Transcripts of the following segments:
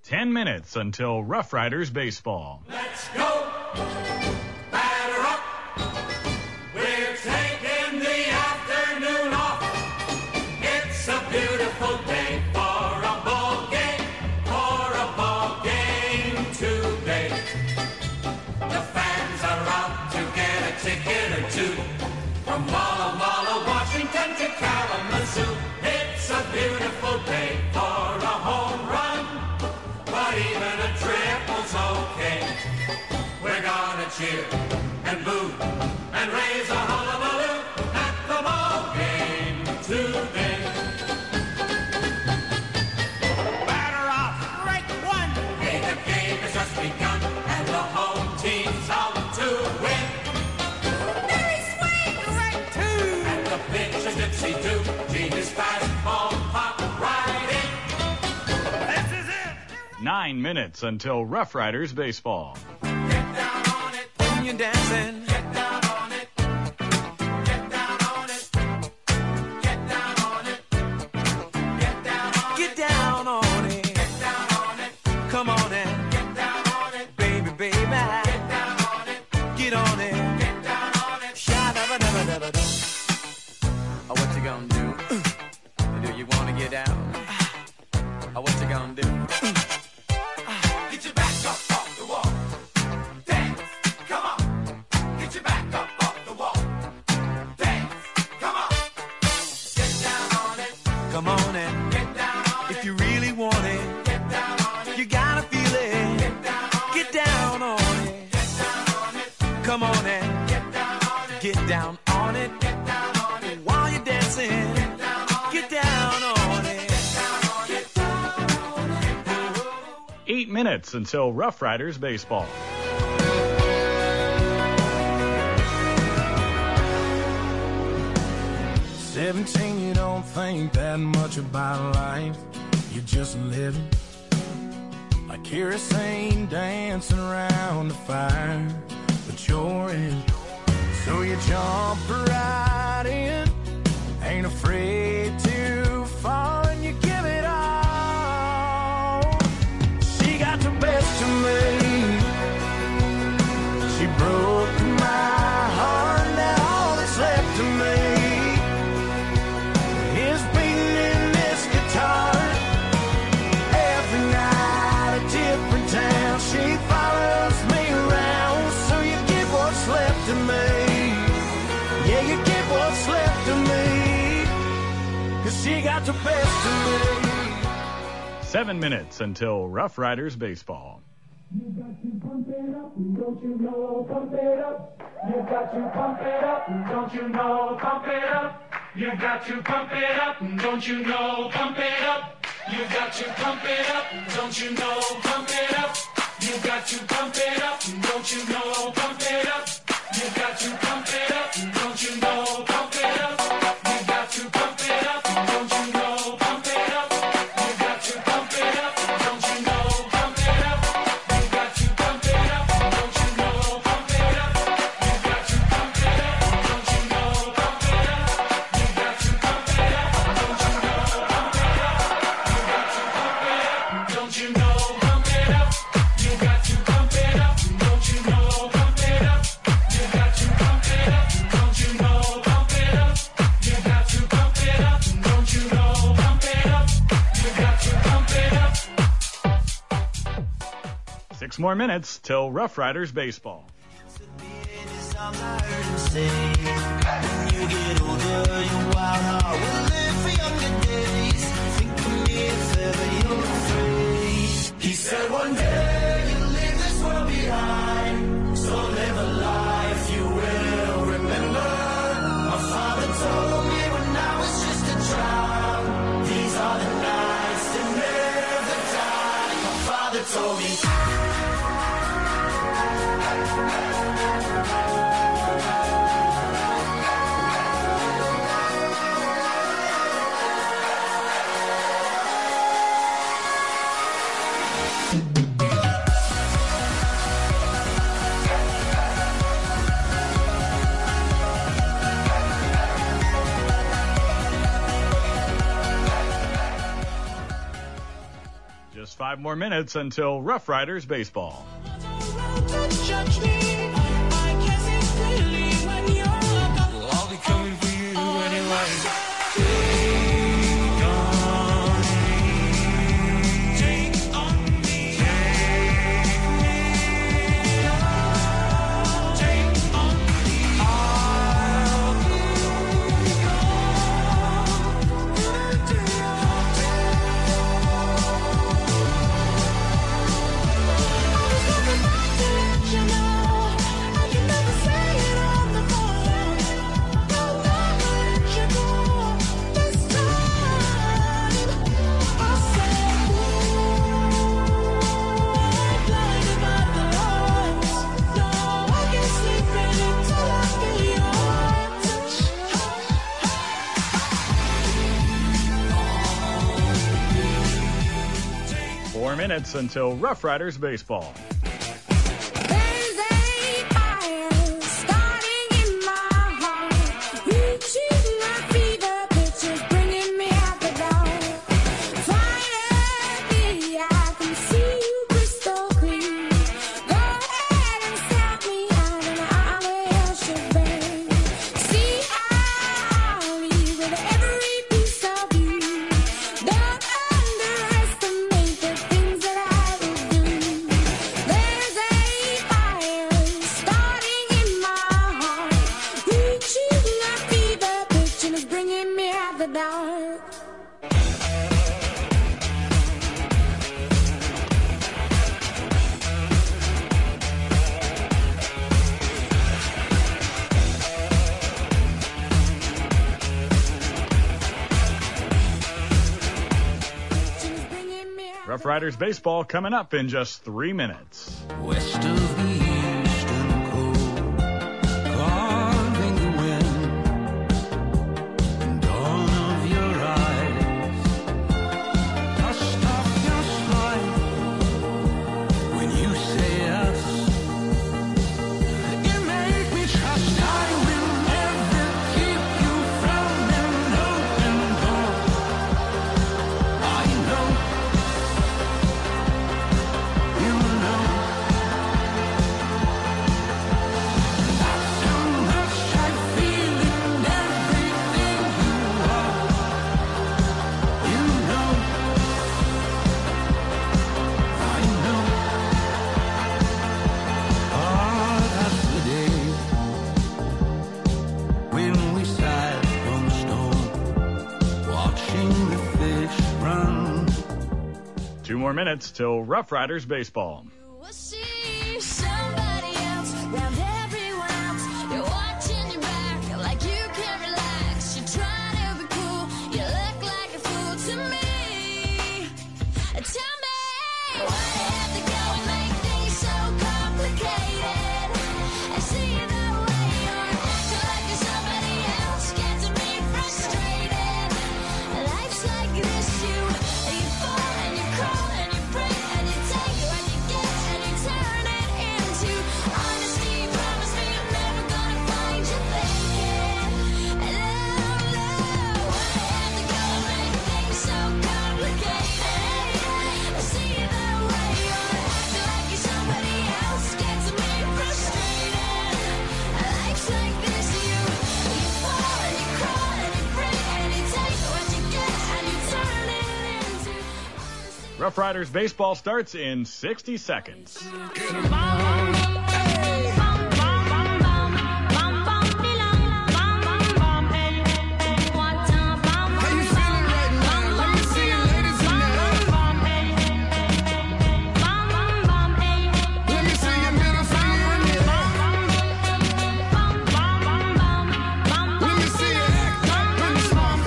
10 minutes until Rough Riders baseball. Let's go! Batter up! We're taking the afternoon off. It's a beautiful day for a ball game today. The fans are out to get a ticket or two. From Walla, Washington to Kalamazoo. It's a beautiful day for a home run. But even a triple's okay. We're gonna cheer and boo and raise a hullabaloo at the ball game today. Batter off, strike one. Hey, the game has just begun and the home team's out to win. Very swing, strike two. And the pitch is dipsy-do. Genius fastball pop right in. This is it. 9 minutes until Rough Riders baseball. Get down on it when you're dancing. Get down on it. Get down on it. Get down on it. Get down on it. Get down on it. Get down on it. Come on and Get down on it. baby, baby. Get down on it. Get on it. Get down on it. Sha-da-ba-da-ba-da-ba-da. Oh, what you gonna do? Do you wanna get down? Oh, what you gonna do? Get your back up off the wall. Dance. Come on. Get your back up off the wall. Dance. Come on. Get down on it. Come on and Get down on it. if you really want it, Get down on it. you gotta feel it. Get down on Get it. down on it. Get down on it. Come on and Get down on it. get down on it. Get down on it. While you're dancing, Get down on get it. down on it. Get down on it. 8 minutes until Rough Riders baseball. "17, you don't think that much about life. You're just living like kerosene dancing around the fire. But you're in, so you jump right in. Ain't afraid to fall and you give it all. She got the best of me. She broke my heart. Now all that's left of me is beating in this guitar. Every night a different town. She follows me around. So you get what's left of me. Yeah, you get what's left of me. 'Cause she got the best of me. 7 minutes until Rough Riders baseball. You got to pump it up, don't you know? Pump it up. You got to pump it up, don't you know? Pump it up. You got to pump it up, don't you know? Pump it up. You got to pump it up, don't you know? Pump it up. You got to pump it up, don't you know? Pump it up. You got to pump it up, don't you know? Pump it up. You got to pump it up, don't you know? Pump it up. You got to pump it up, don't you know? Pump it up. You got to pump it up, don't you know? Pump it up. You got to pump it up, don't you know? Pump it up. You got to pump it up, don't you know? Pump it up. You got to pump it up, don't you know? Pump it up. You got to pump it up, don't you know? Pump it up. You got to pump it up, don't you know? Pump it up. You got to pump it up, don't you know? Pump it up. You got to pump it up. 6 more minutes till Rough Riders baseball. Songs I heard him say. When you get older, your wild heart will live for younger days. Think of me if ever you're afraid. He said one day you'll leave this world behind. So live a life you will remember. My father told me when I was just a child. These are the nights that never die. My father told me. Just 5 more minutes until Rough Riders baseball. I'll be coming for you anyway. Take on me. Take on me. I'll Minutes until Rough Riders baseball. There's a fire starting in my heart, reaching my fever pitch, is bringing me out the door. Finally, I can see you crystal clear. Go ahead and sell me out, and I should be. See, I'll leave with every piece of you. Don't underestimate the things that I will do. There's a fire starting in my heart, reaching my fever pitch, and it's bringing me out the dark. It's bringing me out. Rough Riders baseball coming up in just 3 minutes. West of the eastern coast, carving the wind, and dawn of your eyes, dust off your smile, when you say yes, you make me trust I will never keep you from an open door. I know, you know. That's how much I feel in everything you are. You know, I know. Ah, that's the day when we sat on the stone, watching the fish run. 2 more minutes till Rough Riders baseball. You will see somebody else round everyone else. You're watching your back like you can't relax. You're trying to be cool. You look like a fool to me. Tell me why you have to go and make things so complicated. I see you that way. You're acting like you're somebody else, getting me frustrated. Life's like this, you fall and you crawl and you break and you take what you get and you turn it into honesty. Promise me I'm never gonna find you faking. And I don't know why I have to go and make things so complicated. I see you that way. You're acting like you're somebody else, gets me frustrated. Life's like this, you fall and you crawl and you break and you take what you get and you turn it into honesty. Rough Riders baseball starts in 60 seconds. How you feeling right now? Let me see you, ladies in there. Let me see your middle finger in the air. Let me see you act up in the small.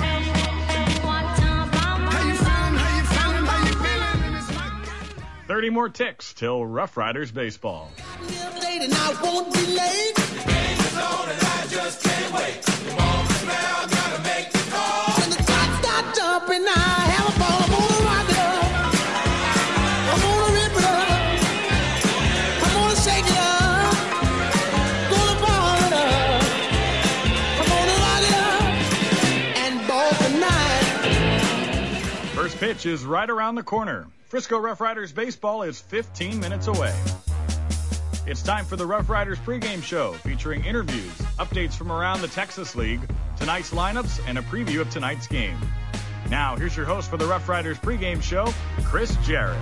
How you feeling? How you feeling? How you feeling in this mic? 30 more ticks till Rough Riders baseball. Late and I won't be late. When the clock starts jumping, I have a ball. I'm gonna rock it up. I'm gonna rip it up. I'm gonna shake it up. Gonna ball it up. I'm gonna rock it up and ball tonight. First pitch is right around the corner. Frisco Rough Riders baseball is 15 minutes away. It's time for the Rough Riders pregame show featuring interviews, updates from around the Texas League, tonight's lineups, and a preview of tonight's game. Now, here's your host for the Rough Riders pregame show, Chris Jarrett.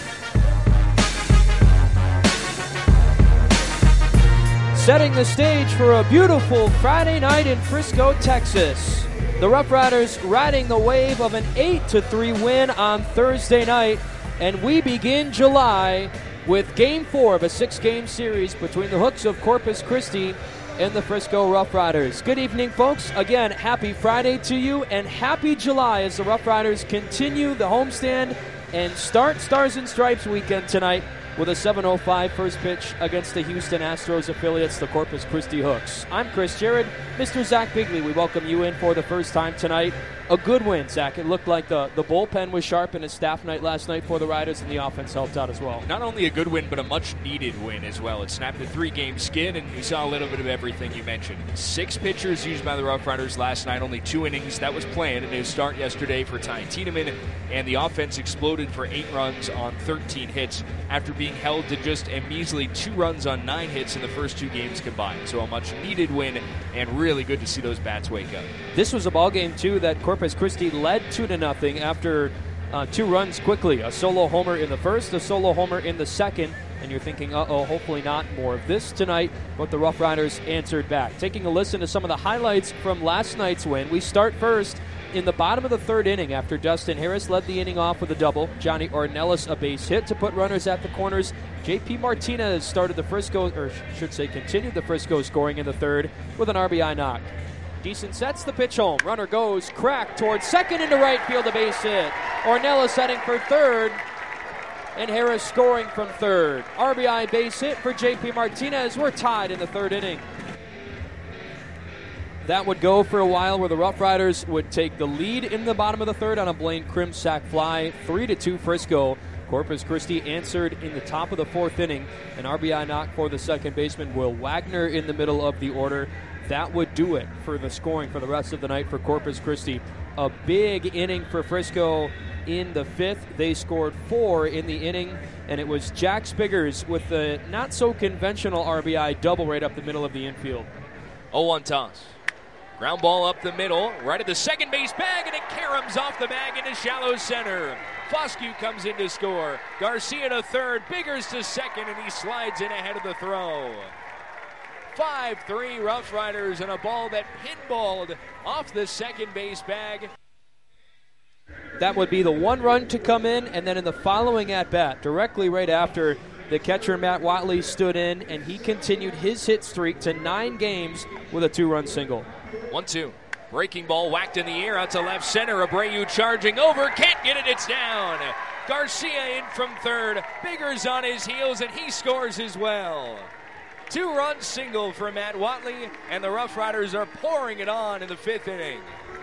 Setting the stage for a beautiful Friday night in Frisco, Texas. The Rough Riders riding the wave of an 8-3 win on Thursday night, and we begin July with Game 4 of a 6-game series between the Hooks of Corpus Christi and the Frisco Rough Riders. Good evening, folks. Again, happy Friday to you, and happy July as the Rough Riders continue the homestand and start Stars and Stripes weekend tonight with a 7:05 first pitch against the Houston Astros affiliates, the Corpus Christi Hooks. I'm Chris Jarrett. Mr. Zach Bigley, we welcome you in for the first time tonight. A good win, Zach. It looked like the bullpen was sharp in a staff night last night for the Riders, and the offense helped out as well. Not only a good win, but a much-needed win as well. It snapped a 3-game skid, and we saw a little bit of everything you mentioned. 6 pitchers used by the Rough Riders last night, only 2 innings. That was planned, and a start yesterday for Ty Tiedemann, and the offense exploded for 8 runs on 13 hits after being held to just a measly 2 runs on 9 hits in the first 2 games combined. So a much-needed win, and really good to see those bats wake up. This was a ball game, too, that Corpus Christi led 2-0 after 2 runs quickly. A solo homer in the first, a solo homer in the second, and you're thinking, uh-oh, hopefully not more of this tonight, but the Rough Riders answered back. Taking a listen to some of the highlights from last night's win, we start first in the bottom of the 3rd inning after Dustin Harris led the inning off with a double. Johnny Ornelas a base hit to put runners at the corners. J.P. Martinez started the Frisco, or should say continued the Frisco scoring in the 3rd with an RBI knock. Deason sets the pitch home. Runner goes crack towards second into right field, a base hit. Ornelas heading for 3rd, and Harris scoring from 3rd. RBI base hit for J.P. Martinez. We're tied in the 3rd inning. That would go for a while where the Rough Riders would take the lead in the bottom of the 3rd on a Blaine Krim sac fly. 3-2 Frisco. Corpus Christi answered in the top of the 4th inning. An RBI knock for the second baseman, Will Wagner, in the middle of the order. That would do it for the scoring for the rest of the night for Corpus Christi. A big inning for Frisco in the 5th. They scored 4 in the inning, and it was Jack Spiggers with the not-so-conventional RBI double right up the middle of the infield. 0-1 toss. Ground ball up the middle, right at the second base bag, and it caroms off the bag into shallow center. Foscue comes in to score. Garcia to 3rd, Biggers to 2nd, and he slides in ahead of the throw. 5-3 Rough Riders, and a ball that pinballed off the second base bag. That would be the 1 run to come in, and then in the following at-bat, directly right after, the catcher Matt Watley stood in, and he continued his hit streak to 9 games with a 2-run single. 1-2. Breaking ball whacked in the air out to left center. Abreu charging over. Can't get it. It's down. Garcia in from 3rd. Biggers on his heels, and he scores as well. 2-run single for Matt Watley, and the Rough Riders are pouring it on in the 5th inning.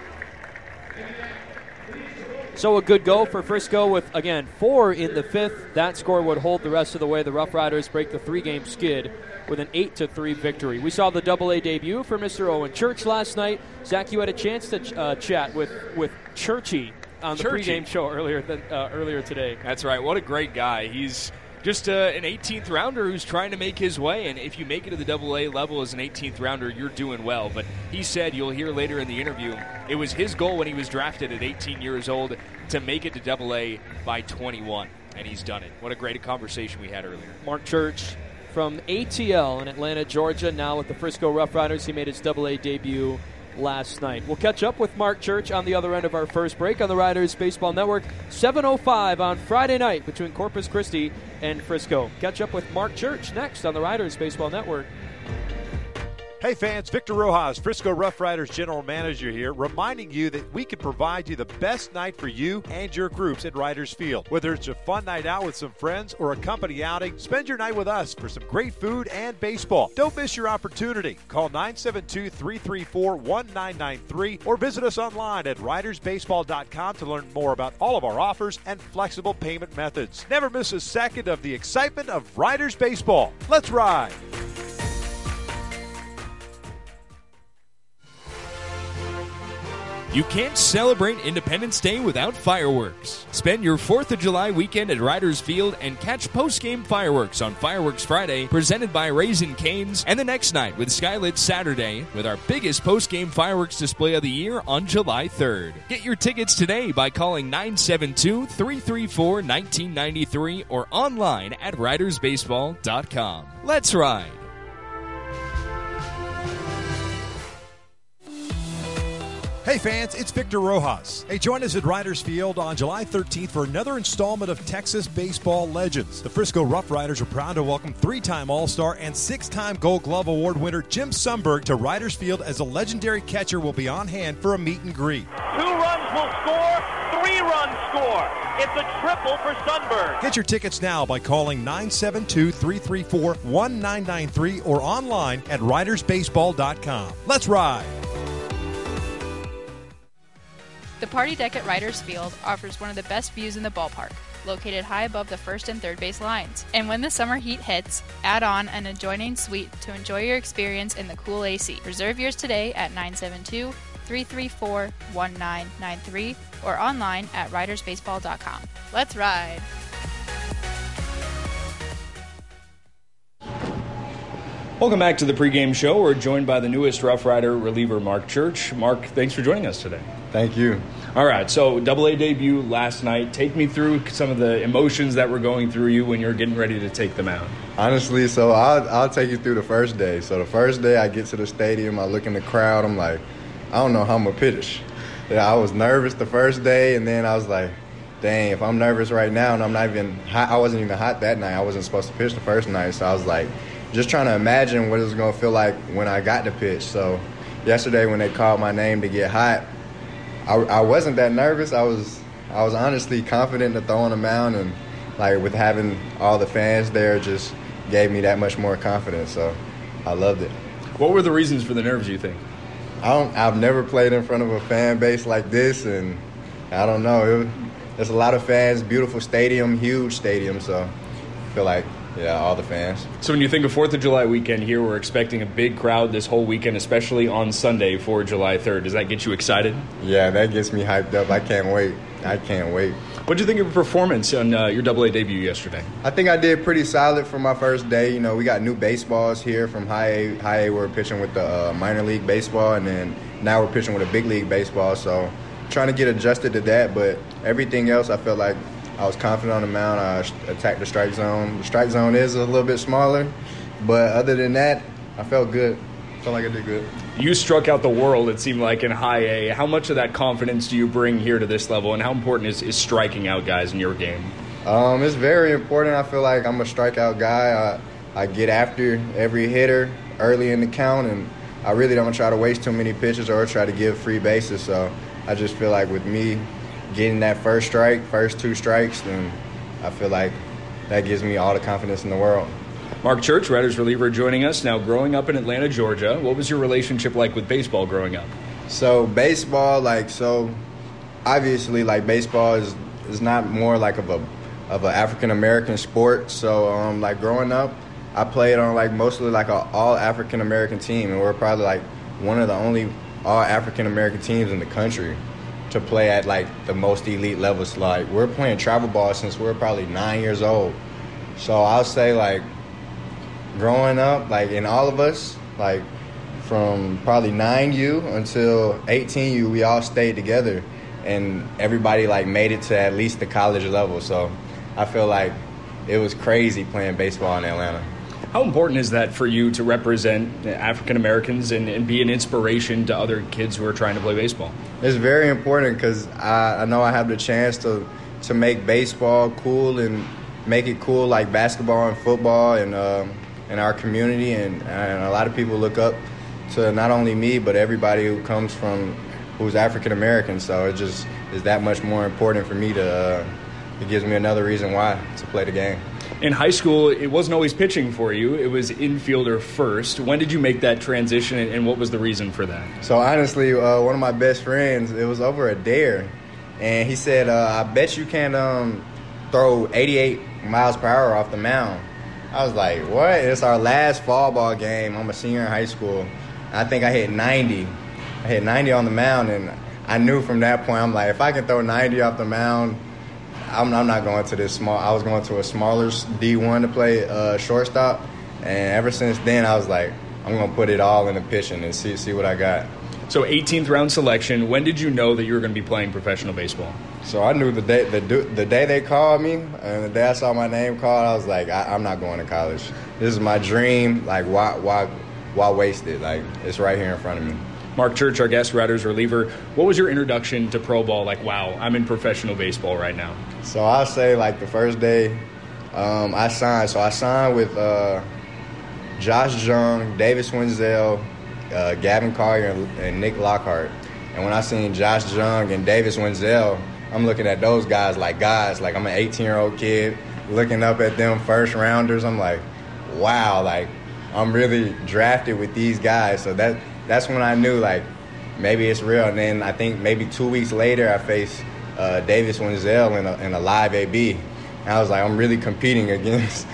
So a good go for Frisco with, again, 4 in the 5th. That score would hold the rest of the way. The Rough Riders break the 3-game skid with an 8-3 victory. We saw the Double-A debut for Mr. Owen Church last night. Zach, you had a chance to chat with Churchy on the pregame show earlier today. That's right. What a great guy. He's just an 18th rounder who's trying to make his way, and if you make it to the Double-A level as an 18th rounder, you're doing well. But he said, you'll hear later in the interview, it was his goal when he was drafted at 18 years old to make it to Double-A by 21, and he's done it. What a great conversation we had earlier. Mark Church from ATL in Atlanta, Georgia, now with the Frisco Rough Riders. He made his Double-A debut last night. We'll catch up with Mark Church on the other end of our first break on the Riders Baseball Network. 7:05 on Friday night between Corpus Christi and Frisco. Catch up with Mark Church next on the Riders Baseball Network. Hey fans, Victor Rojas, Frisco Rough Riders General Manager here, reminding you that we can provide you the best night for you and your groups at Riders Field. Whether it's a fun night out with some friends or a company outing, spend your night with us for some great food and baseball. Don't miss your opportunity. Call 972-334-1993 or visit us online at ridersbaseball.com to learn more about all of our offers and flexible payment methods. Never miss a second of the excitement of Riders Baseball. Let's ride! You can't celebrate Independence Day without fireworks. Spend your 4th of July weekend at Riders Field and catch post-game fireworks on Fireworks Friday, presented by Raising Cane's, and the next night with Skylit Saturday, with our biggest post-game fireworks display of the year on July 3rd. Get your tickets today by calling 972-334-1993 or online at ridersbaseball.com. Let's ride. Hey fans, it's Victor Rojas. Hey, join us at Riders Field on July 13th for another installment of Texas Baseball Legends. The Frisco Rough Riders are proud to welcome 3-time All-Star and 6-time Gold Glove Award winner Jim Sundberg to Riders Field, as a legendary catcher will be on hand for a meet and greet. 2 runs will score, 3 runs score. It's a triple for Sundberg. Get your tickets now by calling 972-334-1993 or online at ridersbaseball.com. Let's ride. The Party Deck at Riders Field offers one of the best views in the ballpark, located high above the first and third base lines. And when the summer heat hits, add on an adjoining suite to enjoy your experience in the cool AC. Reserve yours today at 972-334-1993 or online at ridersbaseball.com. Let's ride! Welcome back to the pregame show. We're joined by the newest Rough Rider reliever, Mark Church. Mark, thanks for joining us today. Thank you. All right, so AA debut last night. Take me through some of the emotions that were going through you when you were getting ready to take them out. Honestly, so I'll take you through the first day. So the first day I get to the stadium, I look in the crowd, I'm like, I don't know how I'm going to pitch. Yeah, I was nervous the first day, and then I was like, dang, if I'm nervous right now and I'm not even hot, I wasn't even hot that night. I wasn't supposed to pitch the first night, so I was like, just trying to imagine what it was going to feel like when I got to pitch. So yesterday when they called my name to get hot, I wasn't that nervous. I was honestly confident to throw on the mound, and like with having all the fans there just gave me that much more confidence. So I loved it. What were the reasons for the nerves, you think? I've never played in front of a fan base like this, and I don't know. There's a lot of fans, beautiful stadium, huge stadium, so I feel like, yeah, all the fans. So when you think of 4th of July weekend here, we're expecting a big crowd this whole weekend, especially on Sunday for July 3rd. Does that get you excited? Yeah, that gets me hyped up. I can't wait. What did you think of your performance on your AA debut yesterday? I think I did pretty solid for my first day. You know, we got new baseballs here from High A. We're pitching with the minor league baseball, and then now we're pitching with a big league baseball. So trying to get adjusted to that, but everything else I felt like I was confident on the mound. I attacked the strike zone. The strike zone is a little bit smaller, but other than that, I felt good. Felt like I did good. You struck out the world, it seemed like, in High A. How much of that confidence do you bring here to this level, and how important is striking out guys in your game? It's very important. I feel like I'm a strikeout guy. I get after every hitter early in the count, and I really don't try to waste too many pitches or try to give free bases. So I just feel like with me getting that first 2 strikes, then I feel like that gives me all the confidence in the world. Mark Church, Riders reliever, joining us now. Growing up in Atlanta, Georgia, what was your relationship like with baseball growing up? So baseball, obviously, baseball is not more like of a African American sport. So growing up, I played on mostly an all African American team, and we're probably one of the only all African American teams in the country to play at the most elite levels. We're playing travel ball since we're probably 9 years old. So I'll say growing up, in all of us, from probably 9U until 18U, we all stayed together, and everybody made it to at least the college level. So I feel like it was crazy playing baseball in Atlanta. How important is that for you to represent African Americans and be an inspiration to other kids who are trying to play baseball? It's very important because I know I have the chance to make baseball cool and make it cool like basketball and football and in our community, and a lot of people look up to not only me but everybody who's African American. So it just is that much more important for me it gives me another reason why to play the game. In high school, it wasn't always pitching for you. It was infielder first. When did you make that transition, and what was the reason for that? So honestly, one of my best friends, it was over a dare, and he said, I bet you can throw 88 miles per hour off the mound. I was like, what? It's our last fall ball game. I'm a senior in high school. I think I hit 90. I hit 90 on the mound, and I knew from that point, I'm like, if I can throw 90 off the mound, I'm not going to this small. I was going to a smaller D1 to play shortstop. And ever since then, I was like, I'm going to put it all into pitching and see what I got. So 18th round selection. When did you know that you were going to be playing professional baseball? So I knew the day they called me and the day I saw my name called, I was like, I'm not going to college. This is my dream. Like, why waste it? Like, it's right here in front of me. Mark Church, our guest Riders reliever. What was your introduction to pro ball? Like, wow, I'm in professional baseball right now. So I'll say, like, the first day I signed. So I signed with Josh Jung, Davis Wenzel, Gavin Collier, and Nick Lockhart. And when I seen Josh Jung and Davis Wenzel, I'm looking at those guys. Like I'm an 18-year-old kid looking up at them first rounders. I'm like, wow, like I'm really drafted with these guys. So that's when I knew, like, maybe it's real. And then I think maybe 2 weeks later, I faced Davis Wenzel in a live AB. And I was like, I'm really competing against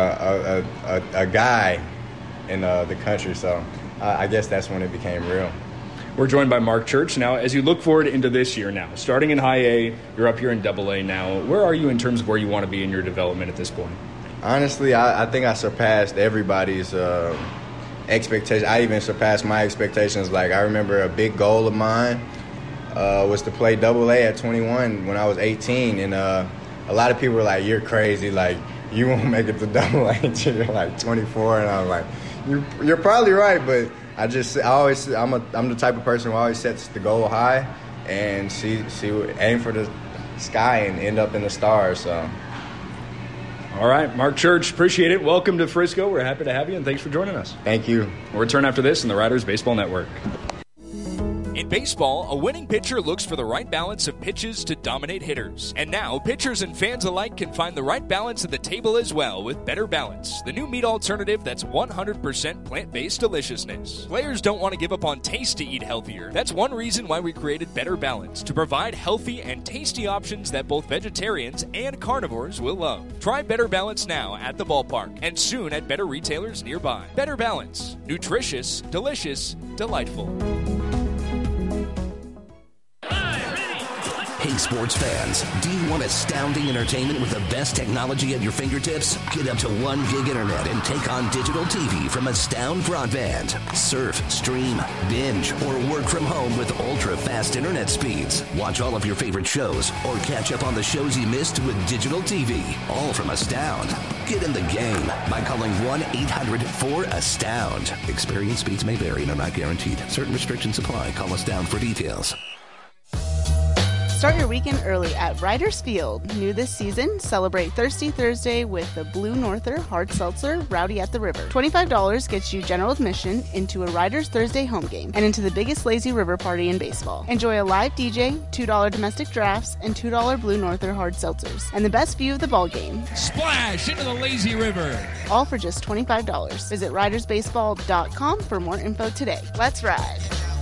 a guy in the country. So I guess that's when it became real. We're joined by Mark Church. Now, as you look forward into this year now, starting in high A, you're up here in double A now. Where are you in terms of where you want to be in your development at this point? Honestly, I think I surpassed everybody's expectations. I even surpassed my expectations. Like, I remember a big goal of mine was to play double A at 21 when I was 18. And a lot of people were like, you're crazy. Like, you won't make it to double A until you're like 24. And I was like, you're probably right, but I'm the type of person who always sets the goal high and aim for the sky and end up in the stars. So, all right, Mark Church, appreciate it. Welcome to Frisco. We're happy to have you, and thanks for joining us. Thank you. We'll return after this on the Riders Baseball Network. In baseball, a winning pitcher looks for the right balance of pitches to dominate hitters. And now, pitchers and fans alike can find the right balance at the table as well with Better Balance, the new meat alternative that's 100% plant-based deliciousness. Players don't want to give up on taste to eat healthier. That's one reason why we created Better Balance, to provide healthy and tasty options that both vegetarians and carnivores will love. Try Better Balance now at the ballpark and soon at better retailers nearby. Better Balance. Nutritious, delicious, delightful. Hey, sports fans, do you want astounding entertainment with the best technology at your fingertips? Get up to 1 gig internet and take on digital TV from Astound Broadband. Surf, stream, binge, or work from home with ultra-fast internet speeds. Watch all of your favorite shows or catch up on the shows you missed with digital TV. All from Astound. Get in the game by calling 1-800-4ASTOUND. Experience speeds may vary and are not guaranteed. Certain restrictions apply. Call Astound for details. Start your weekend early at Riders Field. New this season, celebrate Thirsty Thursday with the Blue Norther Hard Seltzer Rowdy at the River. $25 gets you general admission into a Riders Thursday home game and into the biggest lazy river party in baseball. Enjoy a live DJ, $2 domestic drafts, and $2 Blue Norther Hard Seltzers, and the best view of the ball game. Splash into the lazy river. All for just $25. Visit ridersbaseball.com for more info today. Let's ride.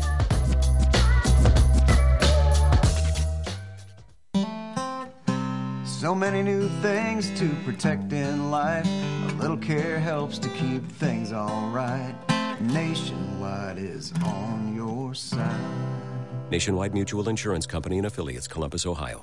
So many new things to protect in life. A little care helps to keep things alright. Nationwide is on your side. Nationwide Mutual Insurance Company and Affiliates, Columbus, Ohio.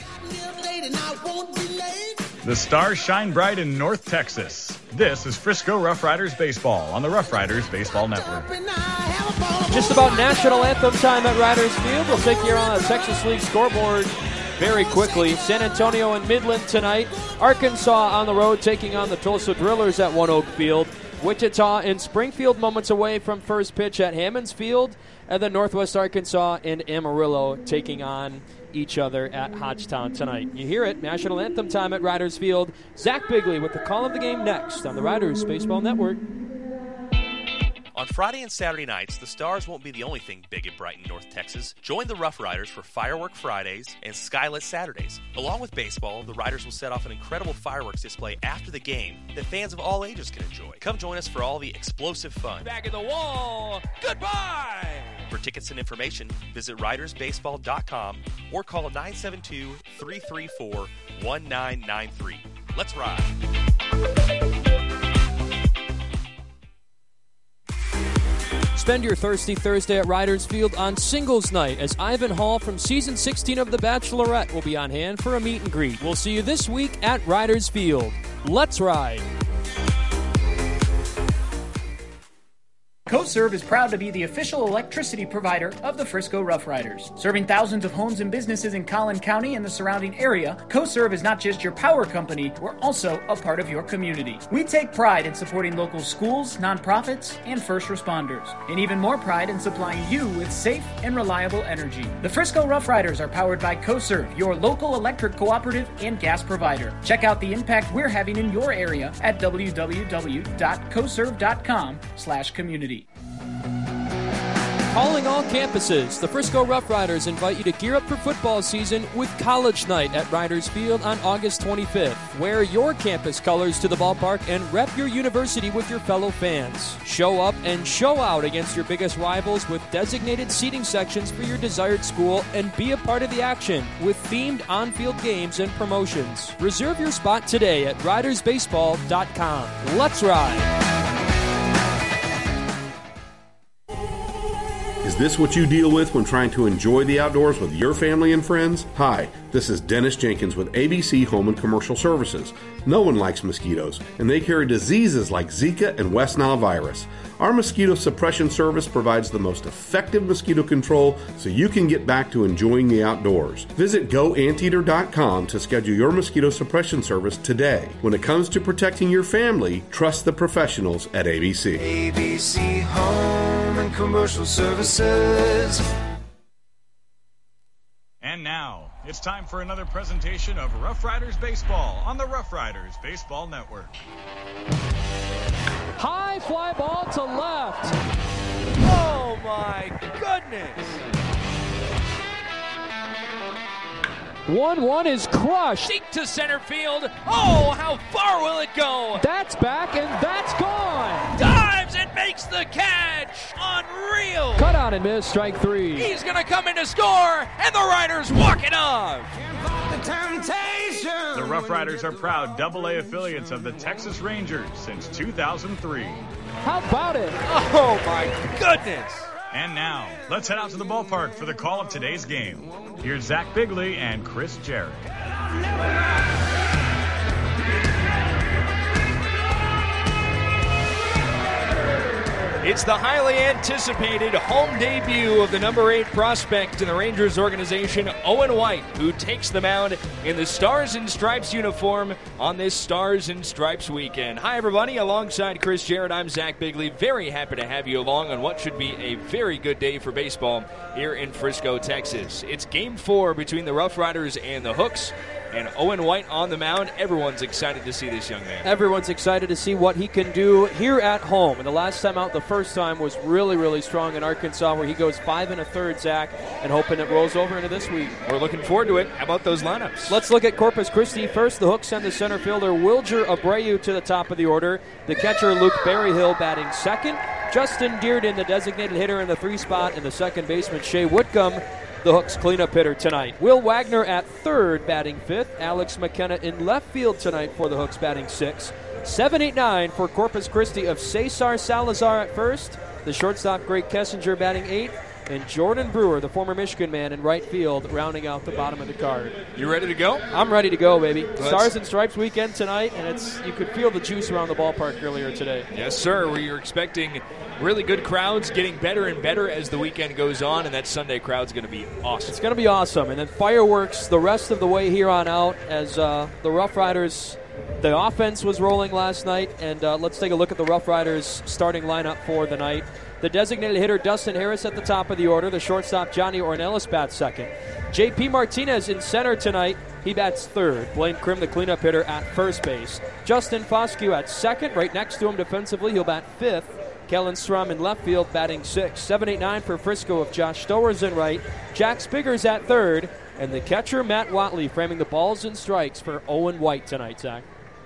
The stars shine bright in North Texas. This is Frisco Rough Riders Baseball on the Rough Riders Baseball Network. Just about national anthem time at Riders Field. We'll take you on a Texas League scoreboard very quickly. San Antonio and Midland tonight. Arkansas on the road taking on the Tulsa Drillers at One Oak Field. Wichita and Springfield moments away from first pitch at Hammonds Field. And then Northwest Arkansas and Amarillo taking on each other at Hodgetown tonight. You hear it, national anthem time at Riders Field. Zach Bigley with the call of the game next on the Riders Baseball Network. On Friday and Saturday nights, the Stars won't be the only thing big and bright in North Texas. Join the Rough Riders for Firework Fridays and Skylit Saturdays. Along with baseball, the Riders will set off an incredible fireworks display after the game that fans of all ages can enjoy. Come join us for all the explosive fun. Back of the wall. Goodbye. For tickets and information, visit ridersbaseball.com or call 972-334-1993. Let's ride. spend your Thirsty Thursday at Riders Field on singles night as Ivan Hall from season 16 of The Bachelorette will be on hand for a meet and greet. We'll see you this week at Riders Field. Let's ride. CoServe is proud to be the official electricity provider of the Frisco Rough Riders. Serving thousands of homes and businesses in Collin County and the surrounding area, CoServe is not just your power company, we're also a part of your community. We take pride in supporting local schools, nonprofits, and first responders, and even more pride in supplying you with safe and reliable energy. The Frisco Rough Riders are powered by CoServe, your local electric cooperative and gas provider. Check out the impact we're having in your area at www.coserve.com/community. Calling all campuses, the Frisco Rough Riders invite you to gear up for football season with College Night at Riders Field on August 25th. Wear your campus colors to the ballpark and rep your university with your fellow fans. Show up and show out against your biggest rivals with designated seating sections for your desired school and be a part of the action with themed on-field games and promotions. Reserve your spot today at ridersbaseball.com. Let's ride! Is this what you deal with when trying to enjoy the outdoors with your family and friends? Hi, this is Dennis Jenkins with ABC Home and Commercial Services. No one likes mosquitoes, and they carry diseases like Zika and West Nile virus. Our mosquito suppression service provides the most effective mosquito control so you can get back to enjoying the outdoors. Visit GoAnteater.com to schedule your mosquito suppression service today. When it comes to protecting your family, trust the professionals at ABC. ABC Home and Commercial Services. And now, it's time for another presentation of Rough Riders Baseball on the Rough Riders Baseball Network. High fly ball to left. Oh, my goodness. 1-1 is crushed. Deep to center field. Oh, how far will it go? That's back and that's gone. Dives and makes the catch. Unreal. Cut out and miss, strike three. He's going to come in to score, and the Riders walk it off. The Rough Riders are proud AA affiliates of the Texas Rangers since 2003. How about it? Oh, my goodness. And now, let's head out to the ballpark for the call of today's game. Here's Zach Bigley and Chris Jarrett. It's the highly anticipated home debut of the number 8 prospect in the Rangers organization, Owen White, who takes the mound in the Stars and Stripes uniform on this Stars and Stripes weekend. Hi, everybody. Alongside Chris Jarrett, I'm Zach Bigley. Very happy to have you along on what should be a very good day for baseball here in Frisco, Texas. It's Game 4 between the Rough Riders and the Hooks. And Owen White on the mound. Everyone's excited to see this young man. Everyone's excited to see what he can do here at home. And the last time out, the first time, was really, really strong in Arkansas, where he goes 5 1/3, Zach, and hoping it rolls over into this week. We're looking forward to it. How about those lineups? Let's look at Corpus Christi first. The Hooks send the center fielder Wilger Abreu to the top of the order. The catcher Luke Berryhill batting second. Justin Dearden, the designated hitter in the 3 spot, and the second baseman Shea Whitcomb, the Hooks cleanup hitter tonight. Will Wagner at third, batting 5th. Alex McKenna in left field tonight for the Hooks, batting 6th. 7-8-9 for Corpus Christi of Cesar Salazar at first. The shortstop Greg Kessinger batting 8th. And Jordan Brewer, the former Michigan man, in right field, rounding out the bottom of the card. You ready to go? I'm ready to go, baby. Stars and Stripes weekend tonight, and you could feel the juice around the ballpark earlier today. Yes, sir. We are expecting really good crowds, getting better and better as the weekend goes on, and that Sunday crowd's going to be awesome. It's going to be awesome. And then fireworks the rest of the way here on out as the Rough Riders, the offense was rolling last night, and let's take a look at the Rough Riders starting lineup for the night. The designated hitter Dustin Harris at the top of the order. The shortstop Johnny Ornelas bats second. J.P. Martinez in center tonight. He bats third. Blaine Krim, the cleanup hitter, at first base. Justin Foscue at second. Right next to him defensively, he'll bat fifth. Kellen Strum in left field batting sixth. 7-8-9 for Frisco of Josh Stowers in right. Jack Spiggers at third. And the catcher Matt Watley framing the balls and strikes for Owen White tonight, Zach.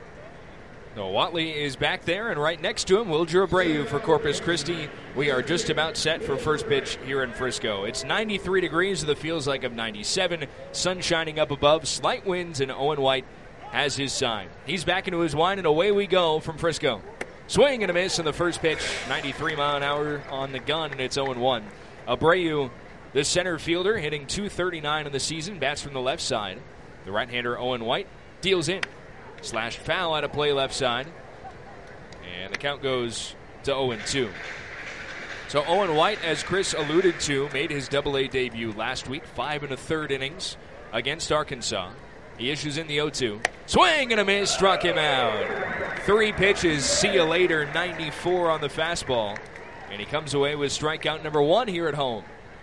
No, Watley is back there, and right next to him, Wilger Abreu for Corpus Christi. We are just about set for first pitch here in Frisco. It's 93 degrees, the feels like of 97. Sun shining up above, slight winds, and Owen White has his sign. He's back into his wine, and away we go from Frisco. Swing and a miss on the first pitch. 93 mile an hour on the gun, and it's 0-1. Abreu, the center fielder, hitting .239 in the season, bats from the left side. The right-hander Owen White deals in. Slash foul out of play left side. And the count goes to 0-2. So Owen White, as Chris alluded to, made his Double-A debut last week, 5 1/3 innings against Arkansas. He issues in the 0-2. Swing and a miss, struck him out. 3 pitches, see you later, 94 on the fastball. And he comes away with strikeout number 1 here at home.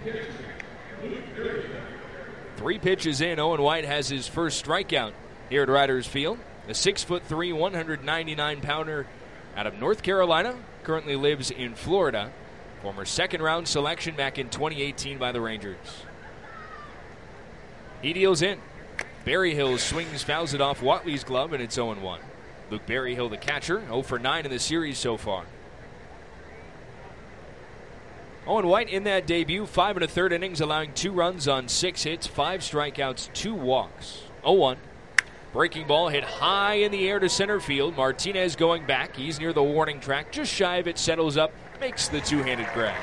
3 pitches in, Owen White has his first strikeout here at Riders Field. The 6'3", 199-pounder out of North Carolina, currently lives in Florida. Former second-round selection back in 2018 by the Rangers. He deals in. Berryhill swings, fouls it off Watley's glove, and it's 0-1. Luke Berryhill, the catcher, 0 for 9 in the series so far. Owen White in that debut, 5 1/3 innings, allowing 2 runs on 6 hits, 5 strikeouts, 2 walks. 0-1. Breaking ball hit high in the air to center field. Martinez going back. He's near the warning track. Just shy of it, settles up, makes the two-handed grab.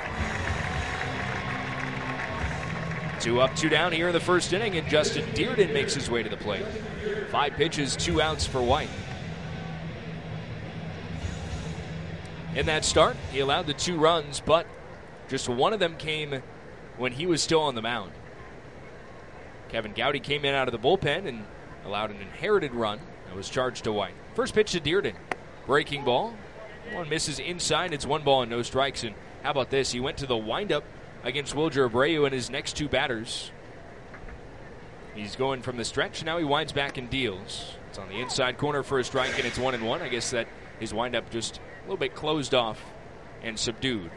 2 up, 2 down here in the first inning, and Justin Dearden makes his way to the plate. 5 pitches, 2 outs for White. In that start, he allowed the 2 runs, but just one of them came when he was still on the mound. Kevin Gowdy came in out of the bullpen and allowed an inherited run that was charged to White. First pitch to Dearden. Breaking ball. One misses inside. It's 1 ball and no strikes. And how about this? He went to the windup against Wilger Abreu and his next 2 batters. He's going from the stretch. Now he winds back and deals. It's on the inside corner for a strike, and it's 1-1. I guess that his windup just a little bit closed off and subdued.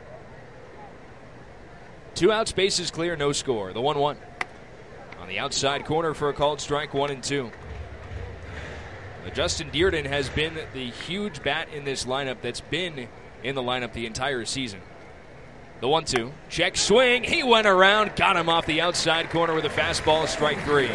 2 outs, bases clear, no score. The 1-1. On the outside corner for a called strike, 1-2. Justin Dearden has been the huge bat in this lineup that's been in the lineup the entire season. The 1-2. Check swing. He went around, got him off the outside corner with a fastball, strike 3.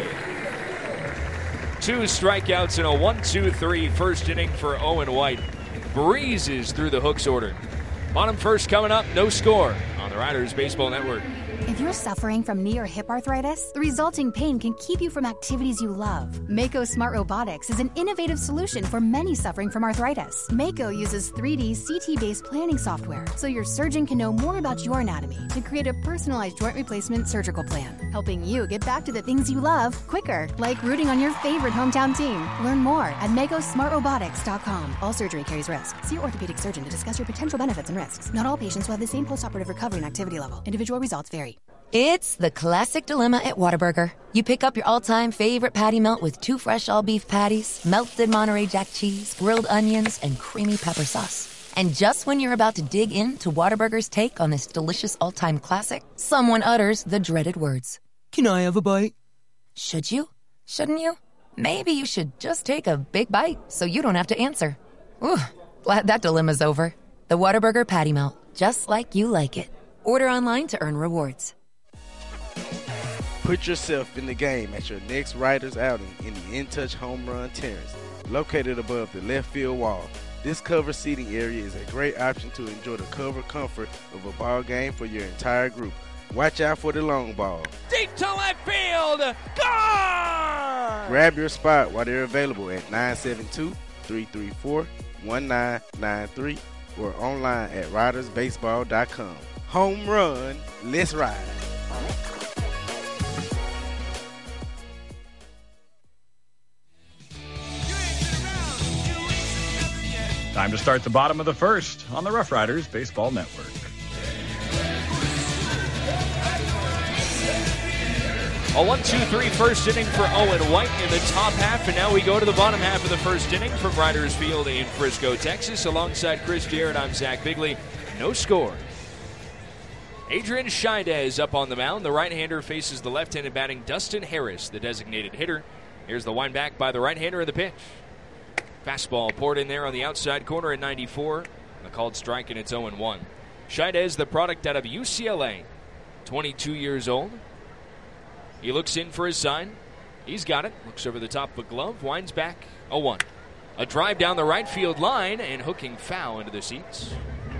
2 strikeouts in a 1-2-3 first inning for Owen White. Breezes through the Hooks order. Bottom first coming up, no score on the Riders Baseball Network. If you're suffering from knee or hip arthritis, the resulting pain can keep you from activities you love. Mako Smart Robotics is an innovative solution for many suffering from arthritis. Mako uses 3D CT-based planning software, so your surgeon can know more about your anatomy to create a personalized joint replacement surgical plan, helping you get back to the things you love quicker, like rooting on your favorite hometown team. Learn more at MakoSmartRobotics.com. All surgery carries risk. See your orthopedic surgeon to discuss your potential benefits and risks. Not all patients will have the same postoperative recovery and activity level. Individual results vary. It's the classic dilemma at Whataburger. You pick up your all-time favorite patty melt with 2 fresh all-beef patties, melted Monterey Jack cheese, grilled onions, and creamy pepper sauce. And just when you're about to dig into Whataburger's take on this delicious all-time classic, someone utters the dreaded words. Can I have a bite? Should you? Shouldn't you? Maybe you should just take a big bite so you don't have to answer. Ooh, glad that dilemma's over. The Whataburger patty melt, just like you like it. Order online to earn rewards. Put yourself in the game at your next Riders outing in the In Touch Home Run Terrace, located above the left field wall. This covered seating area is a great option to enjoy the cover comfort of a ball game for your entire group. Watch out for the long ball. Deep to left field. Gone! Grab your spot while they're available at 972-334-1993 or online at ridersbaseball.com. Home run, let's ride. Time to start the bottom of the first on the Rough Riders Baseball Network. A 1-2-3 first inning for Owen White in the top half, and now we go to the bottom half of the first inning from Riders Field in Frisco, Texas. Alongside Chris Jarrett, I'm Zach Bigley. No score. Adrian Scheidez up on the mound. The right-hander faces the left-handed batting Dustin Harris, the designated hitter. Here's the wind back by the right-hander of the pitch. Fastball poured in there on the outside corner at 94. The called strike, and it's 0-1. Scheidez, the product out of UCLA, 22 years old. He looks in for his sign. He's got it. Looks over the top of a glove. Winds back. 0-1. A drive down the right field line and hooking foul into the seats.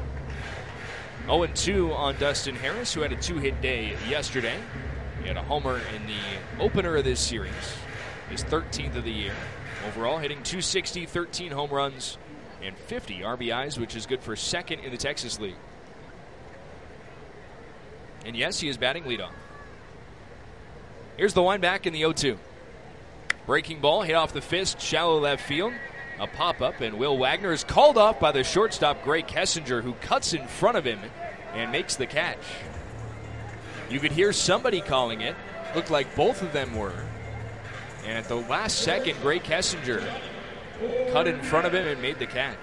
0-2 on Dustin Harris, who had a 2-hit day yesterday. He had a homer in the opener of this series, his 13th of the year. Overall, hitting .260, 13 home runs, and 50 RBIs, which is good for second in the Texas League. And yes, he is batting leadoff. Here's the wind back in the 0-2. Breaking ball, hit off the fist, shallow left field. A pop-up, and Will Wagner is called off by the shortstop, Gray Kessinger, who cuts in front of him and makes the catch. You could hear somebody calling it. Looked like both of them were. And at the last second, Gray Kessinger cut in front of him and made the catch.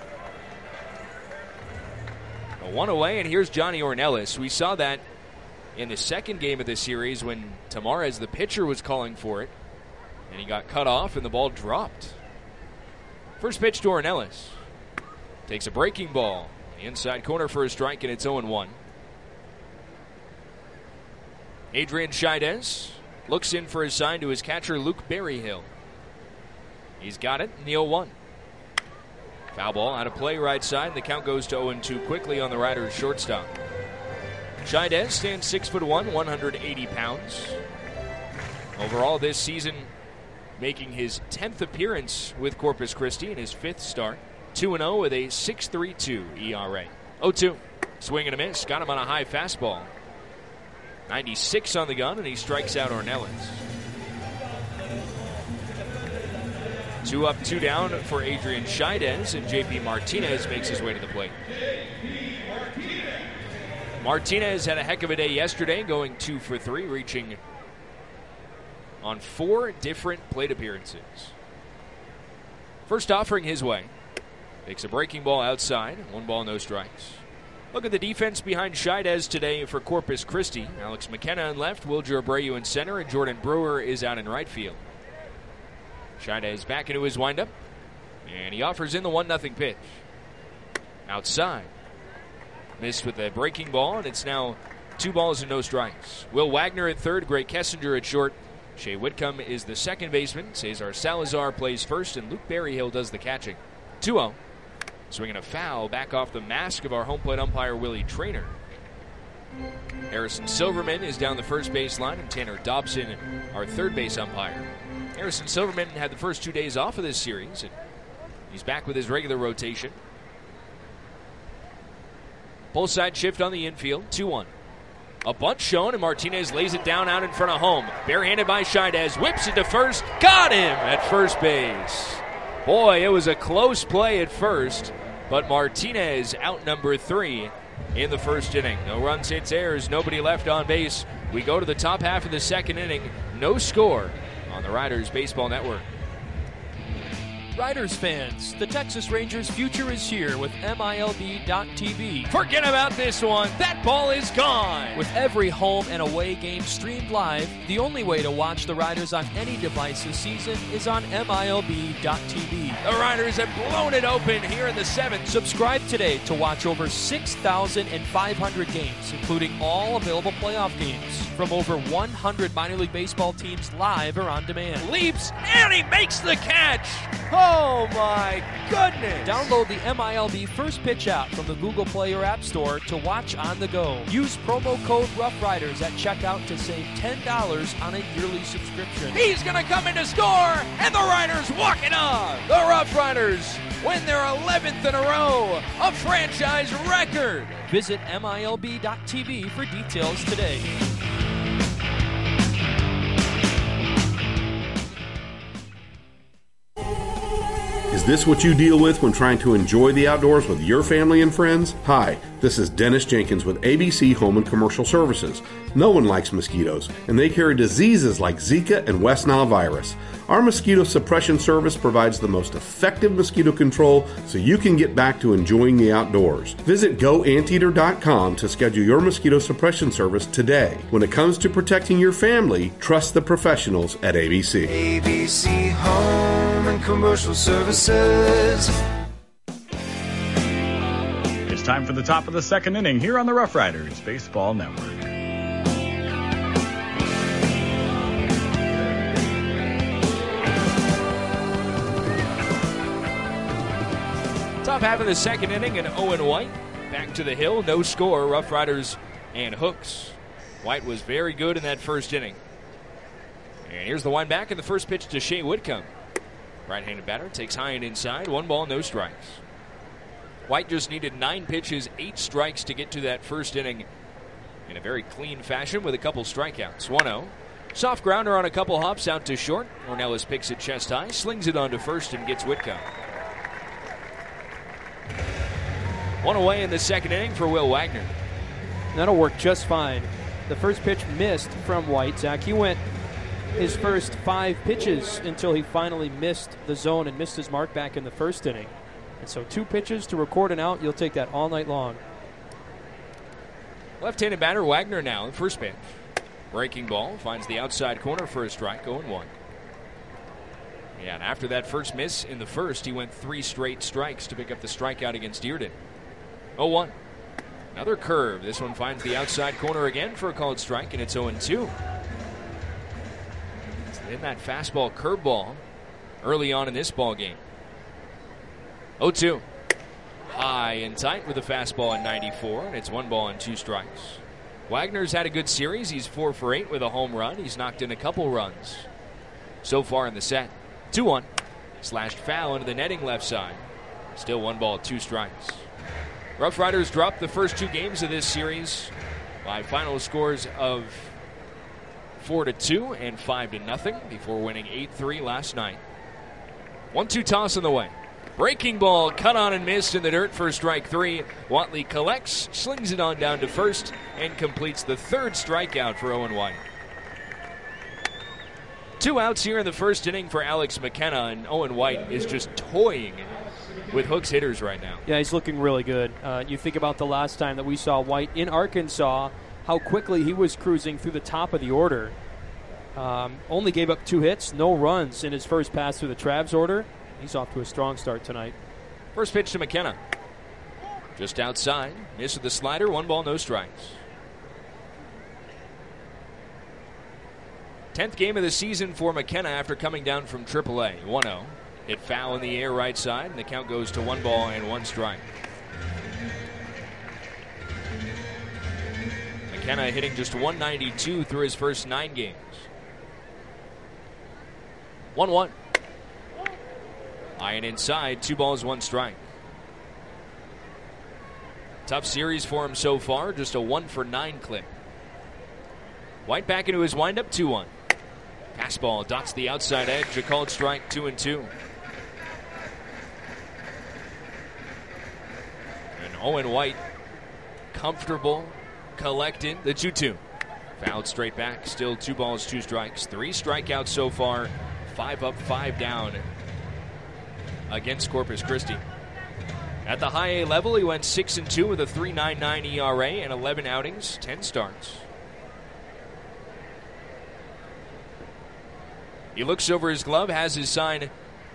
A one away, and here's Johnny Ornelas. We saw that in the second game of the series when Tamarez, the pitcher, was calling for it. And he got cut off, and the ball dropped. First pitch to Ornelas. Takes a breaking ball. Inside corner for a strike, and it's 0-1. Adrian Chaidez looks in for his sign to his catcher, Luke Berryhill. He's got it in the 0-1. Foul ball out of play right side, and the count goes to 0-2 quickly on the Riders' shortstop. Chaidez stands 6'1", 180 pounds. Overall this season, making his 10th appearance with Corpus Christi in his 5th start. 2-0 with a 6.32 ERA. 0-2. Swing and a miss. Got him on a high fastball. 96 on the gun, and he strikes out Ornelas. 2 up, 2 down for Adrian Chaidez, and JP Martinez makes his way to the plate. Martinez had a heck of a day yesterday, going 2 for 3, reaching on 4 different plate appearances. First offering his way. Takes a breaking ball outside. 1 ball, no strikes. Look at the defense behind Chaidez today for Corpus Christi. Alex McKenna in left, Wilger Abreu in center, and Jordan Brewer is out in right field. Chaidez back into his windup, and he offers in the 1-0 pitch. Outside. Missed with a breaking ball, and it's now 2 balls and no strikes. Will Wagner at third, Gray Kessinger at short. Shea Whitcomb is the second baseman. Cesar Salazar plays first, and Luke Berryhill does the catching. 2-0. Swinging a foul back off the mask of our home plate umpire, Willie Traynor. Harrison Silverman is down the first base line, and Tanner Dobson, our third base umpire. Harrison Silverman had the first 2 days off of this series, and he's back with his regular rotation. Pull side shift on the infield, 2-1. A bunt shown, and Martinez lays it down out in front of home. Barehanded by Chaidez, whips it to first, got him at first base. Boy, it was a close play at first, but Martinez out number 3 in the first inning. No runs, hits, errors, nobody left on base. We go to the top half of the second inning, no score on the Riders Baseball Network. Riders fans, the Texas Rangers' future is here with MILB.TV. Forget about this one. That ball is gone. With every home and away game streamed live, the only way to watch the Riders on any device this season is on MILB.TV. The Riders have blown it open here in the 7th. Subscribe today to watch over 6,500 games, including all available playoff games from over 100 minor league baseball teams live or on demand. Leaps, and he makes the catch. Oh, my goodness. Download the MILB First Pitch app from the Google Play or App Store to watch on the go. Use promo code RoughRiders at checkout to save $10 on a yearly subscription. He's going to come in to score, and the Riders walk it off. The Rough Riders win their 11th in a row, a franchise record. Visit MILB.TV for details today. Is this what you deal with when trying to enjoy the outdoors with your family and friends? Hi, this is Dennis Jenkins with ABC Home and Commercial Services. No one likes mosquitoes, and they carry diseases like Zika and West Nile virus. Our mosquito suppression service provides the most effective mosquito control so you can get back to enjoying the outdoors. Visit GoAnteater.com to schedule your mosquito suppression service today. When it comes to protecting your family, trust the professionals at ABC. ABC Home and Commercial Services. It's time for the top of the second inning here on the Rough Riders Baseball Network. Top half of the second inning, and Owen White back to the hill. No score, Rough Riders and Hooks. White was very good in that first inning. And here's the wind back, and the first pitch to Shea Whitcomb. Right-handed batter takes high and inside. 1 ball, no strikes. White just needed 9 pitches, 8 strikes to get to that first inning in a very clean fashion with a couple strikeouts. 1-0. Soft grounder on a couple hops out to short. Ornelas picks it chest high, slings it onto first, and gets Whitcomb. 1 away in the second inning for Will Wagner. That'll work just fine. The first pitch missed from White. Zach, he went his first 5 pitches until he finally missed the zone and missed his mark back in the first inning. And so 2 pitches to record an out, you'll take that all night long. Left-handed batter Wagner now, the first pitch. Breaking ball, finds the outside corner for a strike, 0-1. Yeah, and after that first miss in the first, he went 3 straight strikes to pick up the strikeout against Dearden. 0-1. Another curve. This one finds the outside corner again for a called strike, and it's 0-2. In that fastball curveball early on in this ball game. 0-2. High and tight with a fastball at 94, and it's 1 ball and 2 strikes. Wagner's had a good series. He's 4 for 8 with a home run. He's knocked in a couple runs so far in the set. 2-1. Slashed foul into the netting left side. Still 1 ball, 2 strikes. Rough Riders dropped the first 2 games of this series by final scores of 4-2 and 5-0 before winning 8-3 last night. 1-2 toss on the way. Breaking ball cut on and missed in the dirt for strike 3. Watley collects, slings it on down to first, and completes the 3rd strikeout for Owen White. 2 outs here in the first inning for Alex McKenna, and Owen White is just toying with Hooks hitters right now. Yeah, he's looking really good. You think about the last time that we saw White in Arkansas, how quickly he was cruising through the top of the order. Only gave up 2 hits, no runs in his first pass through the Travs order. He's off to a strong start tonight. First pitch to McKenna. Just outside. Miss with the slider. 1 ball, no strikes. 10th game of the season for McKenna after coming down from AAA. 1-0. Hit foul in the air right side, and the count goes to 1 ball and 1 strike. McKenna hitting just 192 through his first 9 games. 1-1. High and inside, 2 balls, 1 strike. Tough series for him so far, just a 1 for 9 clip. White back into his windup, 2-1. Fastball dots the outside edge, a called strike, 2-2. And Owen White, comfortable, collected, the 2-2. Fouled straight back, still 2 balls, 2 strikes. 3 strikeouts so far, 5 up, 5 down against Corpus Christi. At the high A level, he went 6-2 with a 3.99 ERA and 11 outings, 10 starts. He looks over his glove, has his sign,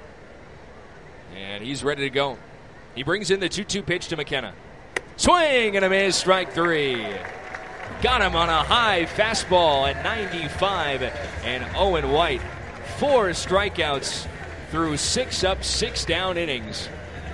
and he's ready to go. He brings in the 2-2 pitch to McKenna. Swing and a miss, strike 3. Got him on a high fastball at 95, and Owen White, 4 strikeouts through 6 up, 6 down innings.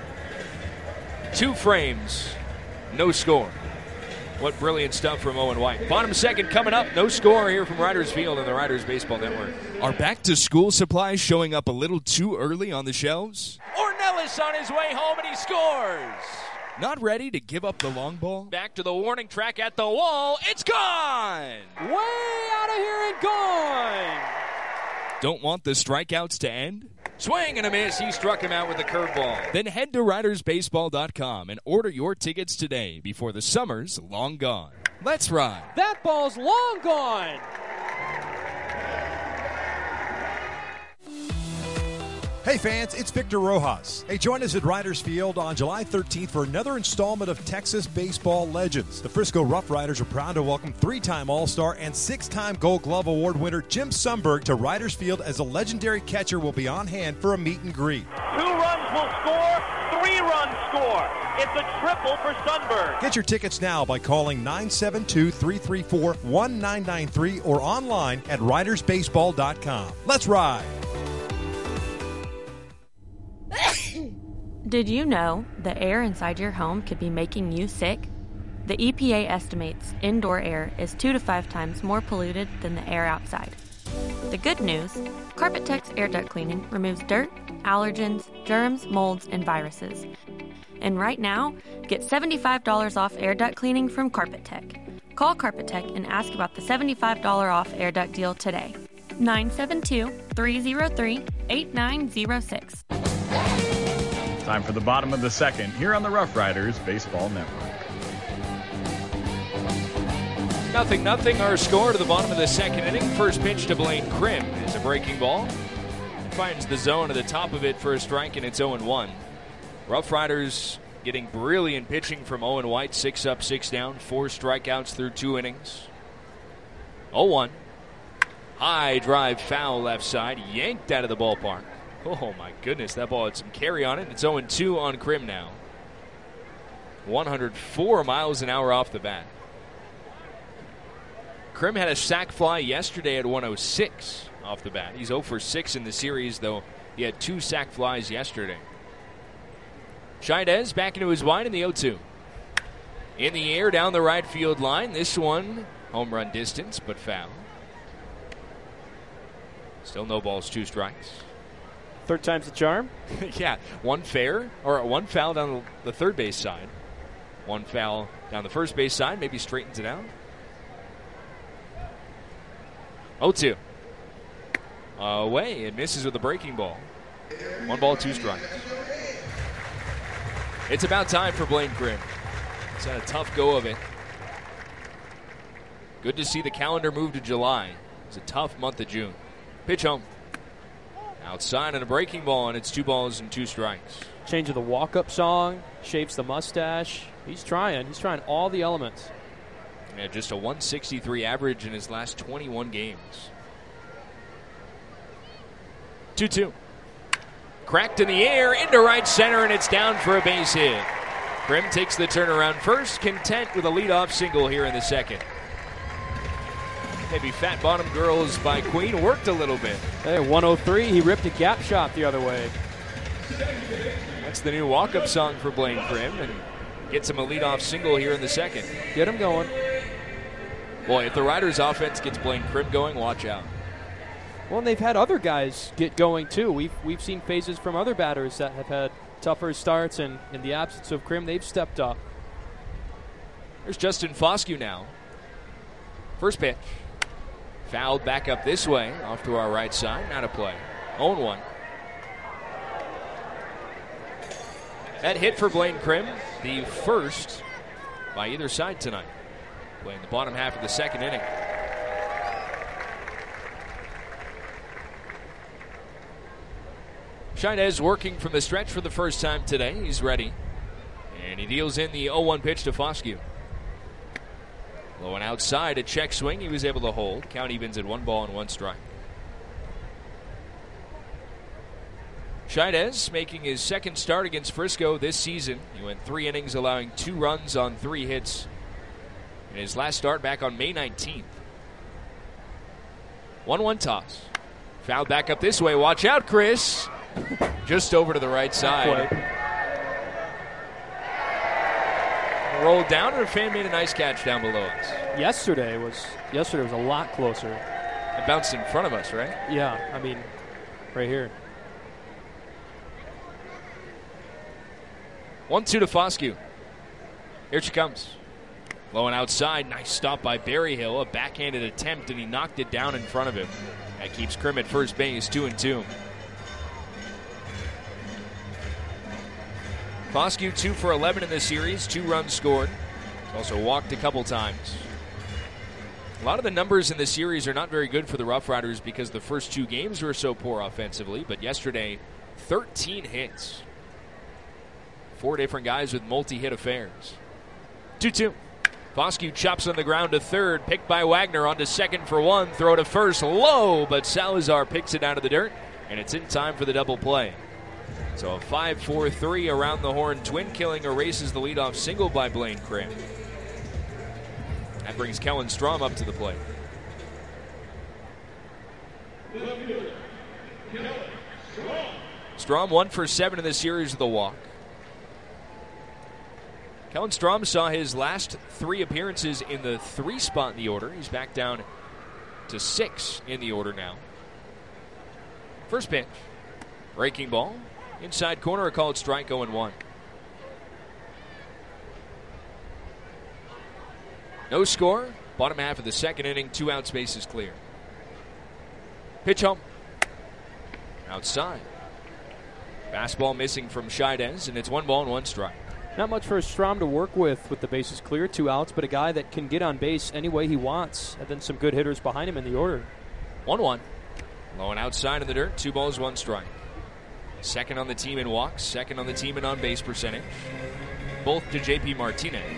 2 frames, no score. What brilliant stuff from Owen White. Bottom second coming up, no score here from Riders Field and the Riders Baseball Network. Are back-to-school supplies showing up a little too early on the shelves? Ornelas on his way home, and he scores. Not ready to give up the long ball? Back to the warning track at the wall. It's gone! Way out of here and gone! Don't want the strikeouts to end? Swing and a miss. He struck him out with the curveball. Then head to RidersBaseball.com and order your tickets today before the summer's long gone. Let's ride. That ball's long gone. Hey fans, it's Victor Rojas. Hey, join us at Riders Field on July 13th for another installment of Texas Baseball Legends. The Frisco Rough Riders are proud to welcome 3-time All-Star and 6-time Gold Glove Award winner Jim Sundberg to Riders Field, as a legendary catcher will be on hand for a meet and greet. 2 runs will score, 3 runs score. It's a triple for Sundberg. Get your tickets now by calling 972-334-1993 or online at ridersbaseball.com. Let's ride. Did you know the air inside your home could be making you sick? The EPA estimates indoor air is 2 to 5 times more polluted than the air outside. The good news, Carpet-Tech's air duct cleaning removes dirt, allergens, germs, molds, and viruses. And right now, get $75 off air duct cleaning from Carpet-Tech. Call Carpet-Tech and ask about the $75 off air duct deal today. 972-303-8906. Time for the bottom of the second here on the Rough Riders Baseball Network. 0-0 our score to the bottom of the second inning. First pitch to Blaine Krim is a breaking ball. It finds the zone at the top of it for a strike, and it's 0-1. Rough Riders getting brilliant pitching from Owen White. 6 up, 6 down, 4 strikeouts through 2 innings. 0-1. High drive foul left side, yanked out of the ballpark. Oh my goodness, that ball had some carry on it. It's 0-2 on Krim now. 104 miles an hour off the bat. Krim had a sac fly yesterday at 106 off the bat. He's 0 for 6 in the series, though he had 2 sac flies yesterday. Chaidez back into his wide in the 0-2. In the air down the right field line. This one, home run distance, but foul. Still no balls, 2 strikes. Third time's the charm? Yeah, 1 foul down the third base side. 1 foul down the first base side, maybe straightens it out. 0-2. Away. It misses with a breaking ball. 1 ball, 2 strikes. It's about time for Blaine Krim. He's had a tough go of it. Good to see the calendar move to July. It's a tough month of June. Pitch home. Outside and a breaking ball, and it's 2 balls and 2 strikes. Change of the walk-up song. Shaves the mustache. He's trying. He's trying all the elements. Yeah, just a 163 average in his last 21 games. 2-2. Cracked in the air into right center, and it's down for a base hit. Krim takes the turnaround first, content with a leadoff single here in the second. Maybe Fat Bottom Girls by Queen worked a little bit. Hey, 103, he ripped a gap shot the other way. That's the new walk-up song for Blaine Krim, and gets him a leadoff single here in the second. Get him going. Boy, if the Riders' offense gets Blaine Krim going, watch out. Well, and they've had other guys get going, too. We've seen phases from other batters that have had tougher starts, and in the absence of Krim, they've stepped up. There's Justin Foscue now. First pitch. Fouled back up this way, off to our right side. Not a play. 0-1. That hit for Blaine Krim, the first by either side tonight. Playing the bottom half of the second inning. Chaidez working from the stretch for the first time today. He's ready. And he deals in the 0-1 pitch to Foscue. Low and outside, a check swing he was able to hold. Count evens at 1 ball and 1 strike. Chaidez making his second start against Frisco this season. He went 3 innings, allowing 2 runs on 3 hits in his last start back on May 19th. 1-1 toss. Fouled back up this way. Watch out, Chris. Just over to the right side. Rolled down, and a fan made a nice catch down below us. Yesterday was a lot closer. It bounced in front of us, right? Yeah, I mean, right here. 1-2 to Foscue. Here she comes. Low and outside. Nice stop by Berryhill. A backhanded attempt, and he knocked it down in front of him. That keeps Krim at first base, 2-2. Foscue 2 for 11 in the series, 2 runs scored. He's also walked a couple times. A lot of the numbers in the series are not very good for the Rough Riders because the first 2 games were so poor offensively, but yesterday, 13 hits. 4 different guys with multi-hit affairs. 2-2. Foscue chops on the ground to third, picked by Wagner onto second for 1, throw to first low, but Salazar picks it out of the dirt, and it's in time for the double play. So a 5-4-3 around the horn twin killing erases the leadoff single by Blaine Krim. That brings Kellen Strom up to the plate. Strom 1 for 7 in the series with a walk. Kellen Strom saw his last 3 appearances in the 3 spot in the order. He's back down to 6 in the order now. First pitch. Breaking ball. Inside corner, a called strike, 0-1. No score. Bottom half of the second inning, 2 outs, bases clear. Pitch home. Outside. Fastball missing from Scheidez, and it's 1 ball and 1 strike. Not much for Strom to work with the bases clear, 2 outs, but a guy that can get on base any way he wants, and then some good hitters behind him in the order. 1-1. Low and outside in the dirt, 2 balls, 1 strike. Second on the team in walks, second on the team in on-base percentage. Both to J.P. Martinez.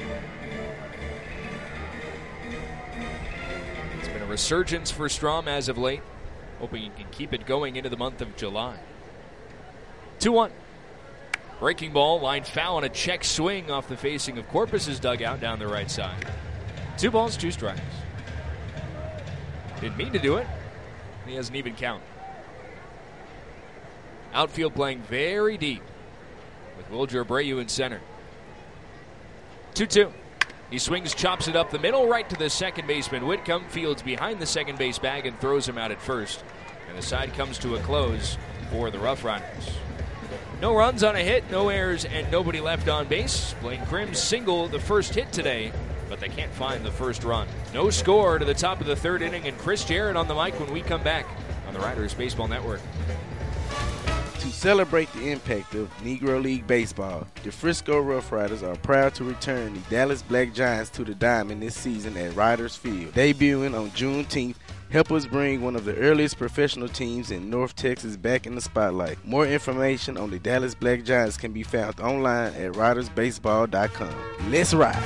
It's been a resurgence for Strom as of late. Hoping he can keep it going into the month of July. 2-1. Breaking ball, line foul, and a check swing off the facing of Corpus's dugout down the right side. 2 balls, 2 strikes. Didn't mean to do it. He has an even count. Outfield playing very deep with Wilger Abreu in center. 2-2. He swings, chops it up the middle, right to the second baseman. Whitcomb fields behind the second base bag and throws him out at first. And the side comes to a close for the Rough Riders. No runs on a hit, no errors, and nobody left on base. Blaine Krim single the first hit today, but they can't find the first run. No score to the top of the 3rd inning, and Chris Jarrett on the mic when we come back on the Riders Baseball Network. To celebrate the impact of Negro League Baseball, the Frisco Rough Riders are proud to return the Dallas Black Giants to the diamond this season at Riders Field. Debuting on Juneteenth, help us bring one of the earliest professional teams in North Texas back in the spotlight. More information on the Dallas Black Giants can be found online at ridersbaseball.com. Let's ride!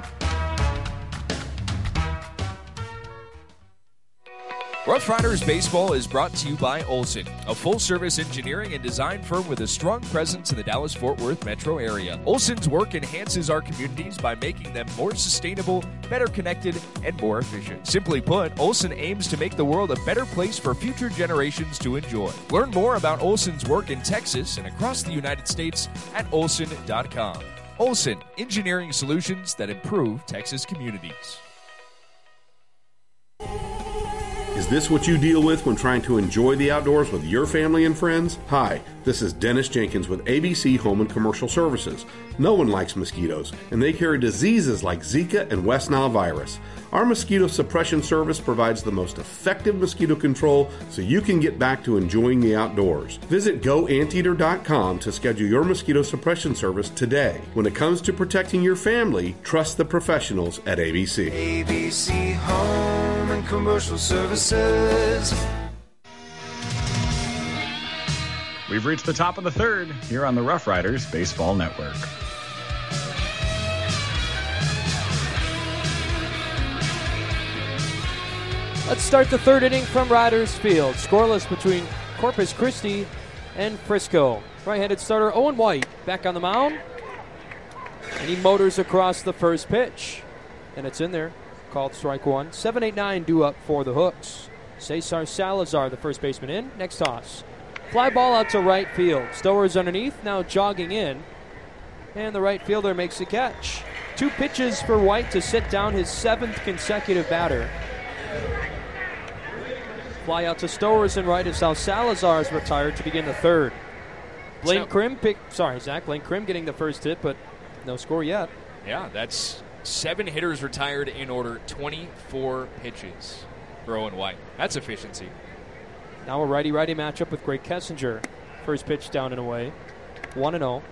Rough Riders Baseball is brought to you by Olson, a full-service engineering and design firm with a strong presence in the Dallas-Fort Worth metro area. Olson's work enhances our communities by making them more sustainable, better connected, and more efficient. Simply put, Olson aims to make the world a better place for future generations to enjoy. Learn more about Olson's work in Texas and across the United States at olson.com. Olson, engineering solutions that improve Texas communities. Is this what you deal with when trying to enjoy the outdoors with your family and friends? Hi, this is Dennis Jenkins with ABC Home and Commercial Services. No one likes mosquitoes, and they carry diseases like Zika and West Nile virus. Our mosquito suppression service provides the most effective mosquito control so you can get back to enjoying the outdoors. Visit GoAnteater.com to schedule your mosquito suppression service today. When it comes to protecting your family, trust the professionals at ABC. ABC Home and Commercial Services. We've reached the top of the 3rd here on the Rough Riders Baseball Network. Let's start the 3rd inning from Riders Field. Scoreless between Corpus Christi and Frisco. Right-handed starter Owen White back on the mound. And he motors across the first pitch. And it's in there. Called strike 1. 7-8-9 due up for the Hooks. Cesar Salazar, the first baseman, in. Next toss. Fly ball out to right field. Stowers underneath, now jogging in. And the right fielder makes the catch. 2 pitches for White to sit down his 7th consecutive batter. Fly out to Stowers and right as Sal Salazar is retired to begin the 3rd. Blaine Krim getting the first hit, but no score yet. Yeah, that's 7 hitters retired in order, 24 pitches for Owen White. That's efficiency. Now a righty-righty matchup with Greg Kessinger. First pitch down and away. 1-0.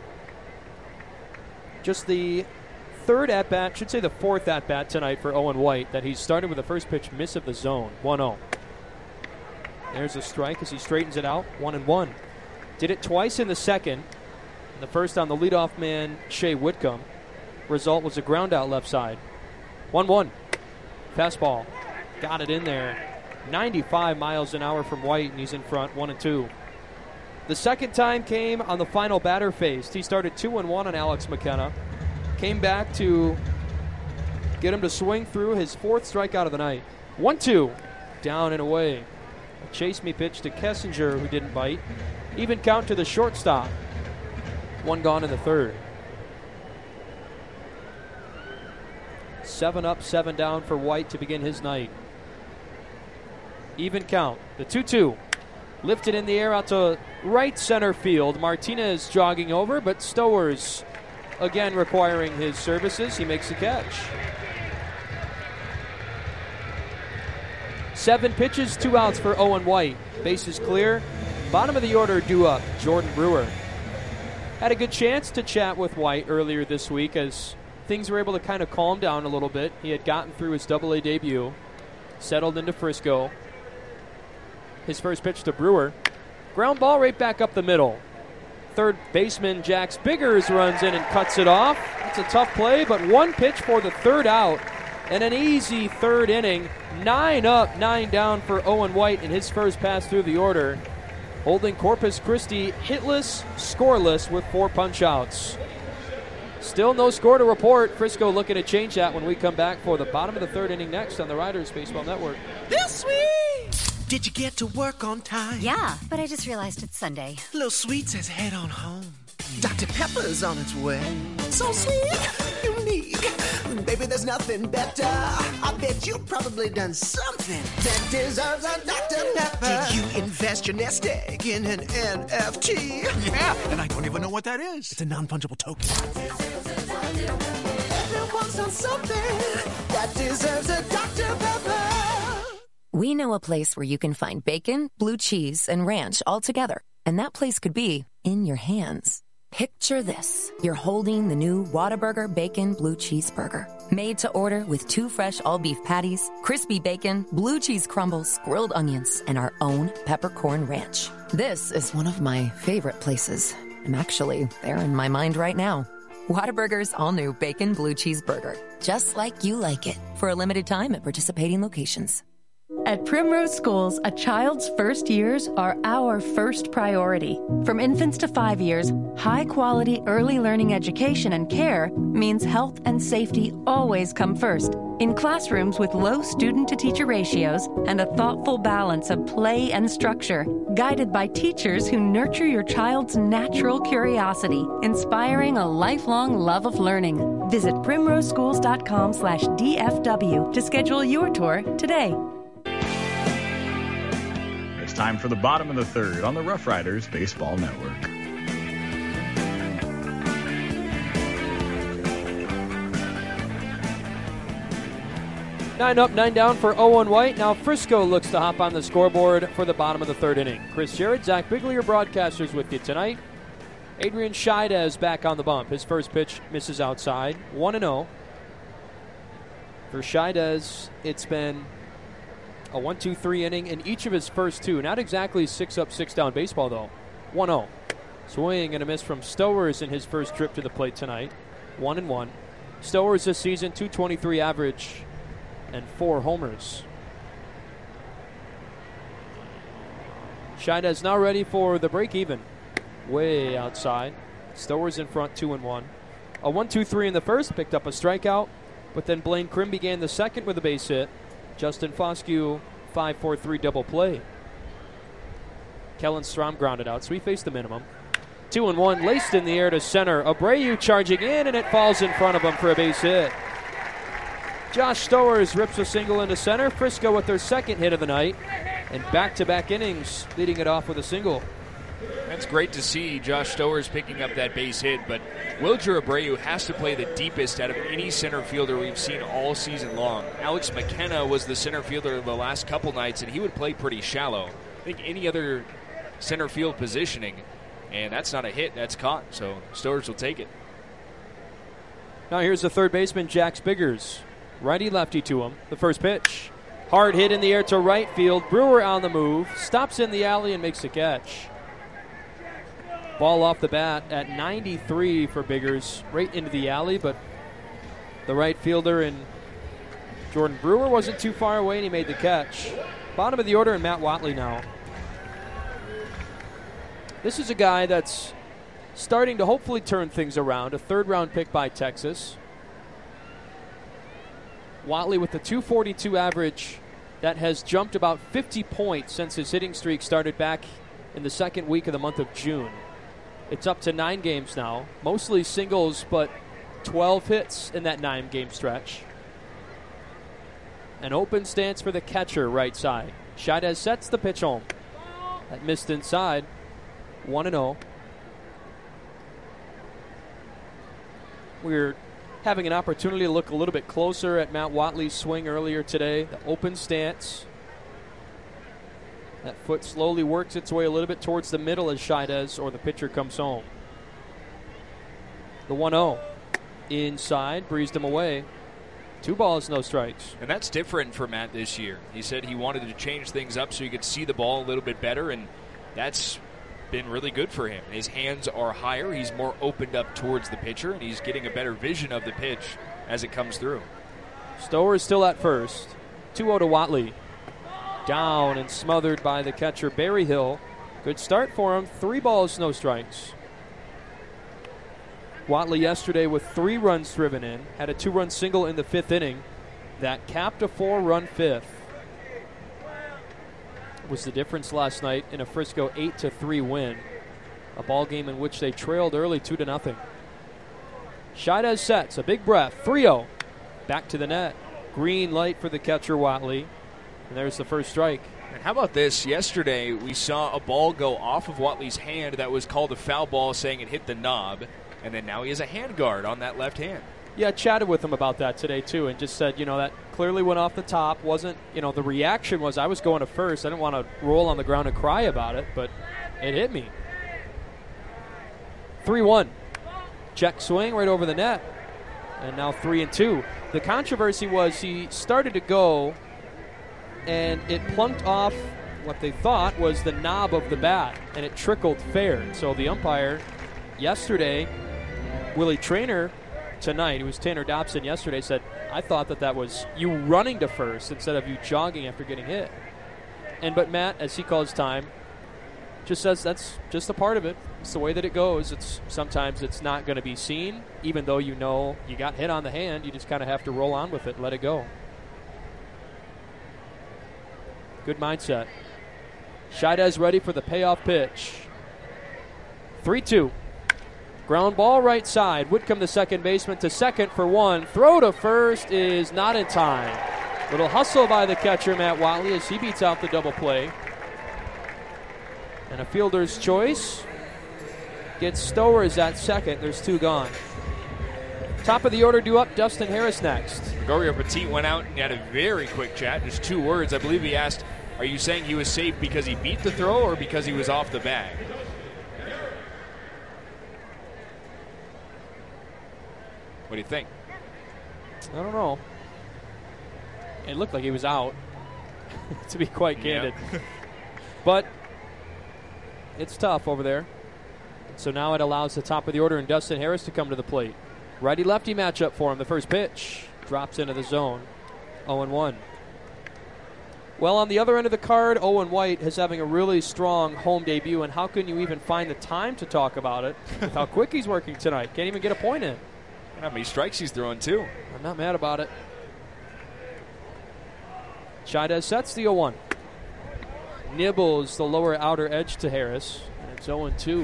Just the 3rd at-bat, should say the 4th at-bat tonight for Owen White, that he started with a first pitch miss of the zone. 1-0. There's a strike as he straightens it out. 1-1. Did it twice in the second. The first on the leadoff man, Shea Whitcomb. Result was a ground out left side. 1-1. Fastball. Got it in there. 95 miles an hour from White, and he's in front, 1-2. The second time came on the final batter faced. He started 2-1 on Alex McKenna. Came back to get him to swing through his 4th strikeout of the night. 1-2. Down and away. A chase me pitch to Kessinger, who didn't bite. Even count to the shortstop. 1 gone in the 3rd. 7 up, 7 down for White to begin his night. Even count. The 2-2. Lifted in the air out to right center field. Martinez jogging over, but Stowers again requiring his services. He makes the catch. 7 pitches, 2 outs for Owen White. Bases clear. Bottom of the order due up, Jordan Brewer. Had a good chance to chat with White earlier this week as things were able to kind of calm down a little bit. He had gotten through his AA debut, settled into Frisco. His first pitch to Brewer. Ground ball right back up the middle. Third baseman Jax Biggers runs in and cuts it off. It's a tough play, but 1 pitch for the 3rd out. And an easy 3rd inning. 9 up, 9 down for Owen White in his first pass through the order. Holding Corpus Christi hitless, scoreless with 4 punch-outs. Still no score to report. Frisco looking to change that when we come back for the bottom of the 3rd inning next on the Riders Baseball Network. Bill Sweet! Did you get to work on time? Yeah, but I just realized it's Sunday. Little Sweet says head on home. Dr. Pepper's on its way. So sweet, unique. Baby, there's nothing better. I bet you've probably done something that deserves a Dr. Pepper. Did you invest your nest egg in an NFT? Yeah, and I don't even know what that is. It's a non-fungible token. Everyone's on something that deserves a Dr. Pepper. We know a place where you can find bacon, blue cheese, and ranch all together. And that place could be in your hands. Picture this. You're holding the new Whataburger Bacon Blue Cheese Burger. Made to order with 2 fresh all-beef patties, crispy bacon, blue cheese crumbles, grilled onions, and our own peppercorn ranch. This is one of my favorite places. I'm actually there in my mind right now. Whataburger's all-new Bacon Blue Cheese Burger. Just like you like it. For a limited time at participating locations. At Primrose Schools, a child's first years are our first priority. From infants to 5 years, high-quality early learning education and care means health and safety always come first. In classrooms with low student-to-teacher ratios and a thoughtful balance of play and structure, guided by teachers who nurture your child's natural curiosity, inspiring a lifelong love of learning. Visit primroseschools.com/DFW to schedule your tour today. It's time for the bottom of the 3rd on the Rough Riders Baseball Network. Nine up, 9 down for Owen White. Now Frisco looks to hop on the scoreboard for the bottom of the 3rd inning. Chris Jarrett, Zach Bigley are broadcasters with you tonight. Adrian Scheidez back on the bump. His first pitch misses outside. 1-0. For Scheidez, it's been a 1-2-3 inning in each of his first 2. Not exactly 6 up, 6 down baseball, though. 1-0. Swing and a miss from Stowers in his first trip to the plate tonight. 1-1. Stowers this season, .223 average and 4 homers. Scheidez now ready for the break even. Way outside. Stowers in front, 2-1. A 1-2-3 in the first, picked up a strikeout, but then Blaine Krim began the second with a base hit. Justin Foscue, 5-4-3 double play. Kellen Strom grounded out, so he faced the minimum. 2-1, laced in the air to center. Abreu charging in, and it falls in front of him for a base hit. Josh Stowers rips a single into center. Frisco with their second hit of the night, and back-to-back innings leading it off with a single. That's great to see Josh Stowers picking up that base hit, but Wilger Abreu has to play the deepest out of any center fielder we've seen all season long. Alex McKenna was the center fielder the last couple nights, and he would play pretty shallow. I think any other center field positioning, and that's not a hit, that's caught, so Stowers will take it. Now here's the third baseman, Jax Biggers. Righty-lefty to him. The first pitch. Hard hit in the air to right field. Brewer on the move. Stops in the alley and makes the catch. Ball off the bat at 93 for Biggers, right into the alley, but the right fielder and Jordan Brewer wasn't too far away, and he made the catch. Bottom of the order, and Matt Watley now. This is a guy that's starting to hopefully turn things around, a third-round pick by Texas. Watley with the .242 average that has jumped about 50 points since his hitting streak started back in the second week of the month of June. It's up to 9 games now, mostly singles, but 12 hits in that 9-game stretch. An open stance for the catcher right side. Scheidez sets the pitch home. That missed inside. 1-0. We're having an opportunity to look a little bit closer at Matt Watley's swing earlier today. The open stance. That foot slowly works its way a little bit towards the middle as Scheidez or the pitcher comes home. The 1-0. Inside, breezed him away. 2 balls, no strikes. And that's different for Matt this year. He said he wanted to change things up so he could see the ball a little bit better, and that's been really good for him. His hands are higher. He's more opened up towards the pitcher, and he's getting a better vision of the pitch as it comes through. Stower is still at first. 2-0 to Watley. Down and smothered by the catcher, Berryhill. Good start for him. 3 balls, no strikes. Watley yesterday with 3 runs driven in. Had a 2-run single in the 5th inning. That capped a 4-run 5th. Was the difference last night in a Frisco 8-3 win. A ball game in which they trailed early 2-0. Scheidez sets, a big breath, 3-0. Back to the net. Green light for the catcher Watley. And there's the first strike. And how about this? Yesterday we saw a ball go off of Watley's hand that was called a foul ball, saying it hit the knob. And then now he has a hand guard on that left hand. Yeah, I chatted with him about that today, too, and just said, that clearly went off the top. Wasn't, the reaction was I was going to first. I didn't want to roll on the ground and cry about it, but it hit me. 3-1. Check swing right over the net. And now 3-2. The controversy was he started to go, and it plunked off what they thought was the knob of the bat, and it trickled fair. So the umpire yesterday, Willie Traynor, tonight, it was Tanner Dobson yesterday, said, I thought that was you running to first instead of you jogging after getting hit. But Matt, as he calls time, just says that's just a part of it. It's the way that it goes. Sometimes it's not going to be seen, even though you got hit on the hand. You just kind of have to roll on with it, let it go. Good mindset. Scheidez ready for the payoff pitch. 3-2. Ground ball right side. Whitcomb, the second baseman, to second for 1. Throw to first is not in time. Little hustle by the catcher, Matt Watley, as he beats out the double play. And a fielder's choice gets Stowers at second. There's 2 gone. Top of the order due up, Dustin Harris next. Gregorio Petit went out and had a very quick chat, just 2 words. I believe he asked, are you saying he was safe because he beat the throw or because he was off the bag? What do you think? I don't know. It looked like he was out, to be quite candid. But it's tough over there. So now it allows the top of the order and Dustin Harris to come to the plate. Righty-lefty matchup for him. The first pitch drops into the zone. 0-1. Well, on the other end of the card, Owen White is having a really strong home debut, and how can you even find the time to talk about it with how quick he's working tonight? Can't even get a point in. And how many strikes he's throwing, too. I'm not mad about it. Scheidez sets the 0-1. Nibbles the lower outer edge to Harris, and it's 0-2.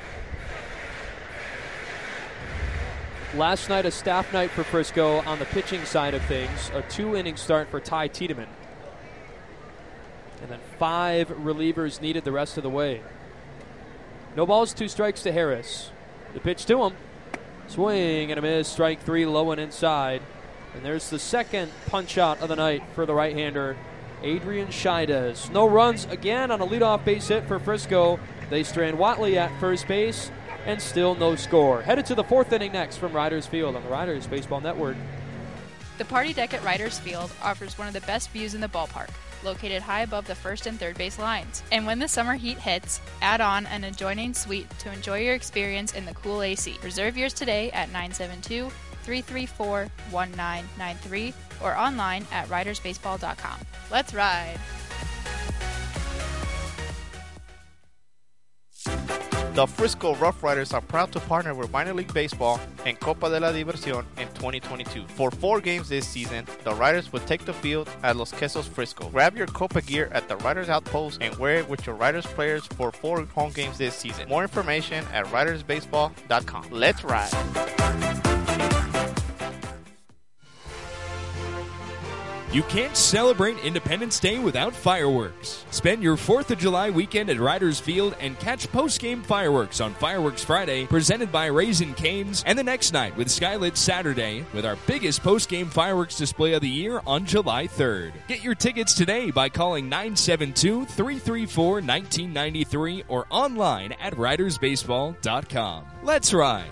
Last night, a staff night for Frisco on the pitching side of things. A 2-inning start for Ty Tiedemann. And then 5 relievers needed the rest of the way. No balls, 2 strikes to Harris. The pitch to him. Swing and a miss. Strike 3, low and inside. And there's the second punch out of the night for the right-hander, Adrian Scheidez. No runs again on a leadoff base hit for Frisco. They strand Watley at first base, and still no score. Headed to the 4th inning next from Riders Field on the Riders Baseball Network. The party deck at Riders Field offers one of the best views in the ballpark, located high above the first and third base lines. And when the summer heat hits, add on an adjoining suite to enjoy your experience in the cool AC. Reserve yours today at 972-334-1993 or online at ridersbaseball.com. Let's ride! The Frisco Rough Riders are proud to partner with Minor League Baseball and Copa de la Diversión in 2022. For 4 games this season, the Riders will take the field at Los Quesos Frisco. Grab your Copa gear at the Riders Outpost and wear it with your Riders players for 4 home games this season. More information at ridersbaseball.com. Let's ride! You can't celebrate Independence Day without fireworks. Spend your 4th of July weekend at Riders Field and catch post-game fireworks on Fireworks Friday, presented by Raising Cane's, and the next night with Skylit Saturday, with our biggest post-game fireworks display of the year on July 3rd. Get your tickets today by calling 972-334-1993 or online at ridersbaseball.com. Let's ride!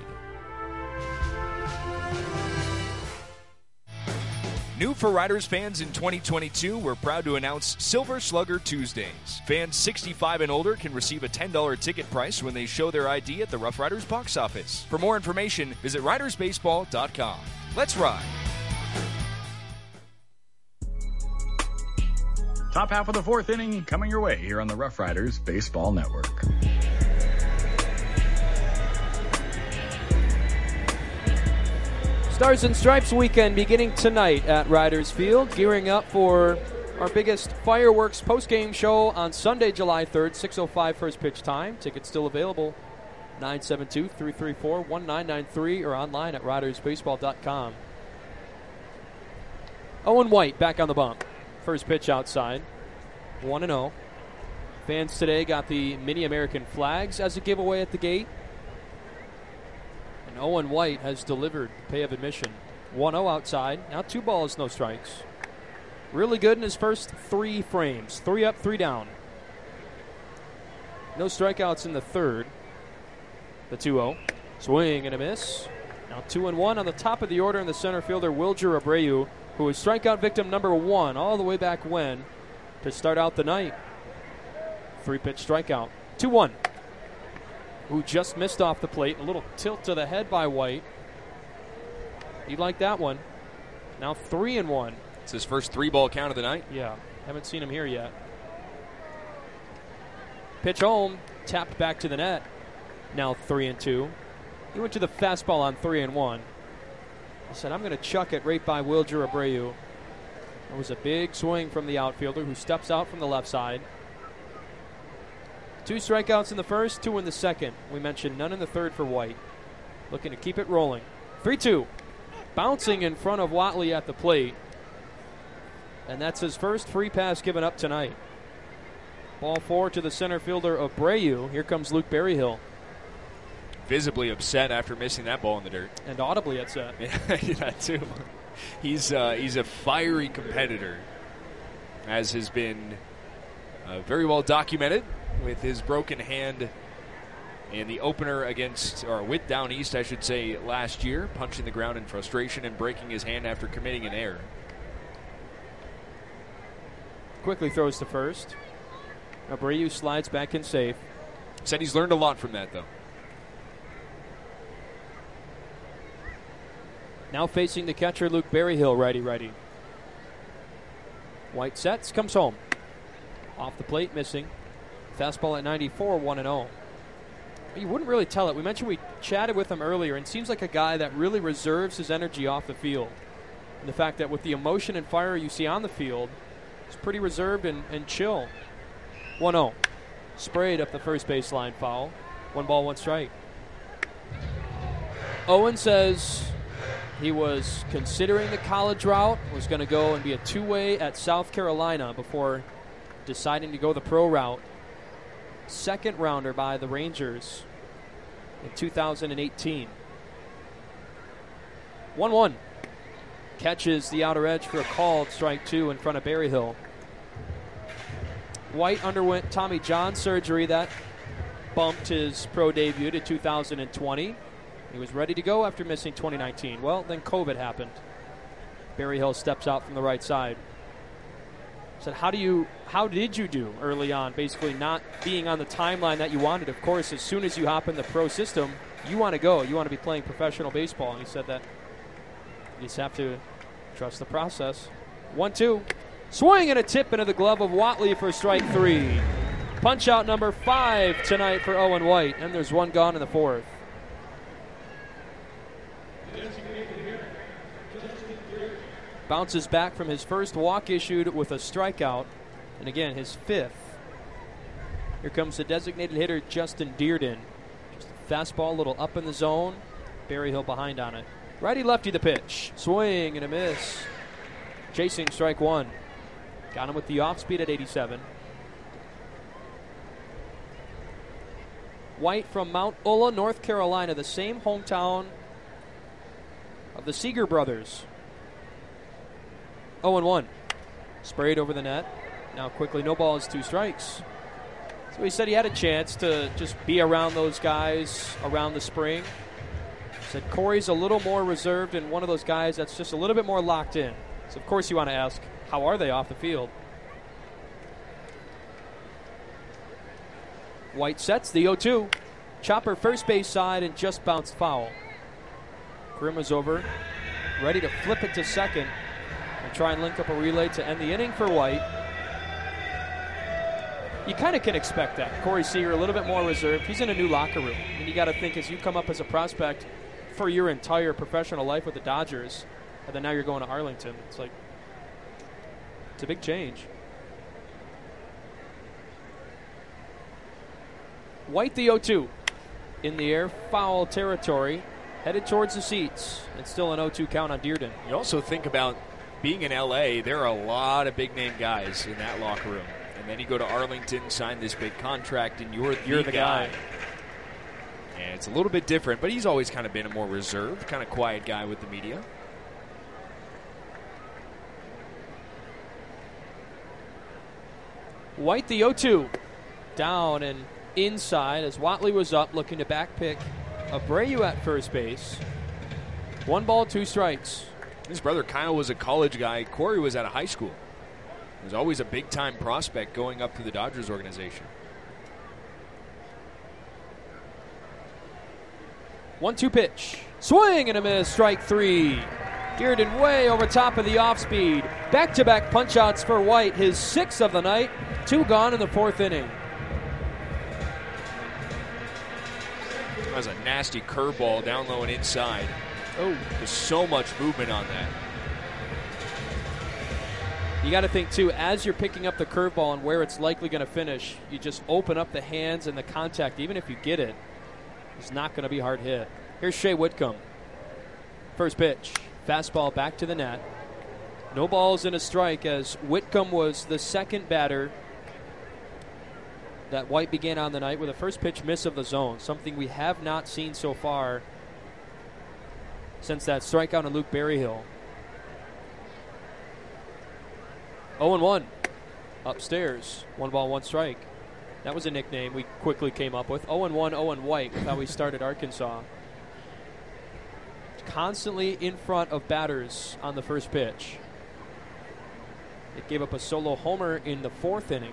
New for Riders fans in 2022, we're proud to announce Silver Slugger Tuesdays. Fans 65 and older can receive a $10 ticket price when they show their ID at the Rough Riders box office. For more information, visit ridersbaseball.com. Let's ride! Top half of the 4th inning coming your way here on the Rough Riders Baseball Network. Stars and Stripes weekend beginning tonight at Riders Field, gearing up for our biggest fireworks postgame show on Sunday, July 3rd, 6:05 first pitch time. Tickets still available, 972-334-1993 or online at ridersbaseball.com. Owen White back on the bump. First pitch outside, 1-0. Fans today got the mini American flags as a giveaway at the gate. Owen White has delivered pay of admission. 1-0 outside. Now 2 balls, no strikes. Really good in his first 3 frames. 3 up, 3 down. No strikeouts in the 3rd. The 2-0. Swing and a miss. Now 2-1 on the top of the order in the center fielder, Wilger Abreu, who was strikeout victim number 1 all the way back when to start out the night. 3-pitch strikeout. 2-1. Who just missed off the plate. A little tilt to the head by White. He liked that one. Now 3-1. It's his first 3-ball count of the night. Yeah, haven't seen him here yet. Pitch home, tapped back to the net. Now 3-2. He went to the fastball on 3-1. He said, I'm going to chuck it right by Wilger Abreu. It was a big swing from the outfielder who steps out from the left side. 2 strikeouts in the first, 2 in the second. We mentioned none in the 3rd for White. Looking to keep it rolling. 3-2. Bouncing in front of Watley at the plate. And that's his first free pass given up tonight. Ball 4 to the center fielder, Abreu. Here comes Luke Berryhill. Visibly upset after missing that ball in the dirt. And audibly upset. Yeah, that too. He's a fiery competitor, as has been very well documented with his broken hand in the opener with Down East, I should say, last year, punching the ground in frustration and breaking his hand after committing an error. Quickly throws to first. Abreu slides back in safe. Said he's learned a lot from that, though. Now facing the catcher, Luke Berryhill, righty-righty. White sets, comes home. Off the plate, missing. Fastball at 94, 1-0. You wouldn't really tell it. We mentioned we chatted with him earlier, and seems like a guy that really reserves his energy off the field. And the fact that with the emotion and fire you see on the field, he's pretty reserved and chill. 1-0. Sprayed up the first baseline, foul. 1 ball, 1 strike. Owen says he was considering the college route, was going to go and be a 2-way at South Carolina before deciding to go the pro route. 2nd rounder by the Rangers in 2018. 1-1. Catches the outer edge for a called strike 2 in front of Berryhill. White underwent Tommy John surgery that bumped his pro debut to 2020. He was ready to go after missing 2019. Well, then COVID happened. Berryhill steps out from the right side. Said, how did you do early on, basically not being on the timeline that you wanted? Of course, as soon as you hop in the pro system, you want to go. You want to be playing professional baseball. And he said that you just have to trust the process. 1-2. Swing and a tip into the glove of Watley for strike 3. Punch out number 5 tonight for Owen White. And there's 1 gone in the 4th. Bounces back from his first walk issued with a strikeout. And again, his 5th. Here comes the designated hitter, Justin Dearden. Just a fastball, a little up in the zone. Berryhill behind on it. Righty-lefty the pitch. Swing and a miss. Chasing strike one. Got him with the off speed at 87. White from Mount Ulla, North Carolina, the same hometown of the Seeger brothers. 0-1. Sprayed over the net. Now quickly, no balls, 2 strikes. So he said he had a chance to just be around those guys around the spring. He said Corey's a little more reserved and one of those guys that's just a little bit more locked in. So, of course, you want to ask, how are they off the field? White sets the 0-2. Chopper first base side and just bounced foul. Grimm is over, ready to flip it to second and try and link up a relay to end the inning for White. You kind of can expect that. Corey Seager a little bit more reserved. He's in a new locker room. And you got to think as you come up as a prospect for your entire professional life with the Dodgers, and then now you're going to Arlington. It's like, it's a big change. White the 0-2. In the air, foul territory. Headed towards the seats. It's still an 0-2 count on Dearden. You also think about being in L.A., there are a lot of big-name guys in that locker room. And then you go to Arlington, sign this big contract, and you're the guy. And it's a little bit different, but he's always kind of been a more reserved, kind of quiet guy with the media. White the 0-2. Down and inside as Watley was up looking to back pick Abreu at first base. 1 ball, 2 strikes. His brother Kyle was a college guy. Corey was out of high school. He was always a big-time prospect going up through the Dodgers organization. 1-2 pitch. Swing and a miss, strike 3. Dearden way over top of the off-speed. Back-to-back punch-outs for White, his 6th of the night. 2 gone in the 4th inning. That was a nasty curveball down low and inside. Oh, there's so much movement on that. You got to think, too, as you're picking up the curveball and where it's likely going to finish, you just open up the hands and the contact. Even if you get it, it's not going to be hard hit. Here's Shea Whitcomb. First pitch. Fastball back to the net. No balls and a strike as Whitcomb was the second batter that White began on the night with a first pitch miss of the zone, something we have not seen so far since that strikeout on Luke Berryhill. 0-1 upstairs. 1 ball, 1 strike. That was a nickname we quickly came up with. 0-1, Owen White with how we started Arkansas. Constantly in front of batters on the first pitch. It gave up a solo homer in the 4th inning.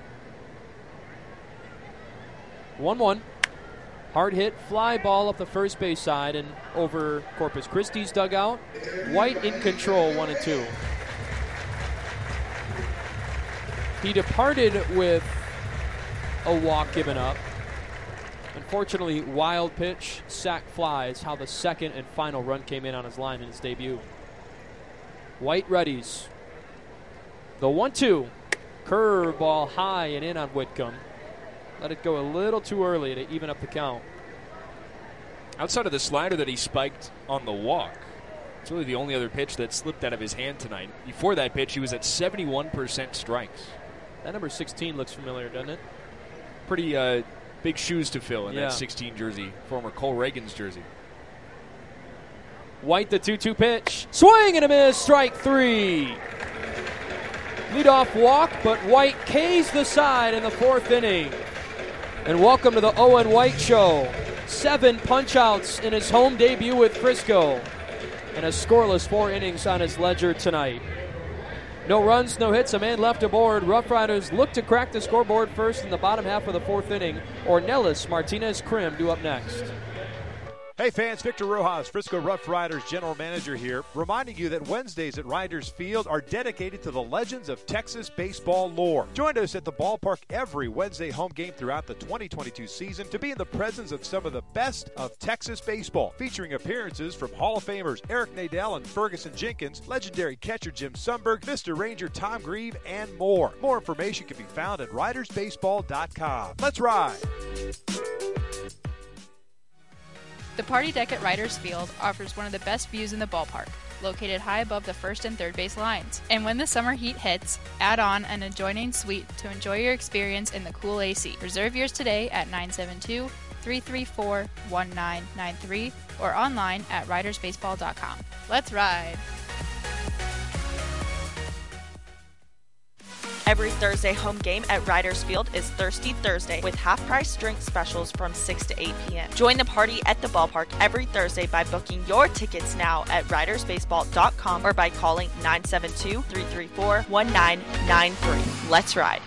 1-1. Hard hit fly ball up the first base side and over Corpus Christi's dugout. White in control, 1-2. He departed with a walk given up. Unfortunately, wild pitch, sac fly is how the second and final run came in on his line in his debut. White readies. The 1-2. Curveball high and in on Whitcomb. Let it go a little too early to even up the count. Outside of the slider that he spiked on the walk, it's really the only other pitch that slipped out of his hand tonight. Before that pitch, he was at 71% strikes. That number 16 looks familiar, doesn't it? Pretty big shoes to fill in that 16 jersey, former Cole Reagan's jersey. White the 2-2 pitch. Swing and a miss, strike 3. Leadoff walk, but White K's the side in the 4th inning. And welcome to the Owen White Show. 7 punch-outs in his home debut with Frisco. And a scoreless 4 innings on his ledger tonight. No runs, no hits, a man left aboard. Rough Riders look to crack the scoreboard first in the bottom half of the 4th inning. Ornelas Martinez Krim due up next. Hey fans, Victor Rojas, Frisco Rough Riders General Manager here, reminding you that Wednesdays at Riders Field are dedicated to the legends of Texas baseball lore. Join us at the ballpark every Wednesday home game throughout the 2022 season to be in the presence of some of the best of Texas baseball, featuring appearances from Hall of Famers Eric Nadel and Ferguson Jenkins, legendary catcher Jim Sundberg, Mr. Ranger Tom Grieve, and more. More information can be found at ridersbaseball.com. Let's ride! The Party Deck at Riders Field offers one of the best views in the ballpark, located high above the first and third base lines. And when the summer heat hits, add on an adjoining suite to enjoy your experience in the cool AC. Reserve yours today at 972-334-1993 or online at ridersbaseball.com. Let's ride! Every Thursday home game at Riders Field is Thirsty Thursday with half-price drink specials from 6 to 8 p.m. Join the party at the ballpark every Thursday by booking your tickets now at ridersbaseball.com or by calling 972-334-1993. Let's ride.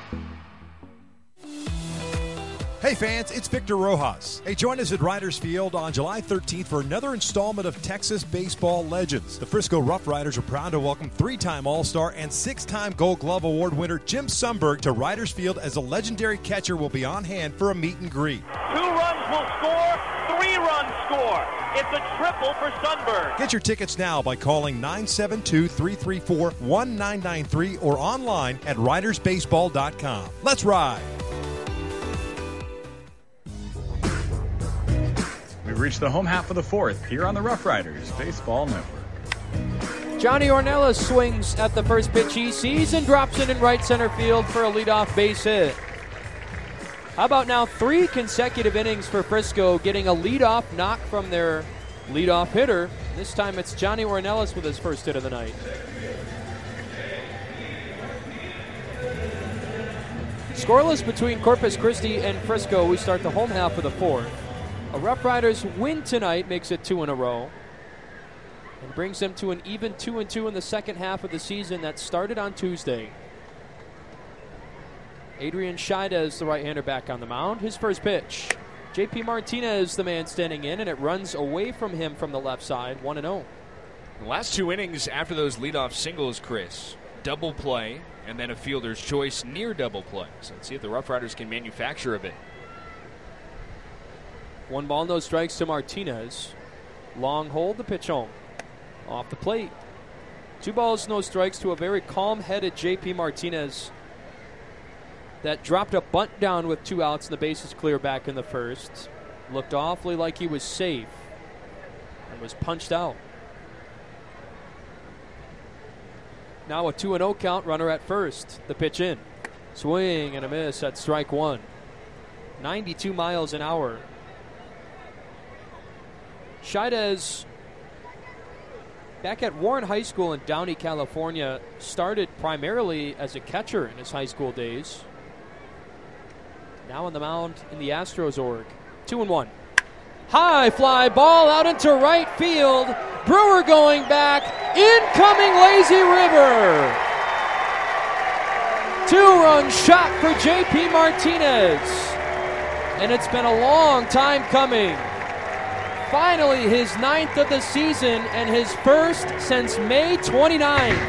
Hey fans, it's Victor Rojas. Hey, join us at Riders Field on July 13th for another installment of Texas Baseball Legends. The Frisco Rough Riders are proud to welcome 3-time All-Star and 6-time Gold Glove Award winner Jim Sundberg to Riders Field as a legendary catcher will be on hand for a meet and greet. 2 runs will score, 3 runs score. It's a triple for Sundberg. Get your tickets now by calling 972-334-1993 or online at ridersbaseball.com. Let's ride. We've reached the home half of the fourth here on the Rough Riders Baseball Network. Johnny Ornelas swings at the first pitch he sees and drops it in right center field for a leadoff base hit. How about now 3 consecutive innings for Frisco, getting a leadoff knock from their leadoff hitter. This time it's Johnny Ornelas with his first hit of the night. Scoreless between Corpus Christi and Frisco. We start the home half of the fourth. A Rough Riders win tonight makes it 2 in a row and brings them to an even 2-2 in the second half of the season that started on Tuesday. Adrian Scheidez, the right-hander, back on the mound. His first pitch. JP Martinez, the man standing in, and it runs away from him from the left side, 1-0. The last 2 innings after those leadoff singles, Chris, double play and then a fielder's choice near double play. So let's see if the Rough Riders can manufacture a bit. 1 ball, no strikes to Martinez. Long hold, the pitch home. Off the plate. 2 balls, no strikes to a very calm-headed JP Martinez that dropped a bunt down with 2 outs and the bases clear back in the first. Looked awfully like he was safe and was punched out. Now a 2-0 count, runner at first. The pitch in. Swing and a miss at strike 1. 92 miles an hour. Scheidez, back at Warren High School in Downey, California, started primarily as a catcher in his high school days. Now on the mound in the Astros org. 2-1. High fly ball out into right field. Brewer going back. Incoming lazy river. 2-run shot for JP Martinez. And it's been a long time coming. Finally, his 9th of the season and his first since May 29th.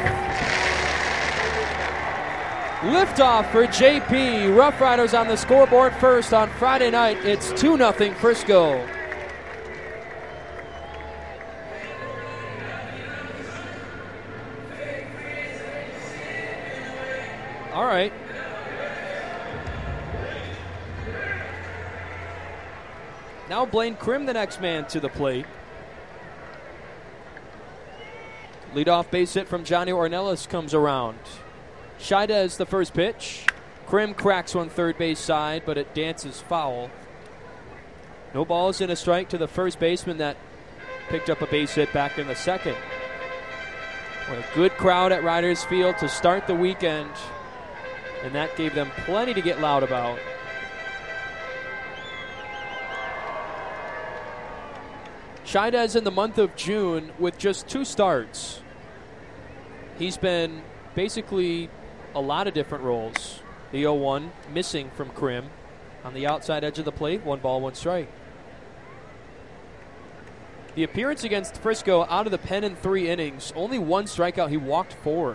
Liftoff for JP. Rough Riders on the scoreboard first on Friday night. It's 2-0 Frisco. All right. Now Blaine Krim, the next man to the plate. Leadoff base hit from Johnny Ornelas comes around. Scheidez, the first pitch. Krim cracks one third base side, but it dances foul. No balls and a strike to the first baseman that picked up a base hit back in the second. What a good crowd at Riders Field to start the weekend, and that gave them plenty to get loud about. Scheidez in the month of June with just 2 starts. He's been basically a lot of different roles. The 0-1 missing from Krim on the outside edge of the plate. 1 ball, 1 strike. The appearance against Frisco out of the pen in 3 innings. Only 1 strikeout. He walked 4.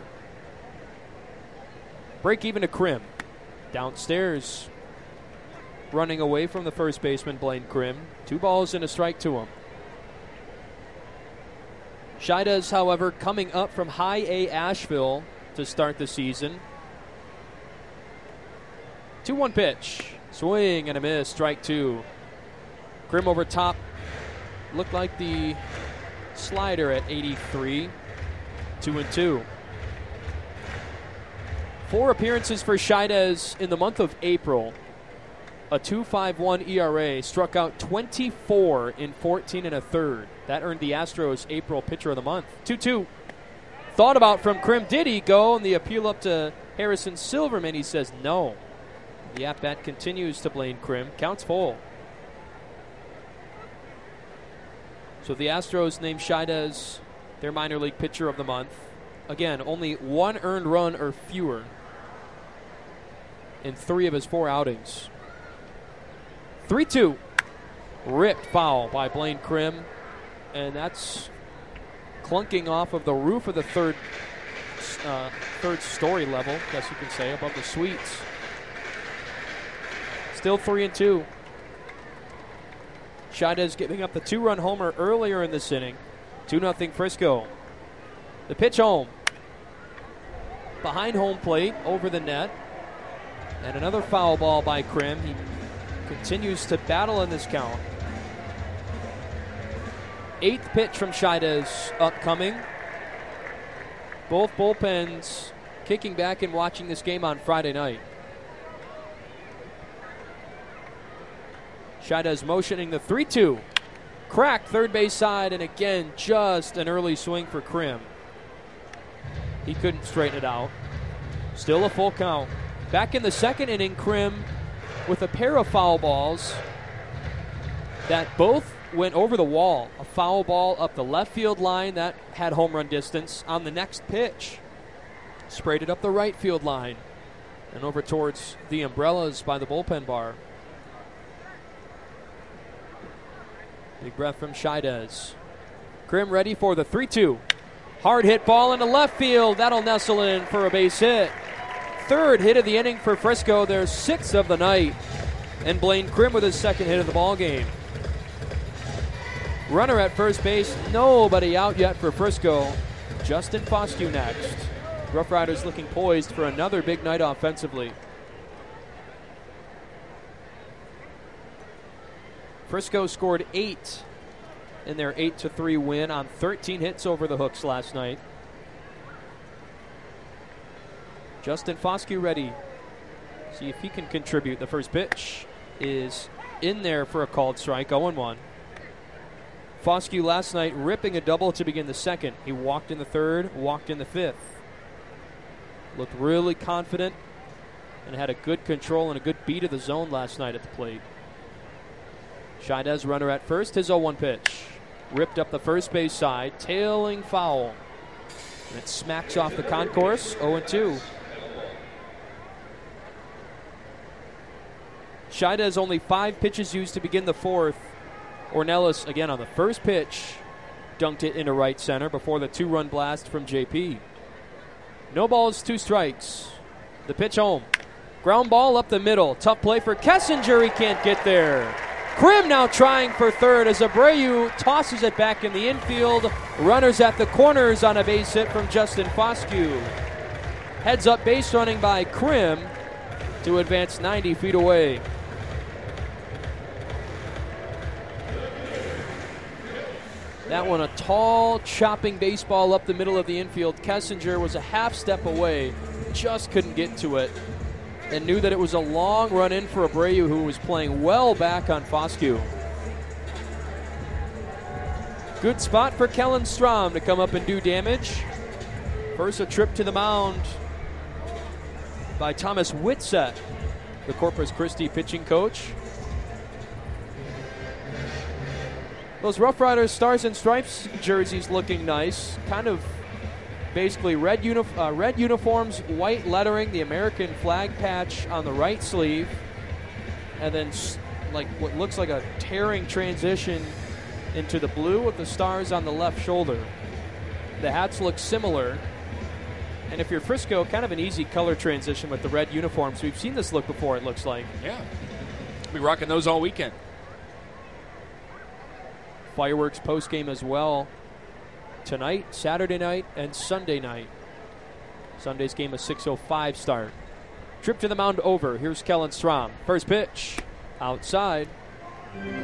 Break even to Krim. Downstairs. Running away from the first baseman, Blaine Krim. 2 balls and a strike to him. Scheidez, however, coming up from High A Asheville to start the season. 2-1 pitch. Swing and a miss. Strike 2. Krim over top. Looked like the slider at 83. 2-2. 4 appearances for Scheidez in the month of April. A 2.51 ERA, struck out 24 in 14 1/3. That earned the Astros April Pitcher of the Month. 2-2. Thought about from Krim. Did he go? And the appeal up to Harrison Silverman. He says no. The at-bat continues to Blaine Krim. Counts full. So the Astros named Scheidez their minor league pitcher of the month. Again, only 1 earned run or fewer in 3 of his 4 outings. 3-2. Ripped foul by Blaine Krim. And that's clunking off of the roof of the third story level, I guess you can say, above the suites. Still 3-2. Scheidez giving up the 2-run homer earlier in this inning. 2-0 Frisco. The pitch home. Behind home plate, over the net. And another foul ball by Krim. He continues to battle in this count. 8th pitch from Scheidez upcoming. Both bullpens kicking back and watching this game on Friday night. Scheidez motioning the 3-2. Cracked third base side, and again, just an early swing for Krim. He couldn't straighten it out. Still a full count. Back in the second inning, Krim with a pair of foul balls that both went over the wall. A foul ball up the left field line that had home run distance. On the next pitch, sprayed it up the right field line and over towards the umbrellas by the bullpen bar. Big breath from Scheidez. Krim ready for the 3-2. Hard hit ball into left field. That'll nestle in for a base hit. 3rd hit of the inning for Frisco. Their 6th of the night. And Blaine Krim with his 2nd hit of the ball game. Runner at first base. Nobody out yet for Frisco. Justin Foscue next. Rough Riders looking poised for another big night offensively. Frisco scored 8 in their 8-3 win on 13 hits over the Hooks last night. Justin Foscue ready. See if he can contribute. The first pitch is in there for a called strike, 0-1. Foscue last night ripping a double to begin the second. He walked in the 3rd, walked in the 5th. Looked really confident and had a good control and a good beat of the zone last night at the plate. Scheidez runner at first, his 0-1 pitch. Ripped up the first base side, tailing foul. And it smacks off the concourse, 0-2. Scheidez only 5 pitches used to begin the 4th. Ornelas, again on the first pitch, dunked it into right center before the 2-run blast from JP. No balls, 2 strikes. The pitch home. Ground ball up the middle. Tough play for Kessinger. He can't get there. Krim now trying for 3rd as Abreu tosses it back in the infield. Runners at the corners on a base hit from Justin Foscue. Heads up base running by Krim to advance 90 feet away. That one a tall, chopping baseball up the middle of the infield. Kessinger was a half step away, just couldn't get to it, and knew that it was a long run in for Abreu, who was playing well back on Foscue. Good spot for Kellen Strom to come up and do damage. First a trip to the mound by Thomas Whitsett, the Corpus Christi pitching coach. Those Rough Riders Stars and Stripes jerseys looking nice. Kind of basically red uniforms, white lettering, the American flag patch on the right sleeve, and then like what looks like a tearing transition into the blue with the stars on the left shoulder. The hats look similar. And if you're Frisco, kind of an easy color transition with the red uniforms. We've seen this look before, it looks like. Yeah. We'll be rocking those all weekend. Fireworks postgame as well tonight, Saturday night, and Sunday night. Sunday's game a 6:05 start. Trip to the mound over. Here's Kellen Strom. First pitch, outside,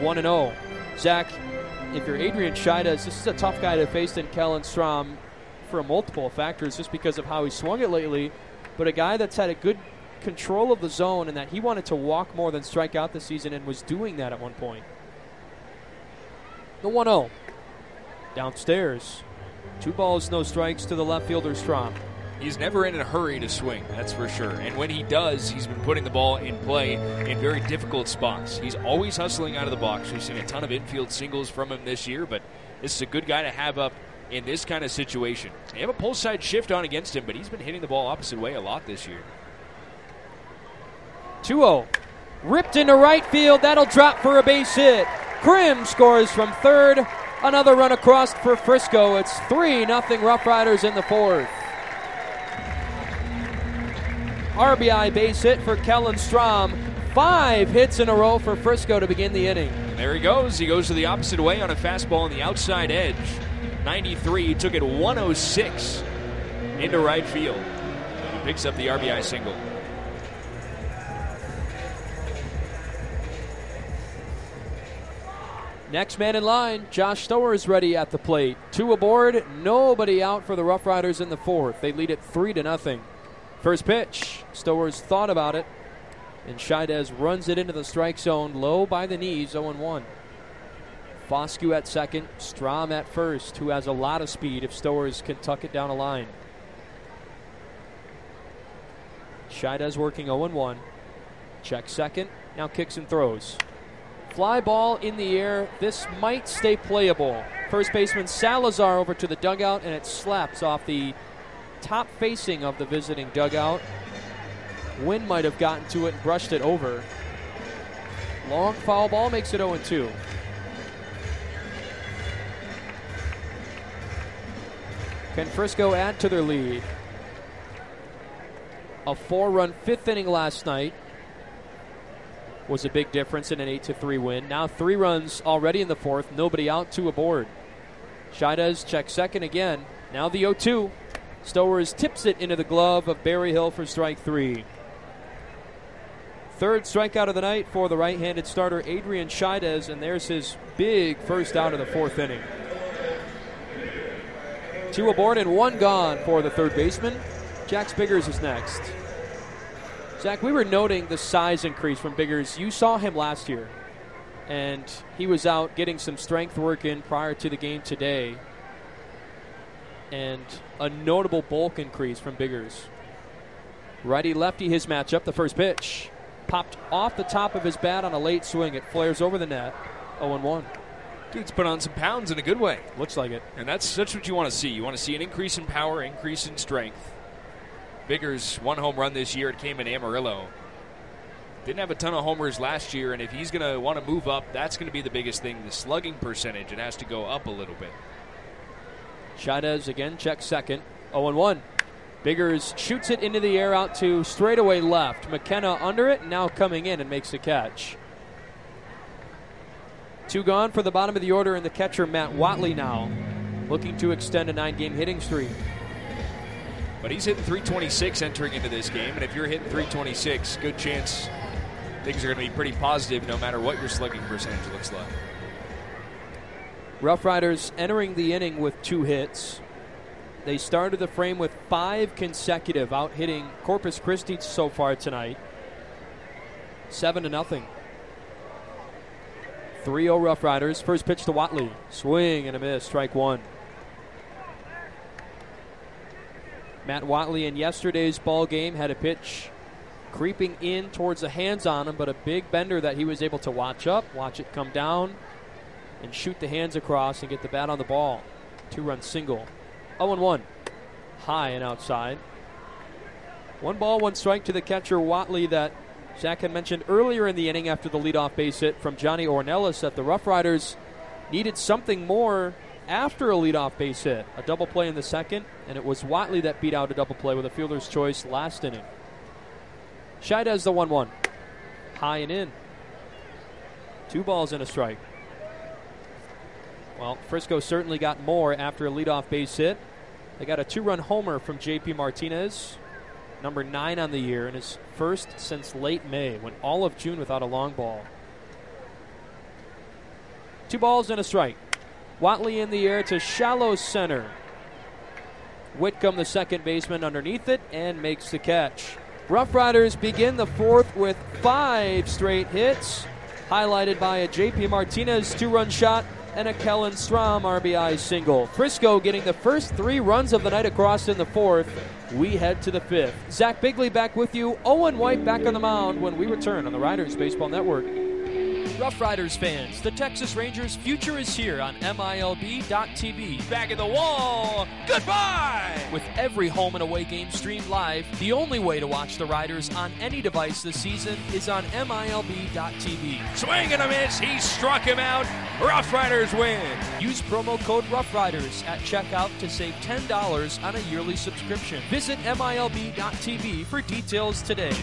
1-0. Zach, if you're Adrian Scheidez, this is a tough guy to face in Kellen Strom. for a multiple of factors just because of how he swung it lately, but a guy that's had a good control of the zone and that he wanted to walk more than strike out this season and was doing that at one point. The 1-0. Downstairs. 2 balls, no strikes to the left fielder, Strom. He's never in a hurry to swing, that's for sure. And when he does, he's been putting the ball in play in very difficult spots. He's always hustling out of the box. We've seen a ton of infield singles from him this year, but this is a good guy to have up in this kind of situation. They have a pull side shift on against him, but he's been hitting the ball opposite way a lot this year. 2-0. Ripped into right field. That'll drop for a base hit. Krim scores from third. Another run across for Frisco. It's 3-0 Rough Riders in the fourth. RBI base hit for Kellen Strom. 5 hits in a row for Frisco to begin the inning. And there he goes. He goes to the opposite way on a fastball on the outside edge. 93. He took it 106 into right field. And he picks up the RBI single. Next man in line, Josh Stower is ready at the plate. 2 aboard, nobody out for the Rough Riders in the fourth. They lead it 3-0. First pitch, Stower's thought about it, and Scheidez runs it into the strike zone, low by the knees, 0-1. Foscue at second, Strom at first, who has a lot of speed if Stowers can tuck it down a line. Scheidez working 0-1. Check second, now kicks and throws. Fly ball in the air. This might stay playable. First baseman Salazar over to the dugout, and it slaps off the top facing of the visiting dugout. Wind might have gotten to it and brushed it over. Long foul ball makes it 0-2. Can Frisco add to their lead? A 4-run 5th inning last night was a big difference in an 8-3 win. Now 3 runs already in the fourth. Nobody out, 2 aboard. Scheidez checks second again. Now the 0-2. Stowers tips it into the glove of Barry Hill for strike 3. Third strikeout of the night for the right-handed starter Adrian Scheidez, and there's his big first out of the 4th inning. 2 aboard and 1 gone for the third baseman. Jax Biggers is next. Zach, we were noting the size increase from Biggers. You saw him last year, and he was out getting some strength work in prior to the game today. And a notable bulk increase from Biggers. Righty-lefty his matchup, the first pitch. Popped off the top of his bat on a late swing. It flares over the net, 0-1. Dude's put on some pounds in a good way. Looks like it. And that's what you want to see. You want to see an increase in power, increase in strength. Biggers, 1 home run this year. It came in Amarillo. Didn't have a ton of homers last year, and if he's going to want to move up, that's going to be the biggest thing. The slugging percentage, it has to go up a little bit. Scheidez again checks second, 0-1. Biggers shoots it into the air out to straightaway left. McKenna under it, now coming in and makes the catch. 2 gone for the bottom of the order, and the catcher Matt Watley now looking to extend a 9-game hitting streak. But he's hitting .326 entering into this game, and if you're hitting .326, good chance things are going to be pretty positive no matter what your slugging percentage looks like. Rough Riders entering the inning with 2 hits. They started the frame with 5 consecutive, out hitting Corpus Christi so far tonight. 7-0. 3-0 Rough Riders. First pitch to Watley. Swing and a miss, strike 1. Matt Watley in yesterday's ball game had a pitch creeping in towards the hands on him, but a big bender that he was able to watch it come down, and shoot the hands across and get the bat on the ball. 2-run single. 0-1. High and outside. 1 ball, 1 strike to the catcher Watley that Zach had mentioned earlier in the inning after the leadoff base hit from Johnny Ornelas that the Rough Riders needed something more after a leadoff base hit. A double play in the second, and it was Watley that beat out a double play with a fielder's choice last inning. Scheidez the 1-1. High and in. 2 balls and a strike. Well, Frisco certainly got more after a leadoff base hit. They got a 2-run homer from J.P. Martinez, number 9 on the year, and his first since late May, went all of June without a long ball. 2 balls and a strike. Watley in the air to shallow center. Whitcomb, the second baseman, underneath it and makes the catch. Rough Riders begin the fourth with 5 straight hits, highlighted by a J.P. Martinez 2-run shot and a Kellen Strom RBI single. Frisco getting the first 3 runs of the night across in the fourth. We head to the fifth. Zach Bigley back with you. Owen White back on the mound when we return on the Riders Baseball Network. Rough Riders fans, the Texas Rangers' future is here on MILB.TV. Back in the wall. Goodbye! With every home and away game streamed live, the only way to watch the Riders on any device this season is on MILB.TV. Swing and a miss. He struck him out. Rough Riders win. Use promo code Rough Riders at checkout to save $10 on a yearly subscription. Visit MILB.TV for details today.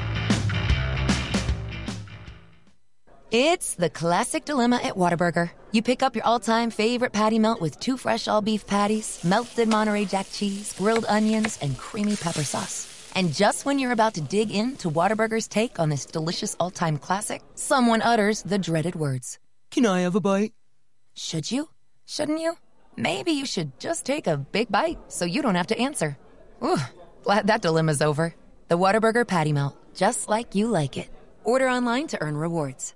It's the classic dilemma at Whataburger. You pick up your all-time favorite patty melt with 2 fresh all-beef patties, melted Monterey Jack cheese, grilled onions, and creamy pepper sauce. And just when you're about to dig into Whataburger's take on this delicious all-time classic, someone utters the dreaded words. Can I have a bite? Should you? Shouldn't you? Maybe you should just take a big bite so you don't have to answer. Ooh, glad that dilemma's over. The Whataburger patty melt, just like you like it. Order online to earn rewards.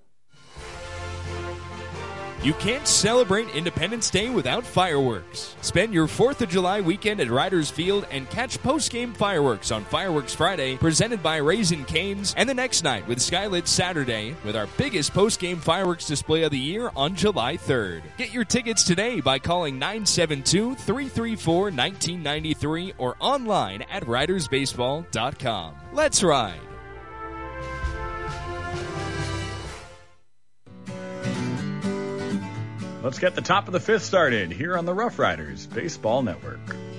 You can't celebrate Independence Day without fireworks. Spend your 4th of July weekend at Riders Field and catch post-game fireworks on Fireworks Friday, presented by Raising Cane's, and the next night with Skylit Saturday, with our biggest post-game fireworks display of the year on July 3rd. Get your tickets today by calling 972-334-1993 or online at ridersbaseball.com. Let's ride! Let's get the top of the fifth started here on the Rough Riders Baseball Network.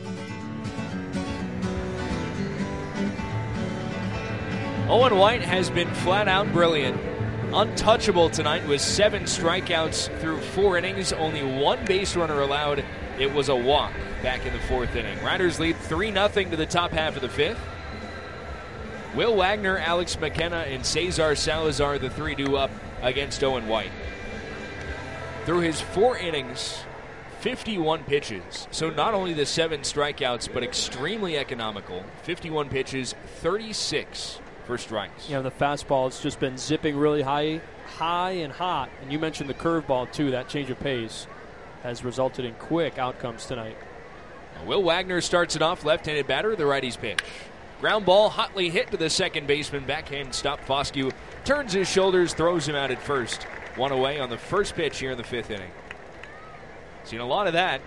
Owen White has been flat out brilliant. Untouchable tonight with 7 strikeouts through 4 innings. Only 1 base runner allowed. It was a walk back in the 4th inning. Riders lead 3-0 to the top half of the 5th. Will Wagner, Alex McKenna, and Cesar Salazar, the 3 do up against Owen White. Through his 4 innings, 51 pitches. So not only the 7 strikeouts, but extremely economical. 51 pitches, 36 for strikes. The fastball has just been zipping really high and hot. And you mentioned the curveball, too. That change of pace has resulted in quick outcomes tonight. Will Wagner starts it off, left-handed batter, the righty's pitch. Ground ball hotly hit to the second baseman. Backhand stop. Foscue turns his shoulders, throws him out at first. 1 away on the first pitch here in the 5th inning. Seen a lot of that.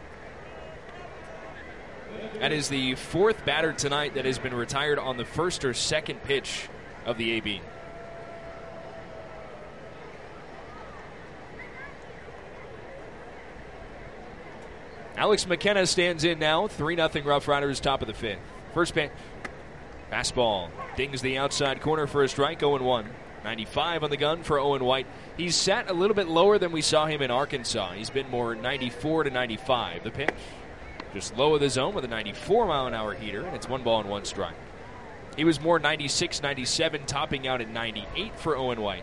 That is the 4th batter tonight that has been retired on the first or second pitch of the AB. Alex McKenna stands in now. 3-0 Rough Riders, top of the 5th. First pitch. Fastball dings the outside corner for a strike. 0-1. 95 on the gun for Owen White. He's sat a little bit lower than we saw him in Arkansas. He's been more 94 to 95. The pitch just low of the zone with a 94-mile-an-hour heater, and it's 1 ball and 1 strike. He was more 96, 97, topping out at 98 for Owen White.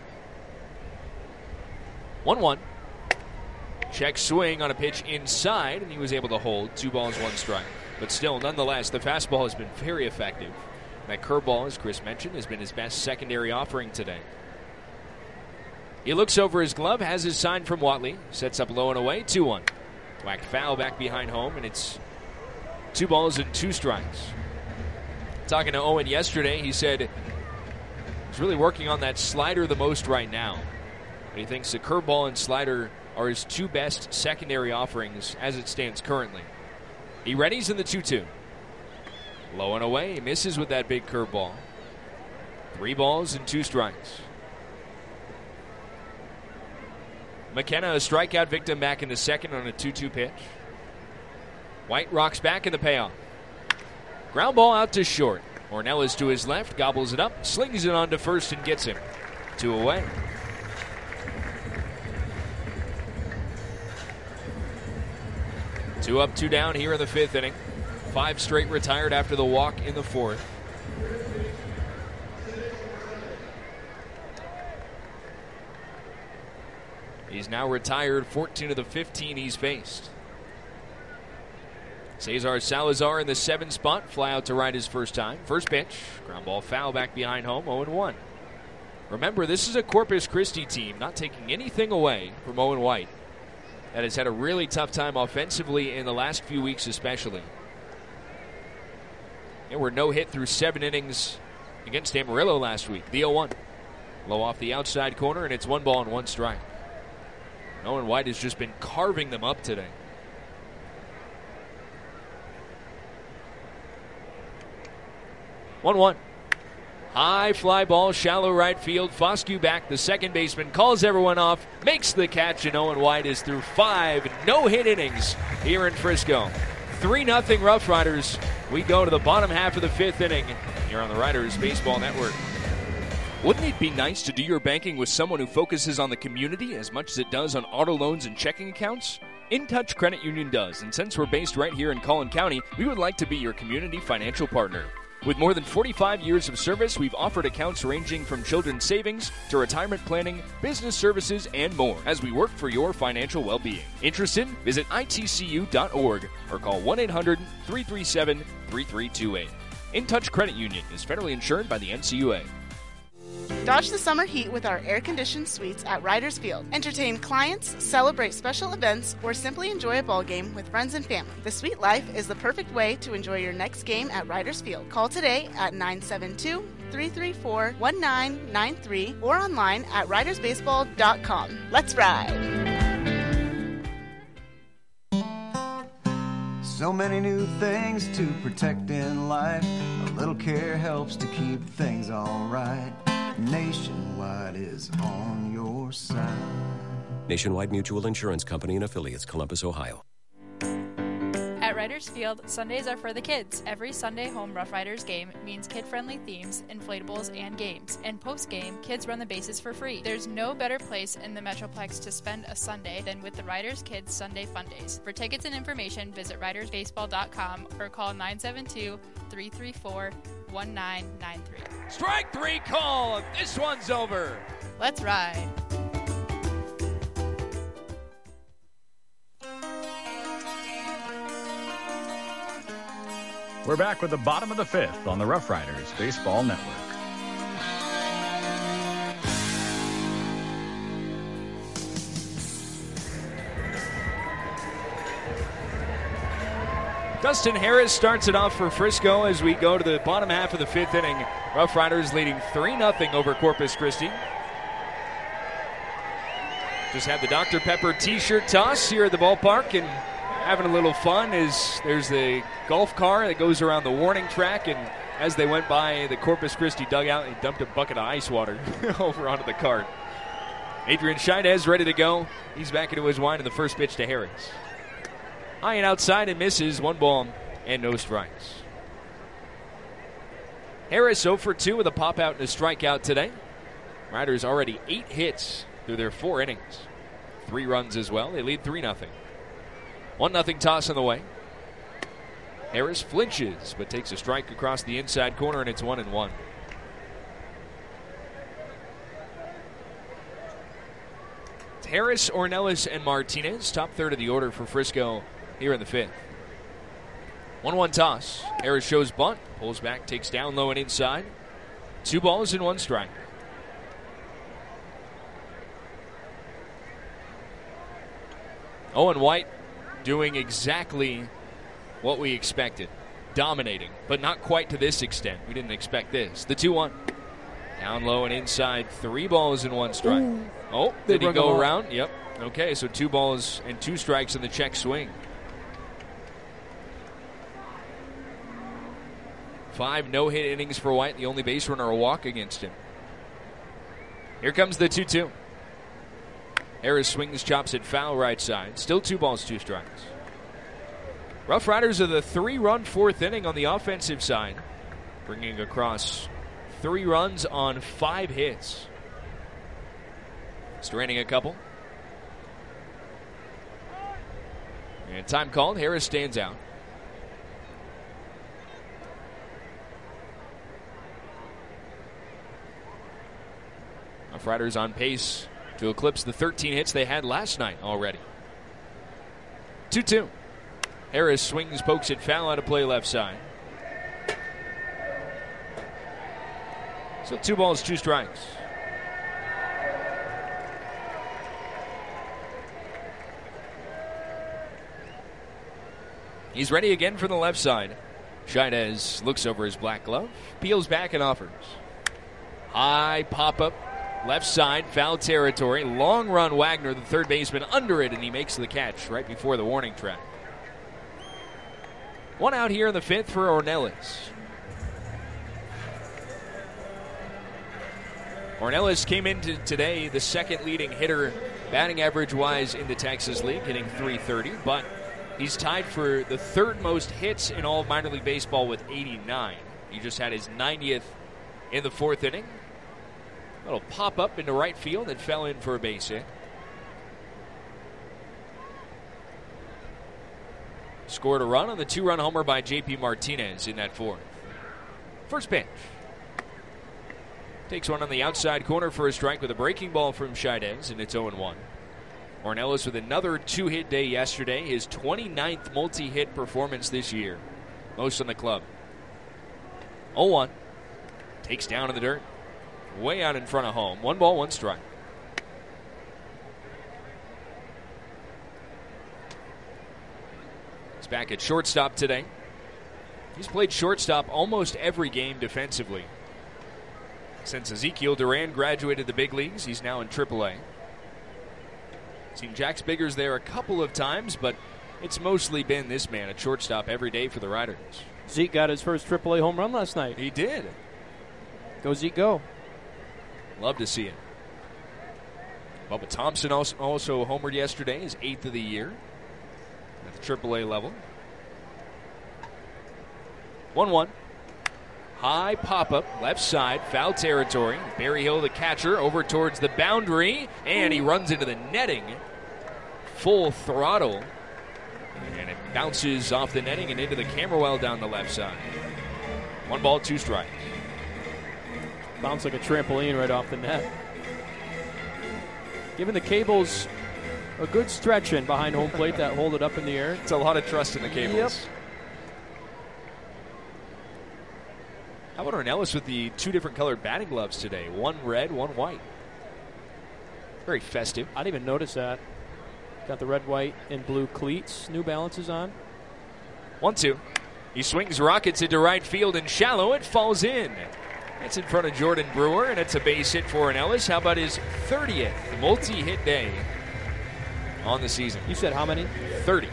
1-1. Check swing on a pitch inside, and he was able to hold. 2 balls, 1 strike. But still, nonetheless, the fastball has been very effective. That curveball, as Chris mentioned, has been his best secondary offering today. He looks over his glove, has his sign from Watley, sets up low and away, 2-1. Whacked foul back behind home, and it's 2 balls and 2 strikes. Talking to Owen yesterday, he said he's really working on that slider the most right now. But he thinks the curveball and slider are his 2 best secondary offerings as it stands currently. He readies in the 2-2. Low and away, he misses with that big curveball. 3 balls and 2 strikes. McKenna, a strikeout victim back in the 2nd on a 2-2 pitch. White rocks back in the payoff. Ground ball out to short. Ornelas to his left, gobbles it up, slings it on to first and gets him. 2 away. Two up, 2 down here in the 5th inning. 5 straight retired after the walk in the 4th. He's now retired 14 of the 15 he's faced. Cesar Salazar in the 7 spot. Fly out to right his first time. First pitch. Ground ball foul back behind home. 0-1. Remember, this is a Corpus Christi team not taking anything away from Owen White that has had a really tough time offensively in the last few weeks especially. And we're no hit through 7 innings against Amarillo last week. The 0-1. Low off the outside corner, and it's 1 ball and 1 strike. Owen White has just been carving them up today. 1-1. High fly ball, shallow right field. Foscue back. The second baseman calls everyone off, makes the catch, and Owen White is through 5 no-hit innings here in Frisco. 3-0 Rough Riders. We go to the bottom half of the 5th inning here on the Riders Baseball Network. Wouldn't it be nice to do your banking with someone who focuses on the community as much as it does on auto loans and checking accounts? InTouch Credit Union does, and since we're based right here in Collin County, we would like to be your community financial partner. With more than 45 years of service, we've offered accounts ranging from children's savings to retirement planning, business services, and more as we work for your financial well-being. Interested? Visit itcu.org or call 1-800-337-3328. InTouch Credit Union is federally insured by the NCUA. Dodge the summer heat with our air-conditioned suites at Riders Field. Entertain clients, celebrate special events, or simply enjoy a ball game with friends and family. The suite life is the perfect way to enjoy your next game at Riders Field. Call today at 972-334-1993 or online at ridersbaseball.com. Let's ride! So many new things to protect in life. A little care helps to keep things alright. Nationwide is on your side. Nationwide Mutual Insurance Company and Affiliates, Columbus, Ohio. At Riders Field, Sundays are for the kids. Every Sunday home Rough Riders game means kid-friendly themes, inflatables, and games. And post-game, kids run the bases for free. There's no better place in the Metroplex to spend a Sunday than with the Riders Kids Sunday Fun Days. For tickets and information, visit ridersbaseball.com or call 972-334-1993. Strike 3 call. This one's over. Let's ride. We're back with the bottom of the 5th on the Rough Riders Baseball Network. Dustin Harris starts it off for Frisco as we go to the bottom half of the 5th inning. Rough Riders leading 3-0 over Corpus Christi. Just had the Dr. Pepper t-shirt toss here at the ballpark and having a little fun as there's the golf car that goes around the warning track, and as they went by the Corpus Christi dugout, he dumped a bucket of ice water over onto the cart. Adrian Scheidez ready to go. He's back into his wind in the first pitch to Harris. High and outside and misses. 1 ball and no strikes. Harris 0 for 2 with a pop out and a strikeout today. Riders already 8 hits through their 4 innings. 3 runs as well. They lead 3-0. 1-0 toss on the way. Harris flinches but takes a strike across the inside corner, and it's 1-1. It's Harris, Ornelas, and Martinez. Top third of the order for Frisco here in the 5th. 1-1 toss. Harris shows bunt. Pulls back, takes down low and inside. 2 balls and 1 strike. Owen White doing exactly what we expected. Dominating, but not quite to this extent. We didn't expect this. The 2-1. Down low and inside. 3 balls and 1 strike. Ooh. Oh, did he go around? Yep. Okay, so 2 balls and 2 strikes in the check swing. 5 no-hit innings for White. The only base runner a walk against him. Here comes the 2-2. Harris swings, chops it foul right side. Still 2 balls, 2 strikes. Rough Riders are the 3-run 4th inning on the offensive side, bringing across 3 runs on 5 hits. Straining a couple. And time called. Harris stands out. Rough Riders on pace to eclipse the 13 hits they had last night already. 2-2. Harris swings, pokes it foul out of play left side. So 2 balls, 2 strikes. He's ready again from the left side. Chaidez looks over his black glove, peels back and offers. High pop-up, left side, foul territory. Long run Wagner, the third baseman, under it, and he makes the catch right before the warning track. 1 out here in the 5th for Ornelas. Ornelas came into today the second leading hitter, batting average-wise in the Texas League, hitting .330, but he's tied for the 3rd most hits in all of minor league baseball with 89. He just had his 90th in the 4th inning. A little pop-up into right field that fell in for a base hit. Scored a run on the 2-run homer by J.P. Martinez in that 4th. First pitch. Takes one on the outside corner for a strike with a breaking ball from Chaidez, and it's 0-1. Ornelas with another 2-hit day yesterday, his 29th multi-hit performance this year. Most on the club. 0-1. Takes down in the dirt. Way out in front of home. 1 ball, 1 strike. He's back at shortstop today. He's played shortstop almost every game defensively. Since Ezekiel Duran graduated the big leagues, he's now in AAA. Seen Jax Biggers there a couple of times, but it's mostly been this man at shortstop every day for the Riders. Zeke got his first AAA home run last night. He did. Go Zeke, go. Love to see it. Bubba Thompson also homered yesterday, his 8th of the year at the AAA level. 1-1. High pop-up, left side, foul territory. Barry Hill, the catcher, over towards the boundary, and he runs into the netting. Full throttle. And it bounces off the netting and into the camera well down the left side. 1 ball, 2 strikes. Bounced like a trampoline right off the net. Giving the Cables a good stretch in behind home plate that hold it up in the air. It's a lot of trust in the Cables. Yep. How about Ornelas with the 2 different colored batting gloves today? 1 red, 1 white. Very festive. I didn't even notice that. Got the red, white, and blue cleats. New Balances on. 1-2. He swings, rockets into right field and shallow. It falls in. It's in front of Jordan Brewer, and it's a base hit for Ornelas. How about his 30th multi-hit day on the season? You said how many? 30.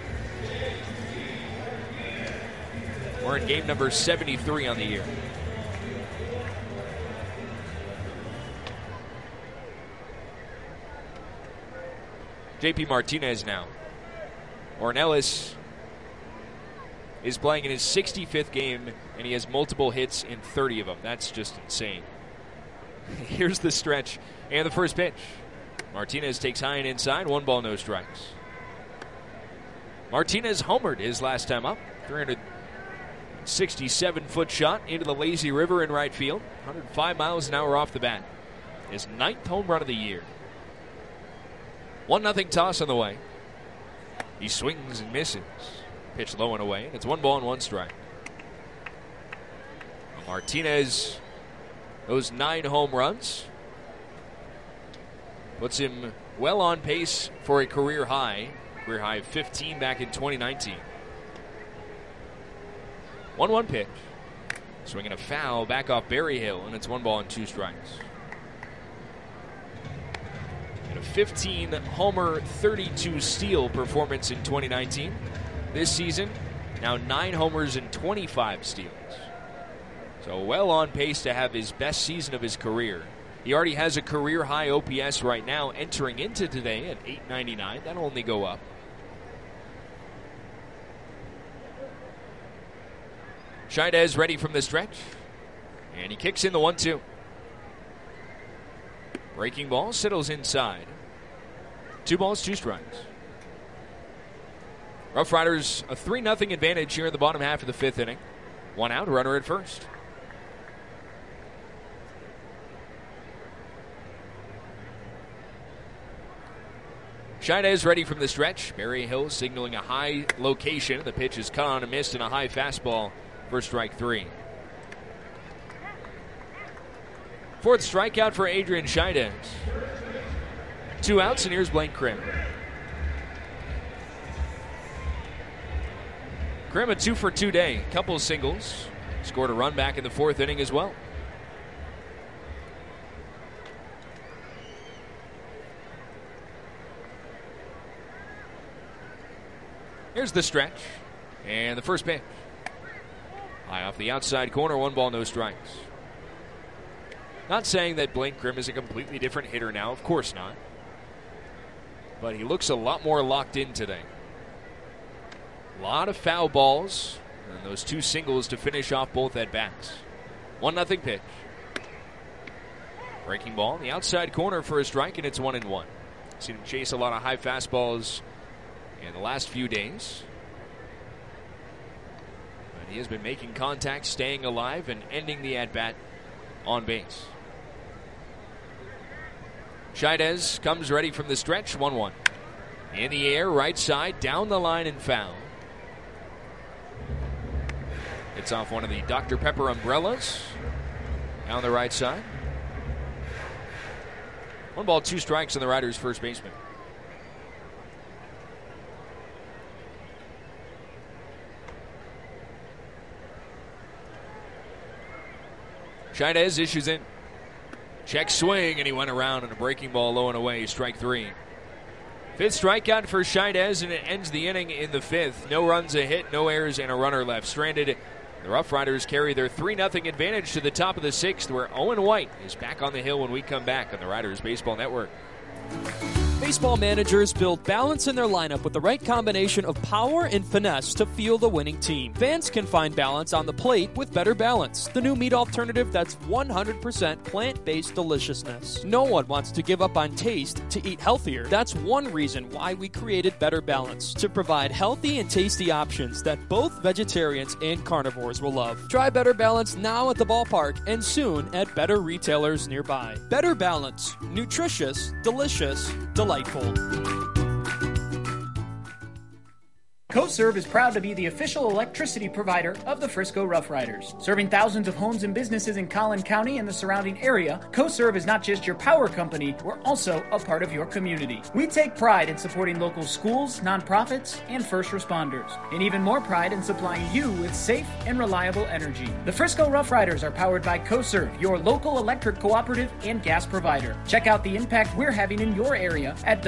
We're in game number 73 on the year. J.P. Martinez now. Ornelas is playing in his 65th game, and he has multiple hits in 30 of them. That's just insane. Here's the stretch and the first pitch. Martinez takes high and inside. 1 ball, no strikes. Martinez homered his last time up. 367-foot shot into the lazy river in right field. 105 miles an hour off the bat. His 9th home run of the year. 1-0 toss on the way. He swings and misses. Pitch low and away. It's 1 ball and 1 strike. Martinez, those 9 home runs, puts him well on pace for a career high of 15 back in 2019. 1-1 pitch. Swinging a foul back off Barry Hill, and it's 1 ball and 2 strikes. And a 15 homer, 32 steal performance in 2019. This season, now 9 homers and 25 steals. So well on pace to have his best season of his career. He already has a career high OPS right now entering into today at 899. That'll only go up. Chaidez ready from the stretch. And he kicks in the 1-2. Breaking ball settles inside. 2 balls, 2 strikes. Rough Riders a 3-0 advantage here in the bottom half of the 5th inning. 1 out, runner at first. Scheidez ready from the stretch. Barry Hill signaling a high location. The pitch is cut on and missed, and a high fastball for strike 3. Fourth strikeout for Adrian Scheidez. 2 outs, and here's Blake Krim. Krim a 2-for-2 day. Couple of singles. Scored a run back in the 4th inning as well. Here's the stretch. And the first pitch. High off the outside corner, 1 ball, no strikes. Not saying that Blake Krim is a completely different hitter now, of course not. But he looks a lot more locked in today. A lot of foul balls, and those 2 singles to finish off both at-bats. 1-0 pitch. Breaking ball in the outside corner for a strike, and it's 1-1. Seen him chase a lot of high fastballs in the last few days. But he has been making contact, staying alive, and ending the at-bat on base. Scheidez comes ready from the stretch, 1-1. In the air, right side, down the line and foul. It's off one of the Dr. Pepper umbrellas down the right side. 1 ball, 2 strikes on the Riders' first baseman. Scheidez issues in. Check swing, and he went around on a breaking ball low and away. Strike 3. 5th strikeout for Scheidez, and it ends the inning in the 5th. No runs, a hit, no errors, and a runner left stranded. The Rough Riders carry their 3-0 advantage to the top of the 6th, where Owen White is back on the hill when we come back on the Riders Baseball Network. Baseball managers build balance in their lineup with the right combination of power and finesse to field a winning team. Fans can find balance on the plate with Better Balance, the new meat alternative that's 100% plant-based deliciousness. No one wants to give up on taste to eat healthier. That's one reason why we created Better Balance, to provide healthy and tasty options that both vegetarians and carnivores will love. Try Better Balance now at the ballpark and soon at better retailers nearby. Better Balance. Nutritious, delicious, delightful. CoServe is proud to be the official electricity provider of the Frisco Rough Riders. Serving thousands of homes and businesses in Collin County and the surrounding area, CoServe is not just your power company, we're also a part of your community. We take pride in supporting local schools, nonprofits, and first responders, and even more pride in supplying you with safe and reliable energy. The Frisco Rough Riders are powered by CoServe, your local electric cooperative and gas provider. Check out the impact we're having in your area at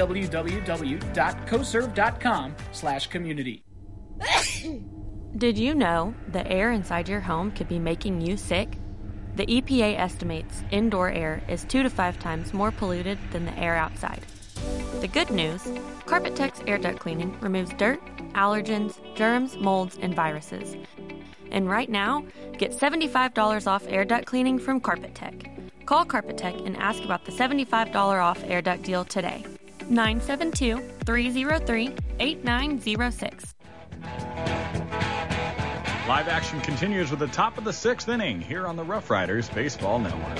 www.coserve.com/community. Did you know the air inside your home could be making you sick? The EPA estimates indoor air is 2 to 5 times more polluted than the air outside. The good news, Carpet-Tech's air duct cleaning removes dirt, allergens, germs, molds, and viruses. And right now, get $75 off air duct cleaning from Carpet-Tech. Call Carpet-Tech and ask about the $75 off air duct deal today. 972-303-8906. Live action continues with the top of the 6th inning here on the Rough Riders Baseball Network.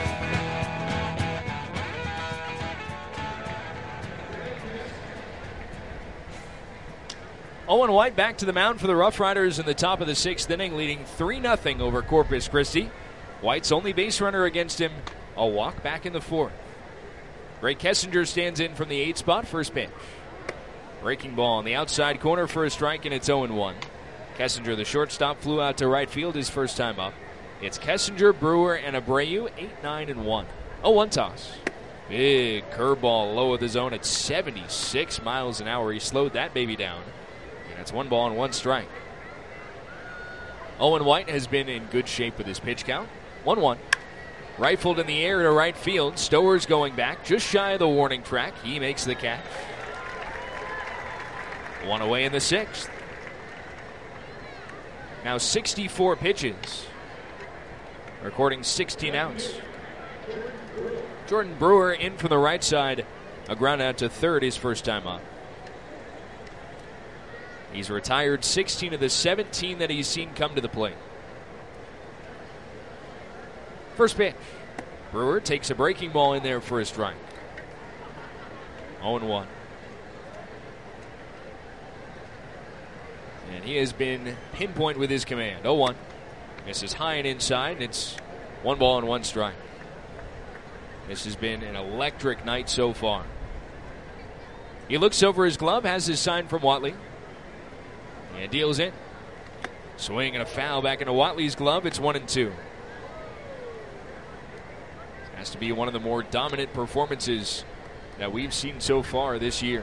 Owen White back to the mound for the Rough Riders in the top of the 6th inning, leading 3-0 over Corpus Christi. White's only base runner against him, a walk back in the 4th. Ray Kessinger stands in from the 8th spot, first pitch. Breaking ball on the outside corner for a strike, and it's 0-1. Kessinger, the shortstop, flew out to right field his first time up. It's Kessinger, Brewer, and Abreu, 8-9-1. 0-1 toss. Big curveball low of the zone at 76 miles an hour. He slowed that baby down. And it's 1 ball and 1 strike. Owen White has been in good shape with his pitch count. 1-1. Rifled in the air to right field. Stowers going back just shy of the warning track. He makes the catch. 1 away in the 6th. Now 64 pitches. Recording 16 outs. Jordan Brewer in from the right side. A ground out to third his first time up. He's retired 16 of the 17 that he's seen come to the plate. First pitch. Brewer takes a breaking ball in there for a strike. 0-1. And he has been pinpoint with his command. 0-1. Misses high and inside, and it's 1 ball and 1 strike. This has been an electric night so far. He looks over his glove, has his sign from Whatley, and deals in. Swing and a foul back into Whatley's glove. It's 1-2. Has to be one of the more dominant performances that we've seen so far this year.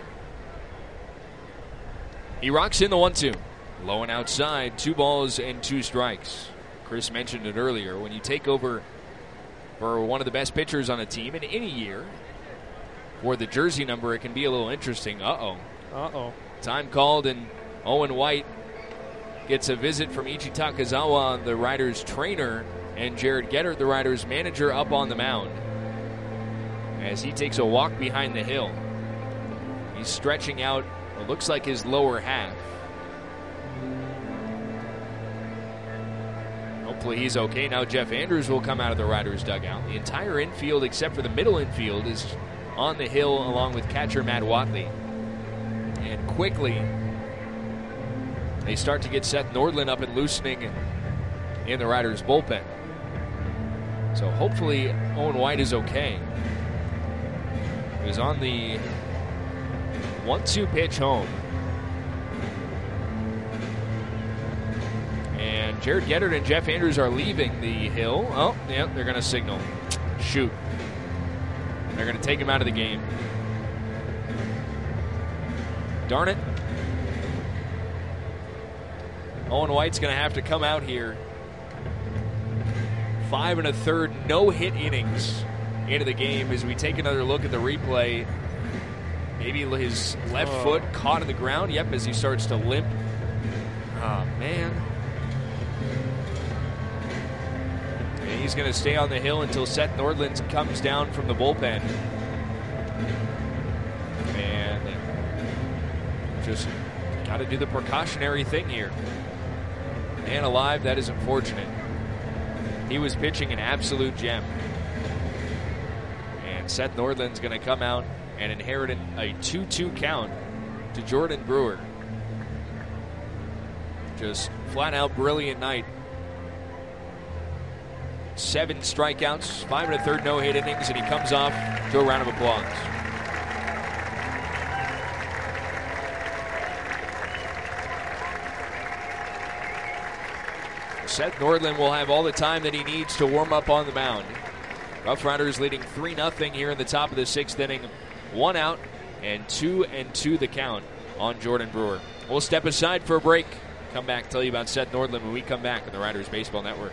He rocks in the 1-2. Low and outside, 2 balls and 2 strikes. Chris mentioned it earlier. When you take over for one of the best pitchers on a team in any year, for the jersey number, it can be a little interesting. Time called, and Owen White gets a visit from Ichi Takazawa, the Riders' trainer, and Jared Gettert, the Riders' manager, up on the mound as he takes a walk behind the hill. He's stretching out what looks like his lower half. Hopefully he's okay. Now Jeff Andrews will come out of the Riders' dugout. The entire infield, except for the middle infield, is on the hill along with catcher Matt Whatley. And quickly, they start to get Seth Nordland up and loosening in the Riders' bullpen. So hopefully Owen White is okay. He was on the 1-2 pitch home. And Jared Gettert and Jeff Andrews are leaving the hill. Oh, yeah, they're going to signal. Shoot. They're going to take him out of the game. Darn it. Owen White's going to have to come out here. 5 1/3 no-hit innings into the game as we take another look at the replay. Maybe his left foot caught in the ground. Yep, as he starts to limp. Oh, man. And he's going to stay on the hill until Seth Nordland comes down from the bullpen. And just got to do the precautionary thing here. Man alive, that is unfortunate. He was pitching an absolute gem. And Seth Nordland's going to come out and inherit a 2-2 count to Jordan Brewer. Just flat out brilliant night. 7 strikeouts, 5 1/3 no-hit innings, and he comes off to a round of applause. Seth Nordland will have all the time that he needs to warm up on the mound. Rough Riders leading 3-0 here in the top of the 6th inning. 1 out and 2-2 the count on Jordan Brewer. We'll step aside for a break. Come back, tell you about Seth Nordland when we come back on the Riders Baseball Network.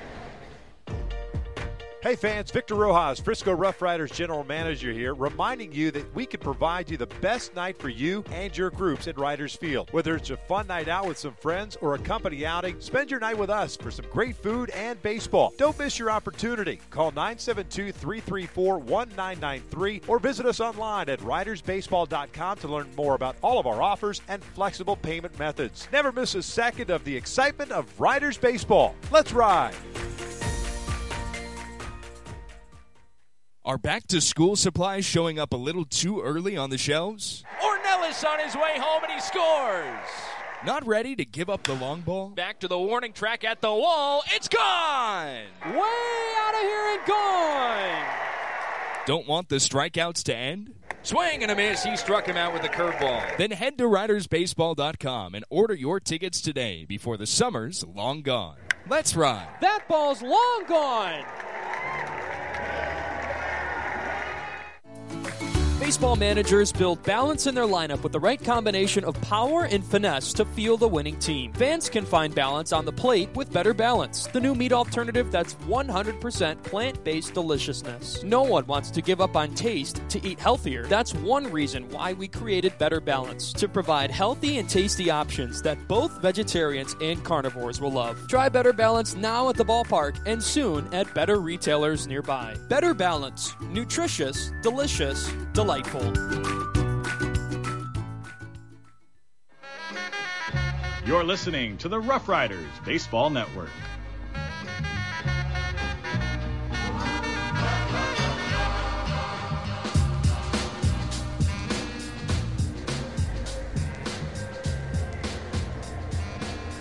Hey fans, Victor Rojas, Frisco Rough Riders General Manager here, reminding you that we can provide you the best night for you and your groups at Riders Field. Whether it's a fun night out with some friends or a company outing, spend your night with us for some great food and baseball. Don't miss your opportunity. Call 972-334-1993 or visit us online at ridersbaseball.com to learn more about all of our offers and flexible payment methods. Never miss a second of the excitement of Riders Baseball. Let's ride! Are back-to-school supplies showing up a little too early on the shelves? Ornelas on his way home, and he scores. Not ready to give up the long ball? Back to the warning track at the wall. It's gone! Way out of here and gone! Don't want the strikeouts to end? Swing and a miss. He struck him out with a curveball. Then head to ridersbaseball.com and order your tickets today before the summer's long gone. Let's ride. That ball's long gone! Baseball managers build balance in their lineup with the right combination of power and finesse to fuel the winning team. Fans can find balance on the plate with Better Balance, the new meat alternative that's 100% plant-based deliciousness. No one wants to give up on taste to eat healthier. That's one reason why we created Better Balance, to provide healthy and tasty options that both vegetarians and carnivores will love. Try Better Balance now at the ballpark and soon at better retailers nearby. Better Balance. Nutritious, delicious, delightful. You're listening to the Rough Riders Baseball Network.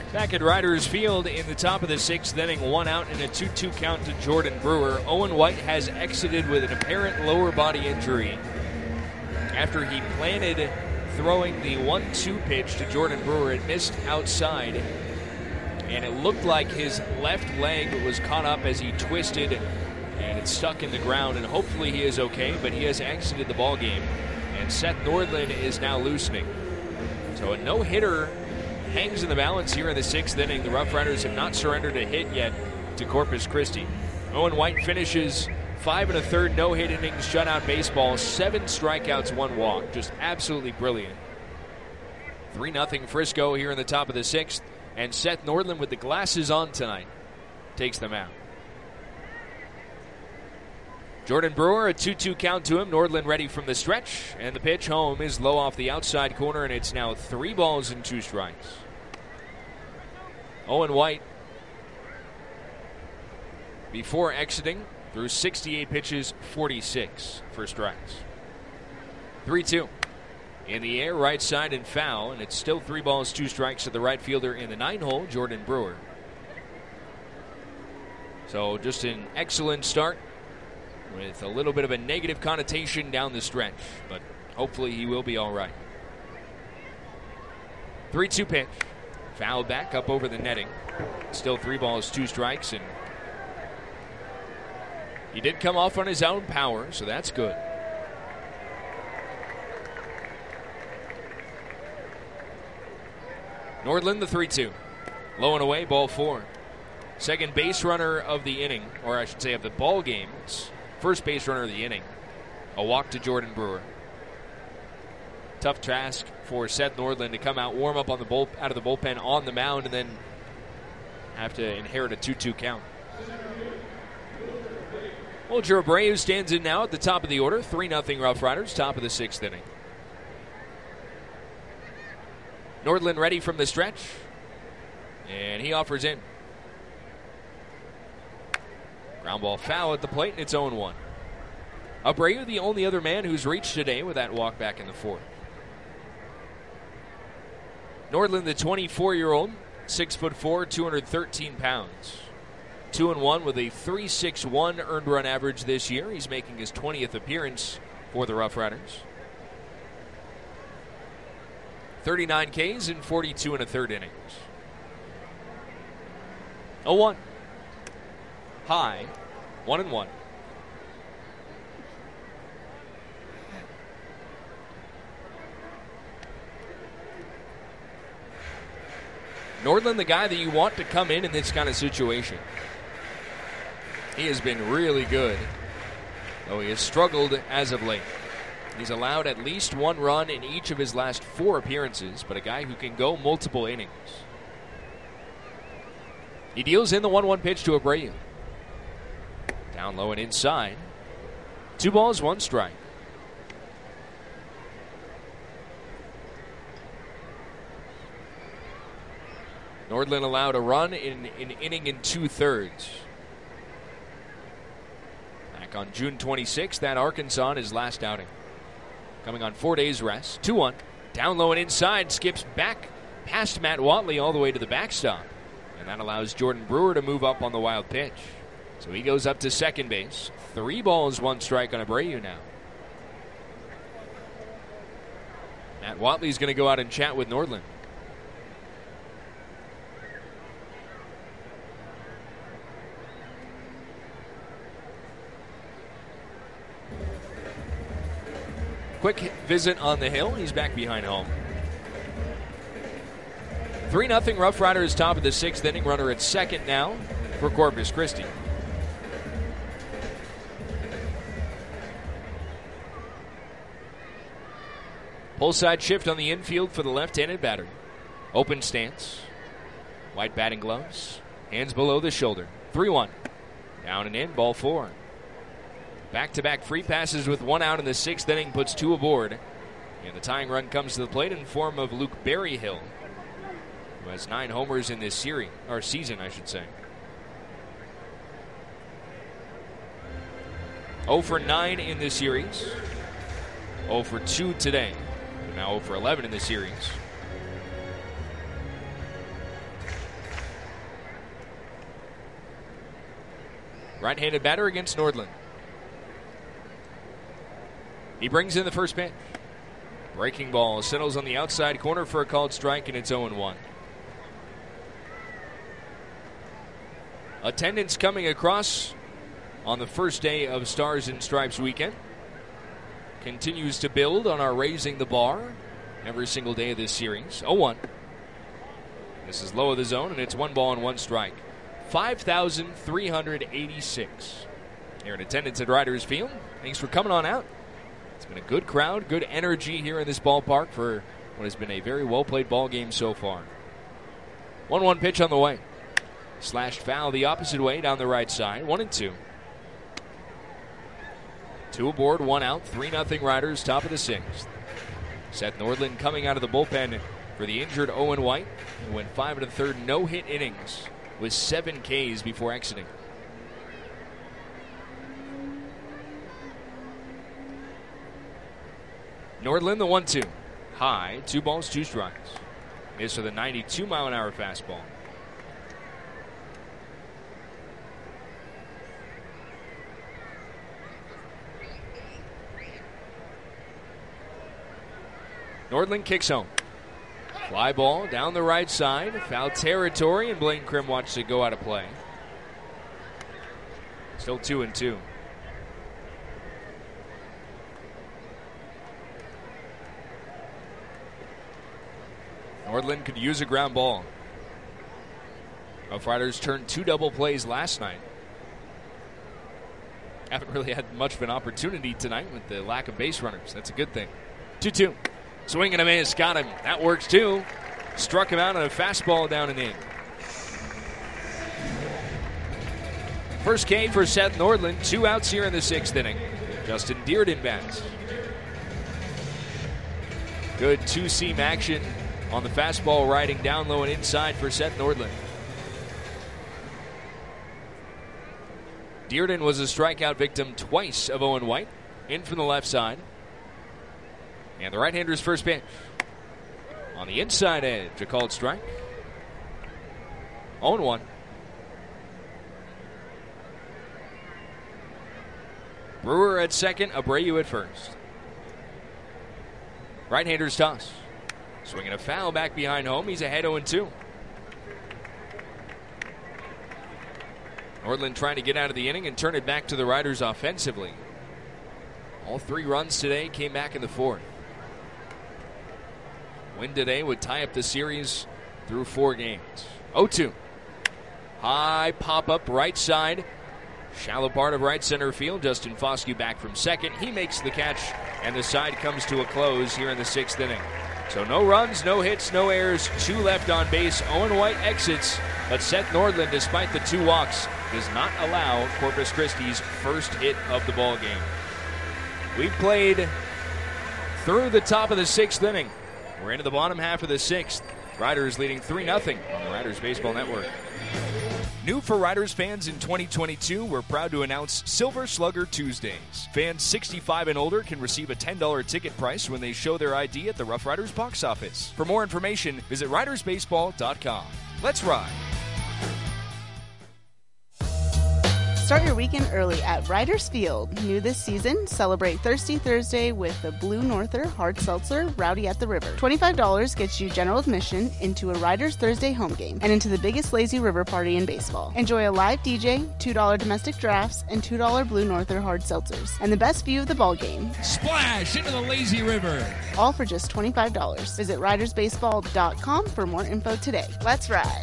Back at Riders Field in the top of the 6th inning, 1 out and a 2-2 count to Jordan Brewer. Owen White has exited with an apparent lower body injury after he planted throwing the 1-2 pitch to Jordan Brewer. It missed outside, and it looked like his left leg was caught up as he twisted, and it stuck in the ground, and hopefully he is okay, but he has exited the ball game, and Seth Nordlund is now loosening. So a no-hitter hangs in the balance here in the 6th inning. The Rough Riders have not surrendered a hit yet to Corpus Christi. Owen White finishes 5 1/3 no-hit innings, shutout baseball, 7 strikeouts, 1 walk. Just absolutely brilliant. 3-0 Frisco here in the top of the 6th, and Seth Nordlund with the glasses on tonight takes them out. Jordan Brewer, a 2-2 count to him. Nordlund ready from the stretch, and the pitch home is low off the outside corner, and it's now 3 balls and 2 strikes. Owen White, before exiting, threw 68 pitches, 46 for strikes. 3-2. In the air, right side and foul, and it's still 3 balls, 2 strikes to the right fielder in the 9-hole, Jordan Brewer. So just an excellent start with a little bit of a negative connotation down the stretch, but hopefully he will be all right. 3-2 pitch. Foul back up over the netting. Still 3 balls, 2 strikes, and he did come off on his own power, so that's good. Nordlund, the 3-2. Low and away, ball 4. Second base runner of the inning, or I should say of the ball game. It's first base runner of the inning. A walk to Jordan Brewer. Tough task for Seth Nordlund to come out, warm up on the out of the bullpen on the mound, and then have to inherit a 2-2 count. Well, Joe Abreu stands in now at the top of the order. 3-0 Rough Riders, top of the 6th inning. Nordlund ready from the stretch, and he offers in. Ground ball foul at the plate, and it's 0-1. Abreu, the only other man who's reached today with that walk back in the 4th. Nordlund, the 24-year-old, 6'4", 213 pounds. 2-1 with a 3.61 earned run average this year. He's making his 20th appearance for the Rough Riders. 39 Ks in 42 1/3 innings. 0-1. High, 1-1. Nordlund, the guy that you want to come in this kind of situation. He has been really good, though he has struggled as of late. He's allowed at least 1 run in each of his last 4 appearances, but a guy who can go multiple innings. He deals in the 1-1 pitch to Abreu. Down low and inside. 2 balls, 1 strike. Nordlund allowed a run in an inning and 2/3. Back on June 26th, that Arkansas in his last outing. Coming on 4 days rest. 2-1. Down low and inside. Skips back past Matt Watley all the way to the backstop. And that allows Jordan Brewer to move up on the wild pitch. So he goes up to second base. 3 balls, 1 strike on Abreu now. Matt Watley's going to go out and chat with Nordlund. Quick visit on the hill. He's back behind home. 3-0 Rough Riders, top of the 6th inning. Runner at second now for Corpus Christi. Pull side shift on the infield for the left-handed batter. Open stance. White batting gloves. Hands below the shoulder. 3-1. Down and in, ball 4. Back-to-back free passes with 1 out in the 6th inning puts 2 aboard. And the tying run comes to the plate in form of Luke Berryhill, who has 9 homers in this series, or season, I should say. 0 for 9 in this series. 0 for 2 today. Now 0 for 11 in this series. Right-handed batter against Nordland. He brings in the first pitch. Breaking ball settles on the outside corner for a called strike, and it's 0-1. Attendance coming across on the first day of Stars and Stripes weekend continues to build on our Raising the Bar every single day of this series. 0-1. This is low of the zone, and it's 1 ball and 1 strike. 5,386 here in attendance at Riders Field. Thanks for coming on out. It's been a good crowd, good energy here in this ballpark for what has been a very well-played ball game so far. 1-1 pitch on the way. Slashed foul the opposite way down the right side. 1-2. 2 aboard, 1 out. 3-0 Riders, top of the 6th. Seth Nordland coming out of the bullpen for the injured Owen White, who went 5 1/3 no-hit innings with 7 Ks before exiting. Nordland, the 1-2. High, 2 balls, 2 strikes. Missed with a 92-mile-an-hour fastball. Nordland kicks home. Fly ball down the right side. Foul territory, and Blaine Krim watched it go out of play. Still 2-2. Nordland could use a ground ball. Rough Riders turned 2 double plays last night. Haven't really had much of an opportunity tonight with the lack of base runners. That's a good thing. 2-2. Swing and a miss. Got him. That works too. Struck him out on a fastball down and in. First K for Seth Nordland. 2 outs here in the 6th inning. Justin Dearden bats. Good 2-seam action on the fastball, riding down low and inside for Seth Nordland. Dearden was a strikeout victim twice of Owen White. In from the left side. And the right-hander's first pitch. On the inside edge, a called strike. 0-1. Brewer at second, Abreu at first. Right-hander's toss. Swinging a foul back behind home. He's ahead 0-2. Nordland trying to get out of the inning and turn it back to the Riders offensively. All 3 runs today came back in the 4th. Win today would tie up the series through 4 games. 0-2. High pop-up right side. Shallow part of right center field. Justin Foscue back from second. He makes the catch, and the side comes to a close here in the 6th inning. So no runs, no hits, no errors, 2 left on base. Owen White exits, but Seth Nordland, despite the 2 walks, does not allow Corpus Christi's first hit of the ball game. We've played through the top of the 6th inning. We're into the bottom half of the 6th. Riders leading 3-0 on the Riders Baseball Network. New for Riders fans in 2022, we're proud to announce Silver Slugger Tuesdays. Fans 65 and older can receive a $10 ticket price when they show their ID at the Rough Riders box office. For more information, visit ridersbaseball.com. Let's ride. Start your weekend early at Riders Field. New this season, celebrate Thirsty Thursday with the Blue Norther Hard Seltzer Rowdy at the River. $25 gets you general admission into a Riders Thursday home game and into the biggest lazy river party in baseball. Enjoy a live DJ, $2 domestic drafts, and $2 Blue Norther Hard Seltzers, and the best view of the ball game. Splash into the lazy river. All for just $25. Visit ridersbaseball.com for more info today. Let's ride.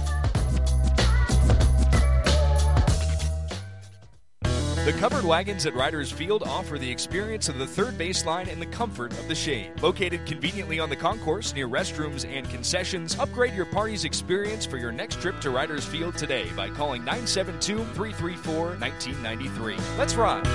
The covered wagons at Riders Field offer the experience of the third baseline in the comfort of the shade. Located conveniently on the concourse near restrooms and concessions, upgrade your party's experience for your next trip to Riders Field today by calling 972-334-1993. Let's ride.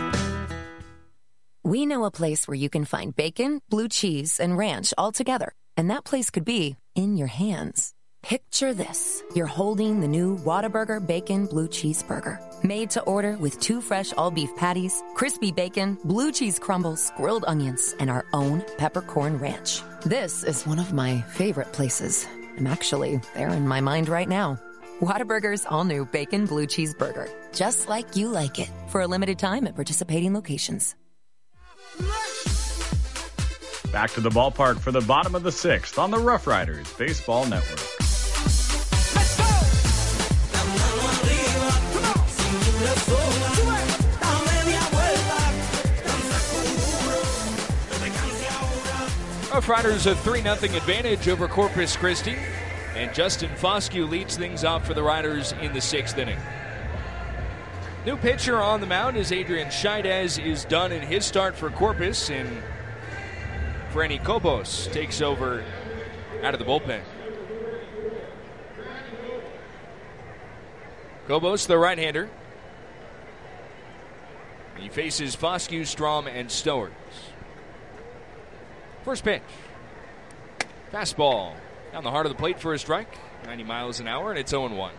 We know a place where you can find bacon, blue cheese, and ranch all together, and that place could be in your hands. Picture this. You're holding the new Whataburger Bacon Blue Cheese Burger. Made to order with 2 fresh all-beef patties, crispy bacon, blue cheese crumbles, grilled onions, and our own peppercorn ranch. This is one of my favorite places. I'm actually there in my mind right now. Whataburger's all-new Bacon Blue Cheeseburger. Just like you like it. For a limited time at participating locations. Back to the ballpark for the bottom of the 6th on the Rough Riders Baseball Network. Rough Riders a 3-0 advantage over Corpus Christi, and Justin Foscue leads things off for the Riders in the 6th inning. New pitcher on the mound as Adrian Chaidez is done in his start for Corpus, and Franny Cobos takes over out of the bullpen. Cobos, the right-hander. He faces Foscue, Strom, and Stowers. First pitch. Fastball down the heart of the plate for a strike. 90 miles an hour, and it's 0-1.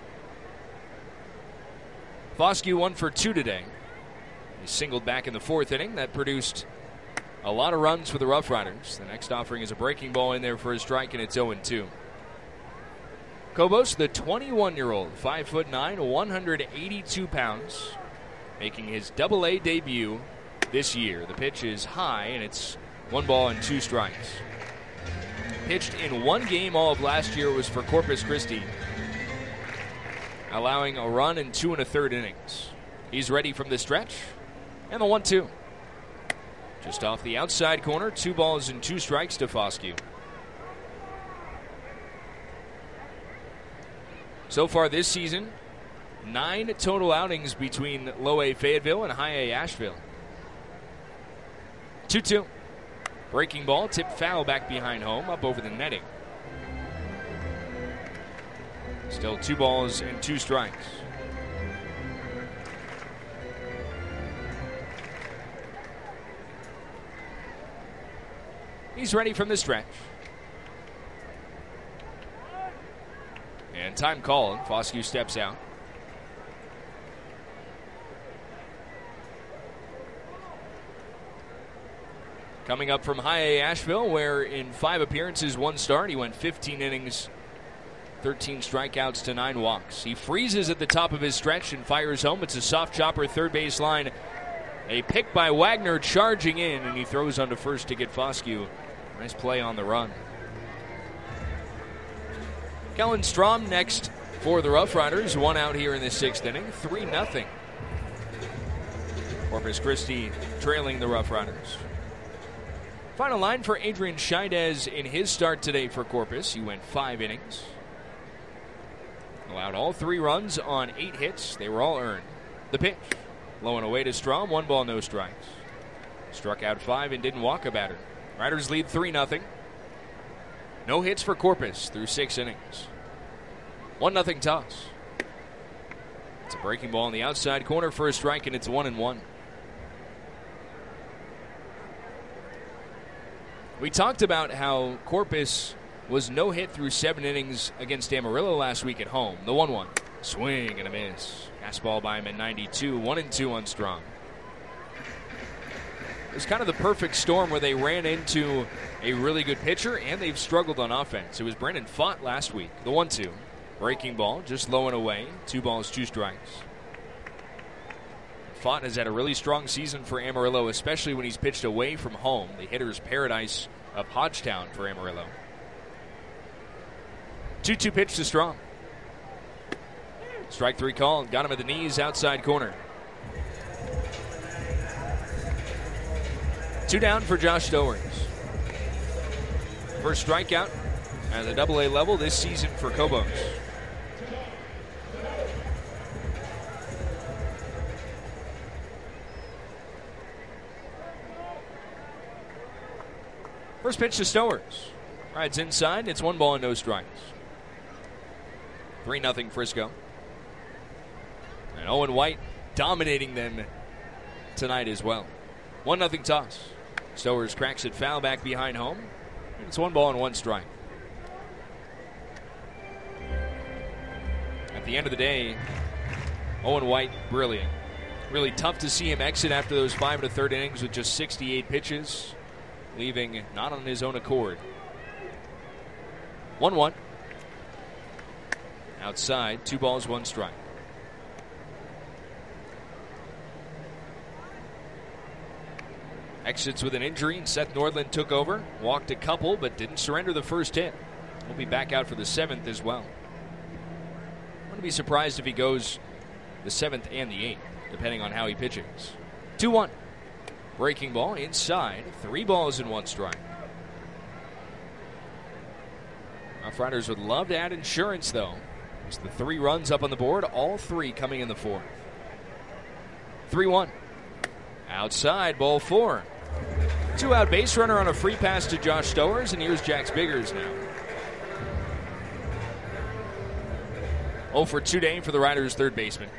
Foscue 1 for 2 today. He singled back in the 4th inning. That produced a lot of runs for the Rough Riders. The next offering is a breaking ball in there for a strike, and it's 0-2. Cobos, the 21-year-old, 5'9", 182 pounds, making his Double-A debut this year. The pitch is high, and it's 1 ball and 2 strikes. Pitched in 1 game all of last year was for Corpus Christi, allowing a run in 2 1/3 innings. He's ready from the stretch, and the 1-2. Just off the outside corner, 2 balls and 2 strikes to Foscue. So far this season, 9 total outings between Low A Fayetteville and High A Asheville. 2-2. Breaking ball, tipped foul back behind home, up over the netting. Still 2 balls and 2 strikes. He's ready from the stretch. And time called. Foscue steps out. Coming up from High A Asheville, where in 5 appearances, 1 start, he went 15 innings, 13 strikeouts to 9 walks. He freezes at the top of his stretch and fires home. It's a soft chopper, third base line. A pick by Wagner charging in, and he throws onto first to get Foscue. Nice play on the run. Kellen Strom next for the Rough Riders. 1 out here in the 6th inning, 3-0. Corpus Christi trailing the Rough Riders. Final line for Adrian Chaidez in his start today for Corpus. He went 5 innings. Allowed all 3 runs on 8 hits. They were all earned. The pitch. Low and away to Strom. 1 ball, no strikes. Struck out 5 and didn't walk a batter. Riders lead 3-0. No hits for Corpus through 6 innings. 1-0 toss. It's a breaking ball in the outside corner for a strike, and it's 1-1. We talked about how Corpus was no hit through 7 innings against Amarillo last week at home. The 1-1. Swing and a miss. Fastball by him at 92. 1-2 on Strom. It was kind of the perfect storm where they ran into a really good pitcher and they've struggled on offense. It was Brandon Fott last week. The 1-2. Breaking ball, just low and away. 2 balls, 2 strikes. Fott has had a really strong season for Amarillo, especially when he's pitched away from home, the hitter's paradise of Hodgetown for Amarillo. 2-2 pitch to Strom. Strike 3 called. Got him at the knees, outside corner. 2 down for Josh Stowers. First strikeout at the Double-A level this season for Cobos. First pitch to Stowers. Rides inside. It's 1 ball and no strikes. 3-0 Frisco. And Owen White dominating them tonight as well. 1-0 toss. Stowers cracks it foul back behind home. It's 1 ball and 1 strike. At the end of the day, Owen White, brilliant. Really tough to see him exit after those 5 1/3 innings with just 68 pitches, leaving not on his own accord. 1-1. Outside, 2 balls, 1 strike. Exits with an injury, and Seth Nordland took over. Walked a couple, but didn't surrender the first hit. He'll be back out for the 7th as well. Wouldn't be surprised if he goes the 7th and the 8th, depending on how he pitches. 2-1. Breaking ball inside. 3 balls and 1 strike. Rough Riders would love to add insurance, though. It's the 3 runs up on the board, all 3 coming in the 4th. 3-1. Outside, ball 4. 2-out base runner on a free pass to Josh Stowers, and here's Jax Biggers now. 0 for 2 day for the Riders' third baseman.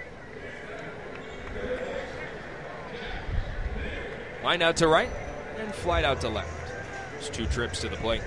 Line out to right and flight out to left. It's 2 trips to the plate.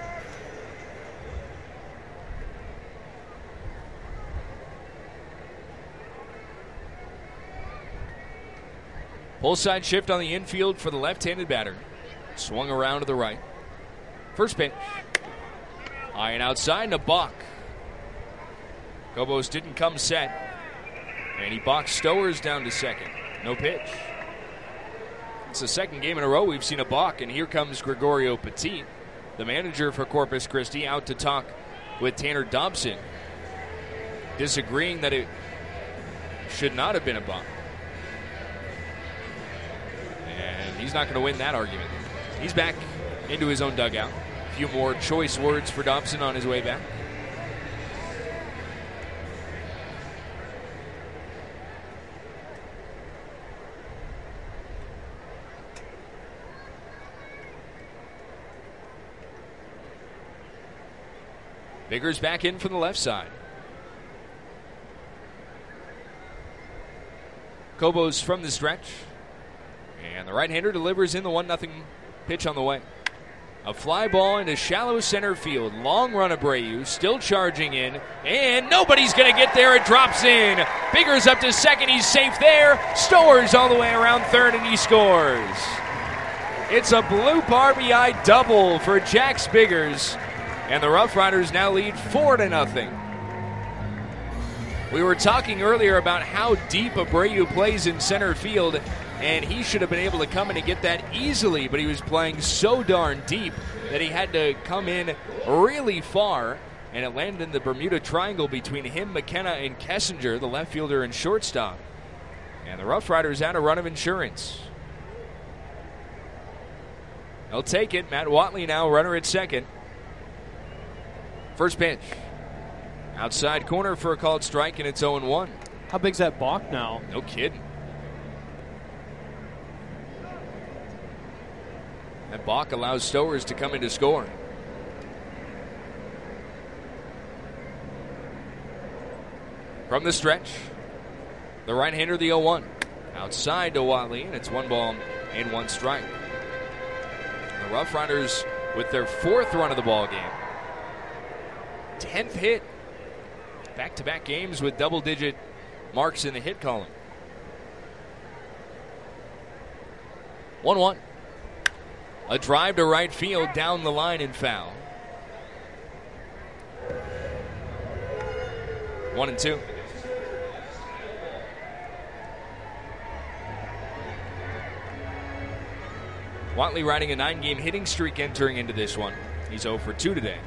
Pull side shift on the infield for the left-handed batter. Swung around to the right. First pitch. High and outside and a balk. Cobos didn't come set. And he boxed Stowers down to second. No pitch. It's the second game in a row we've seen a balk, and here comes Gregorio Petit, the manager for Corpus Christi, out to talk with Tanner Dobson, disagreeing that it should not have been a balk. And he's not going to win that argument. He's back into his own dugout. A few more choice words for Dobson on his way back. Biggers back in from the left side. Cobos from the stretch. And the right-hander delivers in the 1-0 pitch on the way. A fly ball into shallow center field. Long run of Abreu, still charging in. And nobody's going to get there. It drops in. Biggers up to second. He's safe there. Stowers all the way around third, and he scores. It's a bloop RBI double for Jax Biggers. And the Rough Riders now lead 4-0. We were talking earlier about how deep Abreu plays in center field, and he should have been able to come in and get that easily, but he was playing so darn deep that he had to come in really far, and it landed in the Bermuda Triangle between him, McKenna, and Kessinger, the left fielder and shortstop. And the Rough Riders had a run of insurance. They'll take it. Matt Watley now runner at second. First pitch. Outside corner for a called strike, and it's 0-1. How big's that balk now? No kidding. That balk allows Stowers to come in to score. From the stretch, the right-hander, the 0-1. Outside to Watley, and it's 1 ball and 1 strike. The Rough Riders with their 4th run of the ball game. 10th hit. Back-to-back games with double-digit marks in the hit column. 1-1. A drive to right field, down the line and foul. 1-2. Watley riding a 9-game hitting streak entering into this one. He's 0 for 2 today.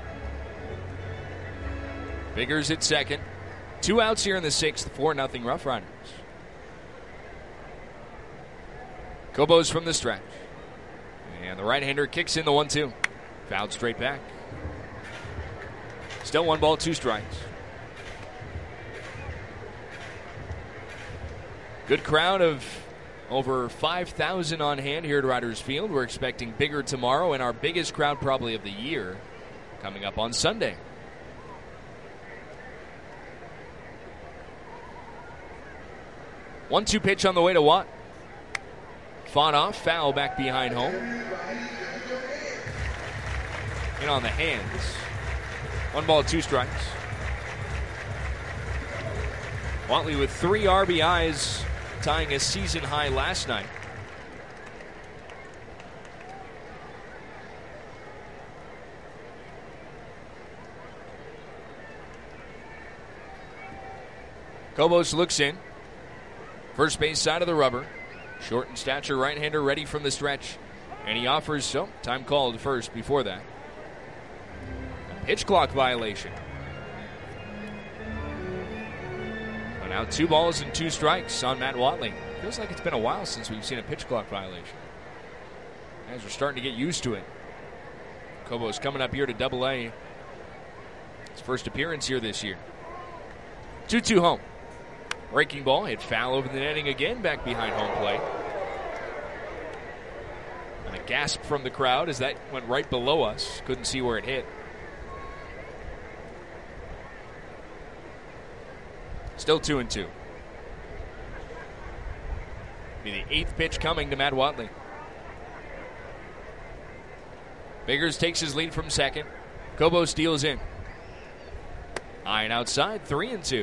Biggers at second. 2 outs here in the 6th, 4-0 Rough Riders. Cobos from the stretch. And the right-hander kicks in the 1-2. Fouled straight back. Still 1 ball, 2 strikes. Good crowd of over 5,000 on hand here at Riders Field. We're expecting bigger tomorrow, and our biggest crowd probably of the year coming up on Sunday. 1-2 pitch on the way to Watt. Fought off, foul back behind home. In on the hands. 1 ball, 2 strikes. Watley with 3 RBIs, tying a season high last night. Cobos looks in. First base side of the rubber. Short in stature right-hander ready from the stretch. And he offers, time called first before that. A pitch clock violation. But now 2 balls and 2 strikes on Matt Watley. Feels like it's been a while since we've seen a pitch clock violation. Guys are starting to get used to it. Cobos coming up here to Double-A. His first appearance here this year. 2-2 home. Breaking ball hit foul over the netting again, back behind home plate. And a gasp from the crowd as that went right below us. Couldn't see where it hit. Still 2-2. Be the 8th pitch coming to Matt Watley. Biggers takes his lead from second. Cobo steals in. High and outside, 3-2.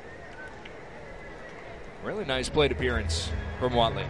Really nice plate appearance from Watley.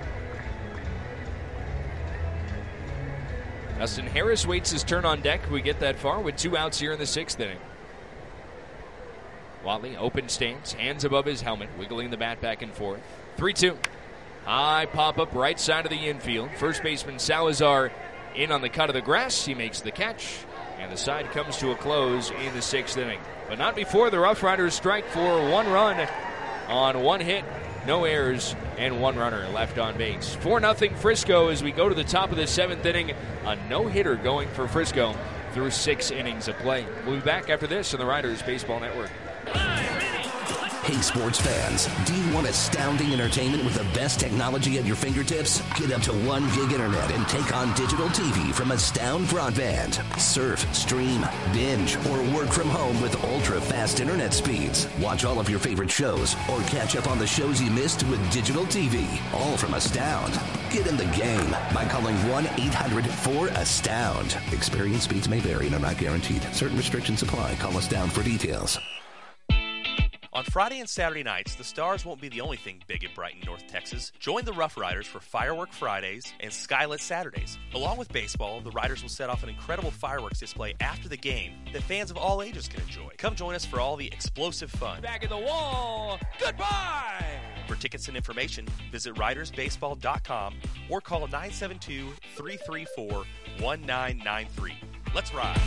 Dustin Harris waits his turn on deck. We get that far with 2 outs here in the 6th inning. Watley, open stance, hands above his helmet, wiggling the bat back and forth. 3-2. High pop-up right side of the infield. First baseman Salazar in on the cut of the grass. He makes the catch, and the side comes to a close in the 6th inning. But not before the Rough Riders strike for 1 run on 1 hit. No errors, and 1 runner left on base. 4-0 Frisco as we go to the top of the 7th inning. A no-hitter going for Frisco through 6 innings of play. We'll be back after this on the Riders Baseball Network. Hey, sports fans, do you want astounding entertainment with the best technology at your fingertips? Get up to 1 gig internet and take on digital TV from Astound Broadband. Surf, stream, binge, or work from home with ultra-fast internet speeds. Watch all of your favorite shows or catch up on the shows you missed with digital TV, all from Astound. Get in the game by calling 1-800-4ASTOUND. Experience speeds may vary and are not guaranteed. Certain restrictions apply. Call Astound for details. On Friday and Saturday nights, the Stars won't be the only thing big and bright in North Texas. Join the Rough Riders for Firework Fridays and Skylit Saturdays. Along with baseball, the Riders will set off an incredible fireworks display after the game that fans of all ages can enjoy. Come join us for all the explosive fun. Back in the wall. Goodbye. For tickets and information, visit ridersbaseball.com or call 972-334-1993. Let's ride.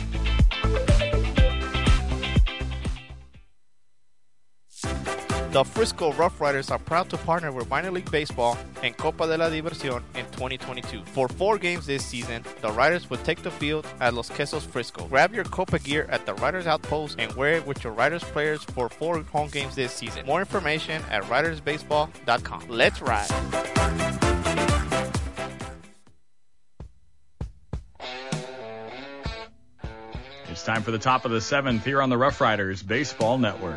The Frisco Rough Riders are proud to partner with Minor League Baseball and Copa de la Diversión in 2022. For 4 games this season, the Riders will take the field at Los Quesos Frisco. Grab your Copa gear at the Riders Outpost and wear it with your Riders players for 4 home games this season. More information at ridersbaseball.com. Let's ride. It's time for the top of the 7th here on the Rough Riders Baseball Network.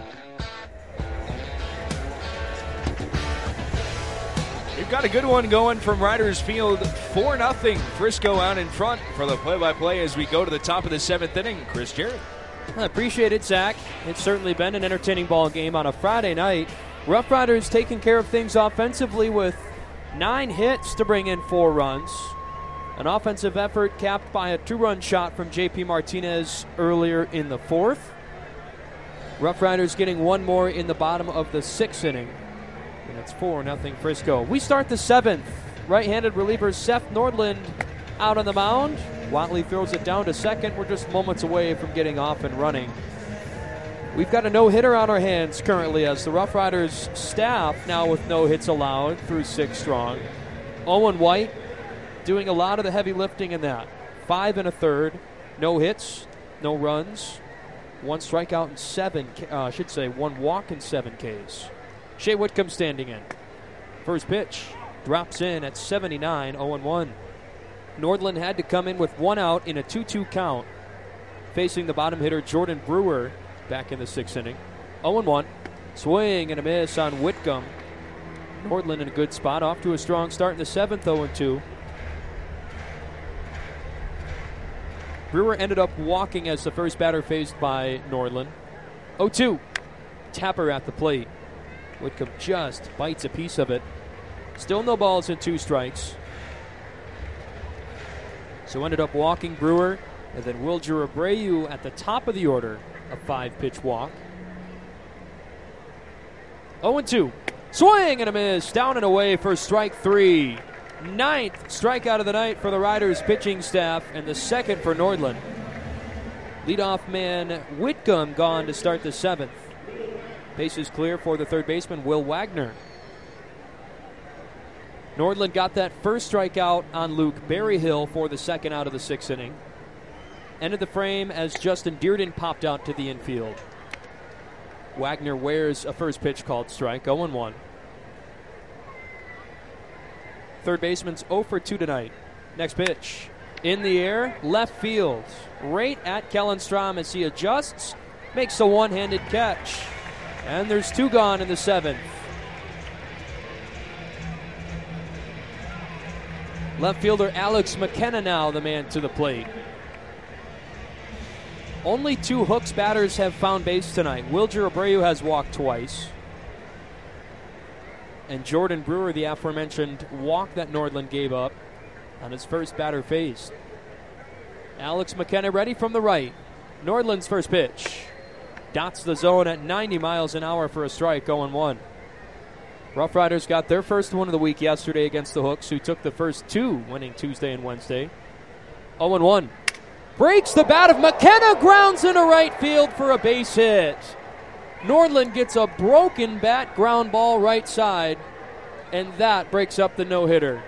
We've got a good one going from Riders Field. 4-0 Frisco out in front for the play-by-play as we go to the top of the 7th inning. Chris Jarrett. I appreciate it, Zach. It's certainly been an entertaining ball game on a Friday night. Rough Riders taking care of things offensively with 9 hits to bring in 4 runs. An offensive effort capped by a 2-run shot from J.P. Martinez earlier in the 4th. Rough Riders getting 1 more in the bottom of the 6th inning. And it's 4-0 Frisco. We start the 7th. Right-handed reliever Seth Nordland out on the mound. Watley throws it down to second. We're just moments away from getting off and running. We've got a no-hitter on our hands currently as the Rough Riders staff now with no hits allowed through 6 strong. Owen White doing a lot of the heavy lifting in that. 5 1/3. No hits, no runs. 1 strikeout and 1 walk and 7 Ks. Shea Whitcomb standing in. First pitch drops in at 79, 0-1. Nordland had to come in with 1 out in a 2-2 count, facing the bottom hitter Jordan Brewer back in the 6th inning. 0-1. Swing and a miss on Whitcomb. Nordland in a good spot, off to a strong start in the 7th, 0-2. Brewer ended up walking as the first batter faced by Nordland. 0-2. Tapper at the plate. Whitcomb just bites a piece of it. Still no balls and 2 strikes. So ended up walking Brewer, and then Wilger Abreu at the top of the order, a 5-pitch walk. 0-2. Swing and a miss. Down and away for strike 3. 9th strikeout of the night for the Riders pitching staff, and the second for Nordland. Leadoff man Whitcomb gone to start the 7th. Bases clear for the third baseman, Will Wagner. Nordland got that first strikeout on Luke Berryhill for the second out of the 6th inning. Ended the frame as Justin Dearden popped out to the infield. Wagner wears a first pitch called strike, 0-1. Third baseman's 0 for 2 tonight. Next pitch. In the air, left field. Right at Kellen Strom as he adjusts, makes a one-handed catch. And there's 2 gone in the 7th. Left fielder Alex McKenna now the man to the plate. Only 2 Hooks batters have found base tonight. Wilger Abreu has walked twice. And Jordan Brewer, the aforementioned walk that Nordland gave up on his first batter faced. Alex McKenna ready from the right. Nordland's first pitch. Dots the zone at 90 miles an hour for a strike, 0-1. Rough Riders got their first one of the week yesterday against the Hooks, who took the first 2, winning Tuesday and Wednesday. 0-1. Breaks the bat of McKenna, grounds into right field for a base hit. Nordland gets a broken bat ground ball right side, and that breaks up the no-hitter.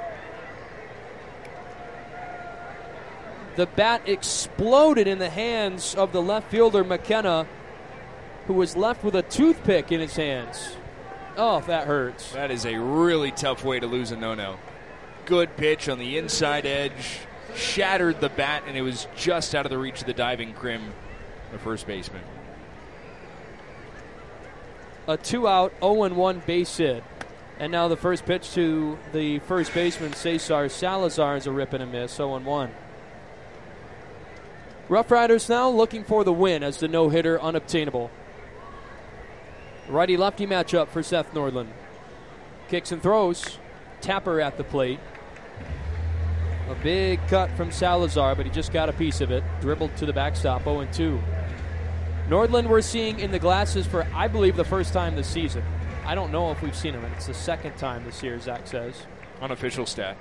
The bat exploded in the hands of the left fielder McKenna, who was left with a toothpick in his hands. Oh, that hurts. That is a really tough way to lose a no-no. Good pitch on the inside edge, shattered the bat, and it was just out of the reach of the diving Krim, the first baseman. A 2-out, 0-1 base hit. And now the first pitch to the first baseman, Cesar Salazar, is a rip and a miss, 0-1. Rough Riders now looking for the win as the no-hitter unobtainable. Righty-lefty matchup for Seth Nordland. Kicks and throws. Tapper at the plate. A big cut from Salazar, but he just got a piece of it. Dribbled to the backstop, 0-2. Nordland we're seeing in the glasses for, I believe, the first time this season. I don't know if we've seen him, and it's the second time this year, Zach says. Unofficial stat.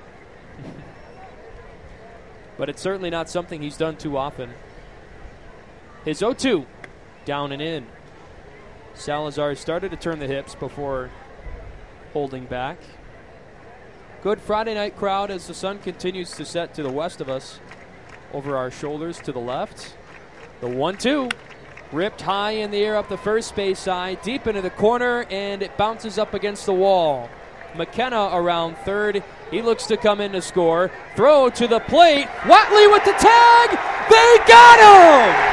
But it's certainly not something he's done too often. His 0-2, down and in. Salazar started to turn the hips before holding back. Good Friday night crowd as the sun continues to set to the west of us. Over our shoulders to the left. The 1-2. Ripped high in the air up the first base side, deep into the corner, and it bounces up against the wall. McKenna around third. He looks to come in to score. Throw to the plate. Watley with the tag. They got him!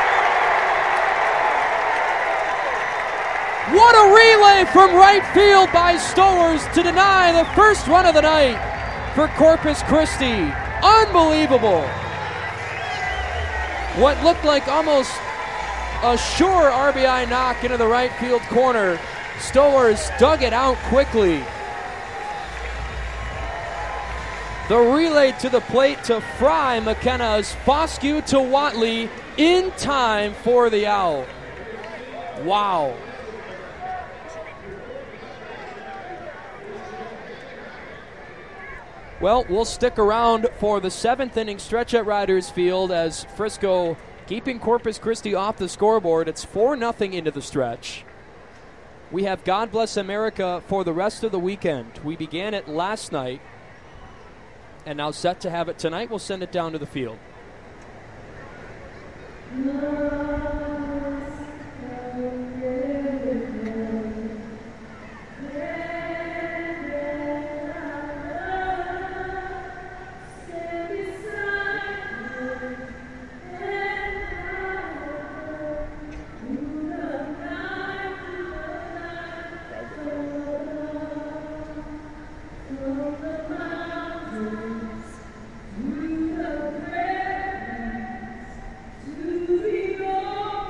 What a relay from right field by Stowers to deny the first run of the night for Corpus Christi. Unbelievable. What looked like almost a sure RBI knock into the right field corner. Stowers dug it out quickly. The relay to the plate to Fry McKenna's Foscue to Watley in time for the out. Wow. Well, we'll stick around for the 7th inning stretch at Riders Field as Frisco keeping Corpus Christi off the scoreboard. It's 4-0 into the stretch. We have God Bless America for the rest of the weekend. We began it last night and now set to have it tonight. We'll send it down to the field. To be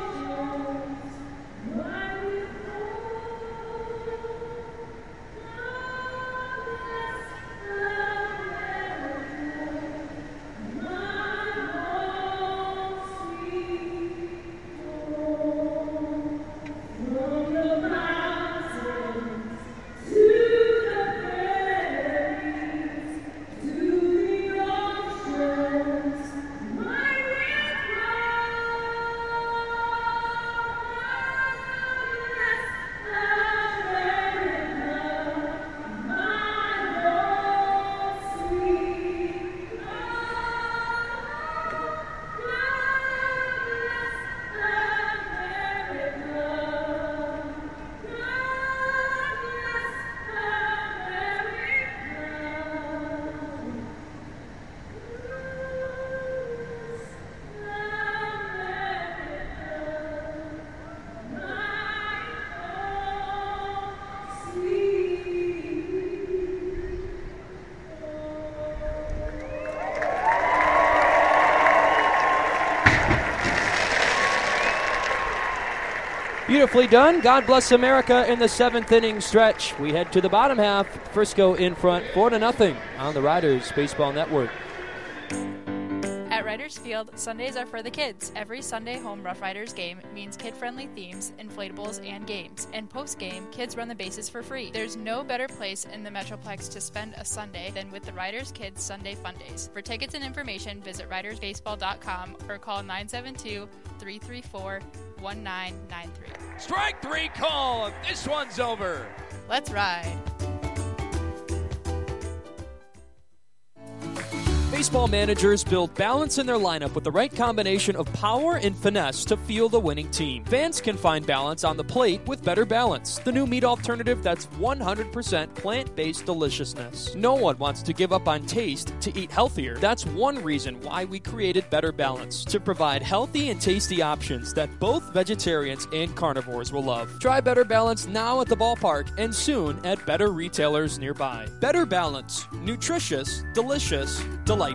Beautifully done. God bless America in the 7th inning stretch. We head to the bottom half. Frisco in front, 4-0 on the Riders Baseball Network. At Riders Field, Sundays are for the kids. Every Sunday home Rough Riders game means kid-friendly themes, inflatables, and games. And post-game, kids run the bases for free. There's no better place in the Metroplex to spend a Sunday than with the Riders Kids Sunday Fun Days. For tickets and information, visit ridersbaseball.com or call 972-334-1993. Strike 3 call. This one's over. Let's ride. Baseball managers build balance in their lineup with the right combination of power and finesse to fuel the winning team. Fans can find balance on the plate with Better Balance, the new meat alternative that's 100% plant-based deliciousness. No one wants to give up on taste to eat healthier. That's one reason why we created Better Balance, to provide healthy and tasty options that both vegetarians and carnivores will love. Try Better Balance now at the ballpark and soon at better retailers nearby. Better Balance. Nutritious, delicious, delightful.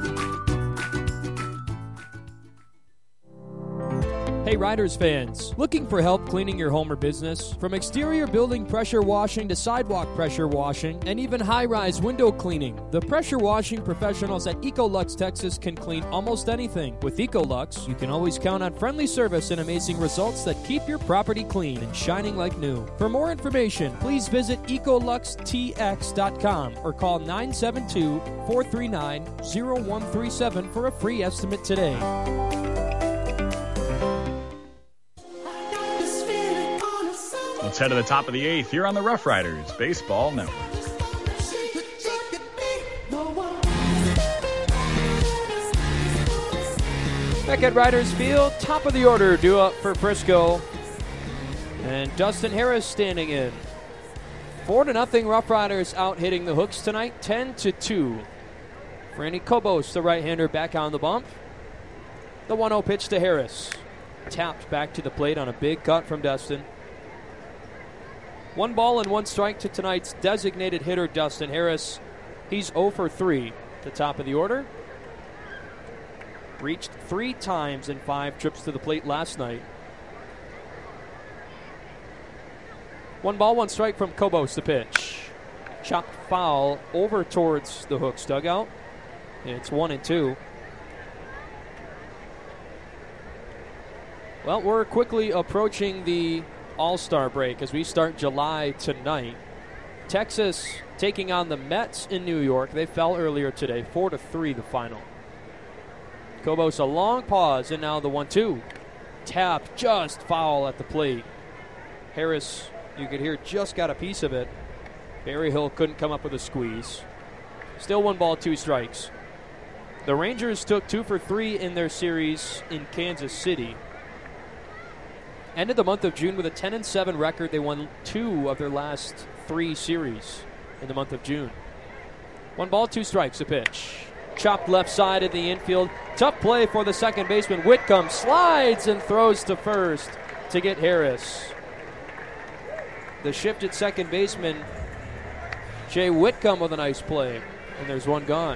Hey Riders fans, looking for help cleaning your home or business? From exterior building pressure washing to sidewalk pressure washing and even high-rise window cleaning, the pressure washing professionals at Ecolux Texas can clean almost anything. With Ecolux, you can always count on friendly service and amazing results that keep your property clean and shining like new. For more information, please visit EcoluxTX.com or call 972-439-0137 for a free estimate today. Let's head to the top of the 8th here on the Rough Riders Baseball Network. Back at Riders Field, top of the order, due up for Frisco. And Dustin Harris standing in. 4-0 Rough Riders out hitting the Hooks tonight, 10-2. Franny Cobos, the right-hander, back on the bump. The 1-0 pitch to Harris. Tapped back to the plate on a big cut from Dustin. 1 ball and 1 strike to tonight's designated hitter, Dustin Harris. He's 0 for 3 at the top of the order. Reached 3 times in 5 trips to the plate last night. 1 ball, 1 strike from Cobos, the pitch. Chopped foul over towards the Hooks dugout. It's 1-2. Well, we're quickly approaching the All-Star break as we start July tonight. Texas taking on the Mets in New York. They fell earlier today, 4-3 the final. Cobos a long pause, and now the 1-2. Tap just foul at the plate. Harris, you could hear, just got a piece of it. Berryhill couldn't come up with a squeeze. Still 1 ball, 2 strikes. The Rangers took 2 for 3 in their series in Kansas City. Ended the month of June with a 10-7 record. They won 2 of their last 3 series in the month of June. 1 ball, 2 strikes, a pitch. Chopped left side of the infield. Tough play for the second baseman. Whitcomb slides and throws to first to get Harris. The shifted second baseman, Jay Whitcomb, with a nice play. And there's 1 gone.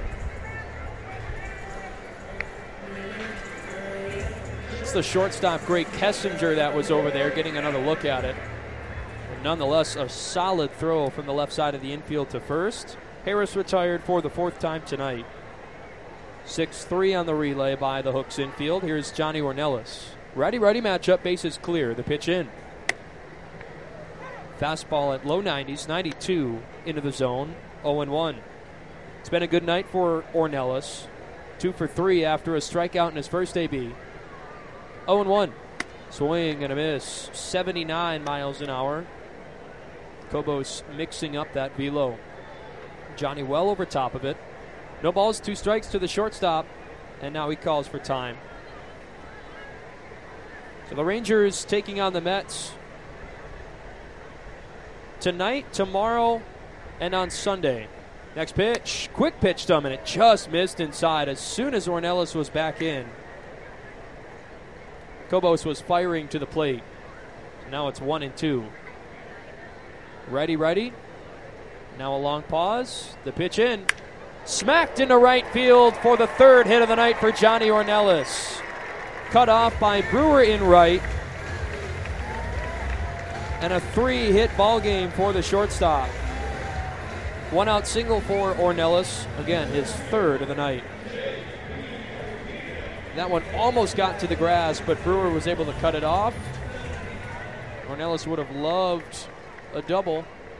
It's the shortstop, Greg Kessinger, that was over there getting another look at it. But nonetheless, a solid throw from the left side of the infield to first. Harris retired for the 4th time tonight. 6-3 on the relay by the Hooks infield. Here's Johnny Ornelas. Righty-righty matchup, bases clear. The pitch in. Fastball at low 90s, 92 into the zone, 0-1. It's been a good night for Ornelas. 2 for 3 after a strikeout in his first AB. 0-1. Swing and a miss. 79 miles an hour. Cobos mixing up that velo. Johnny well over top of it. No balls, 2 strikes to the shortstop. And now he calls for time. So the Rangers taking on the Mets tonight, tomorrow, and on Sunday. Next pitch. Quick pitch to him, and it just missed inside as soon as Ornelas was back in. Cobos was firing to the plate. Now it's 1-2. Righty. Now a long pause. The pitch in. Smacked into right field for the 3rd hit of the night for Johnny Ornelas. Cut off by Brewer in right. and a 3-hit ball game for the shortstop. 1-out single for Ornelas. Again, his third of the night. That one almost got to the grass, but Brewer was able to cut it off. Ornelas would have loved a double,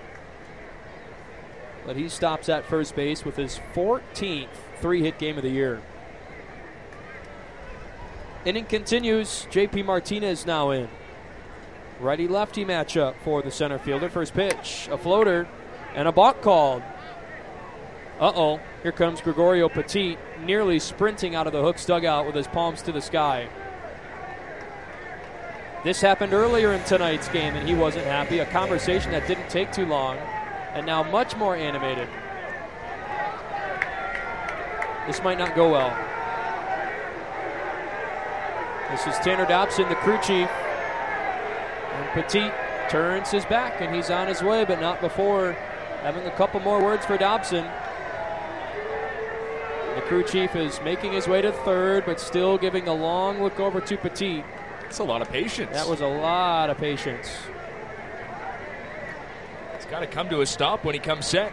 but he stops at first base with his 14th 3-hit game of the year. Inning continues. JP Martinez now in. Righty-lefty matchup for the center fielder. First pitch, a floater, and a balk called. Uh-oh, here comes Gregorio Petit, nearly sprinting out of the Hooks dugout with his palms to the sky. This happened earlier in tonight's game, and he wasn't happy. A conversation that didn't take too long, and now much more animated. This might not go well. This is Tanner Dobson, the crew chief. And Petit turns his back, and he's on his way, but not before having a couple more words for Dobson. The crew chief is making his way to third, but still giving a long look over to Petit. That's a lot of patience. That was a lot of patience. It's got to come to a stop when he comes set.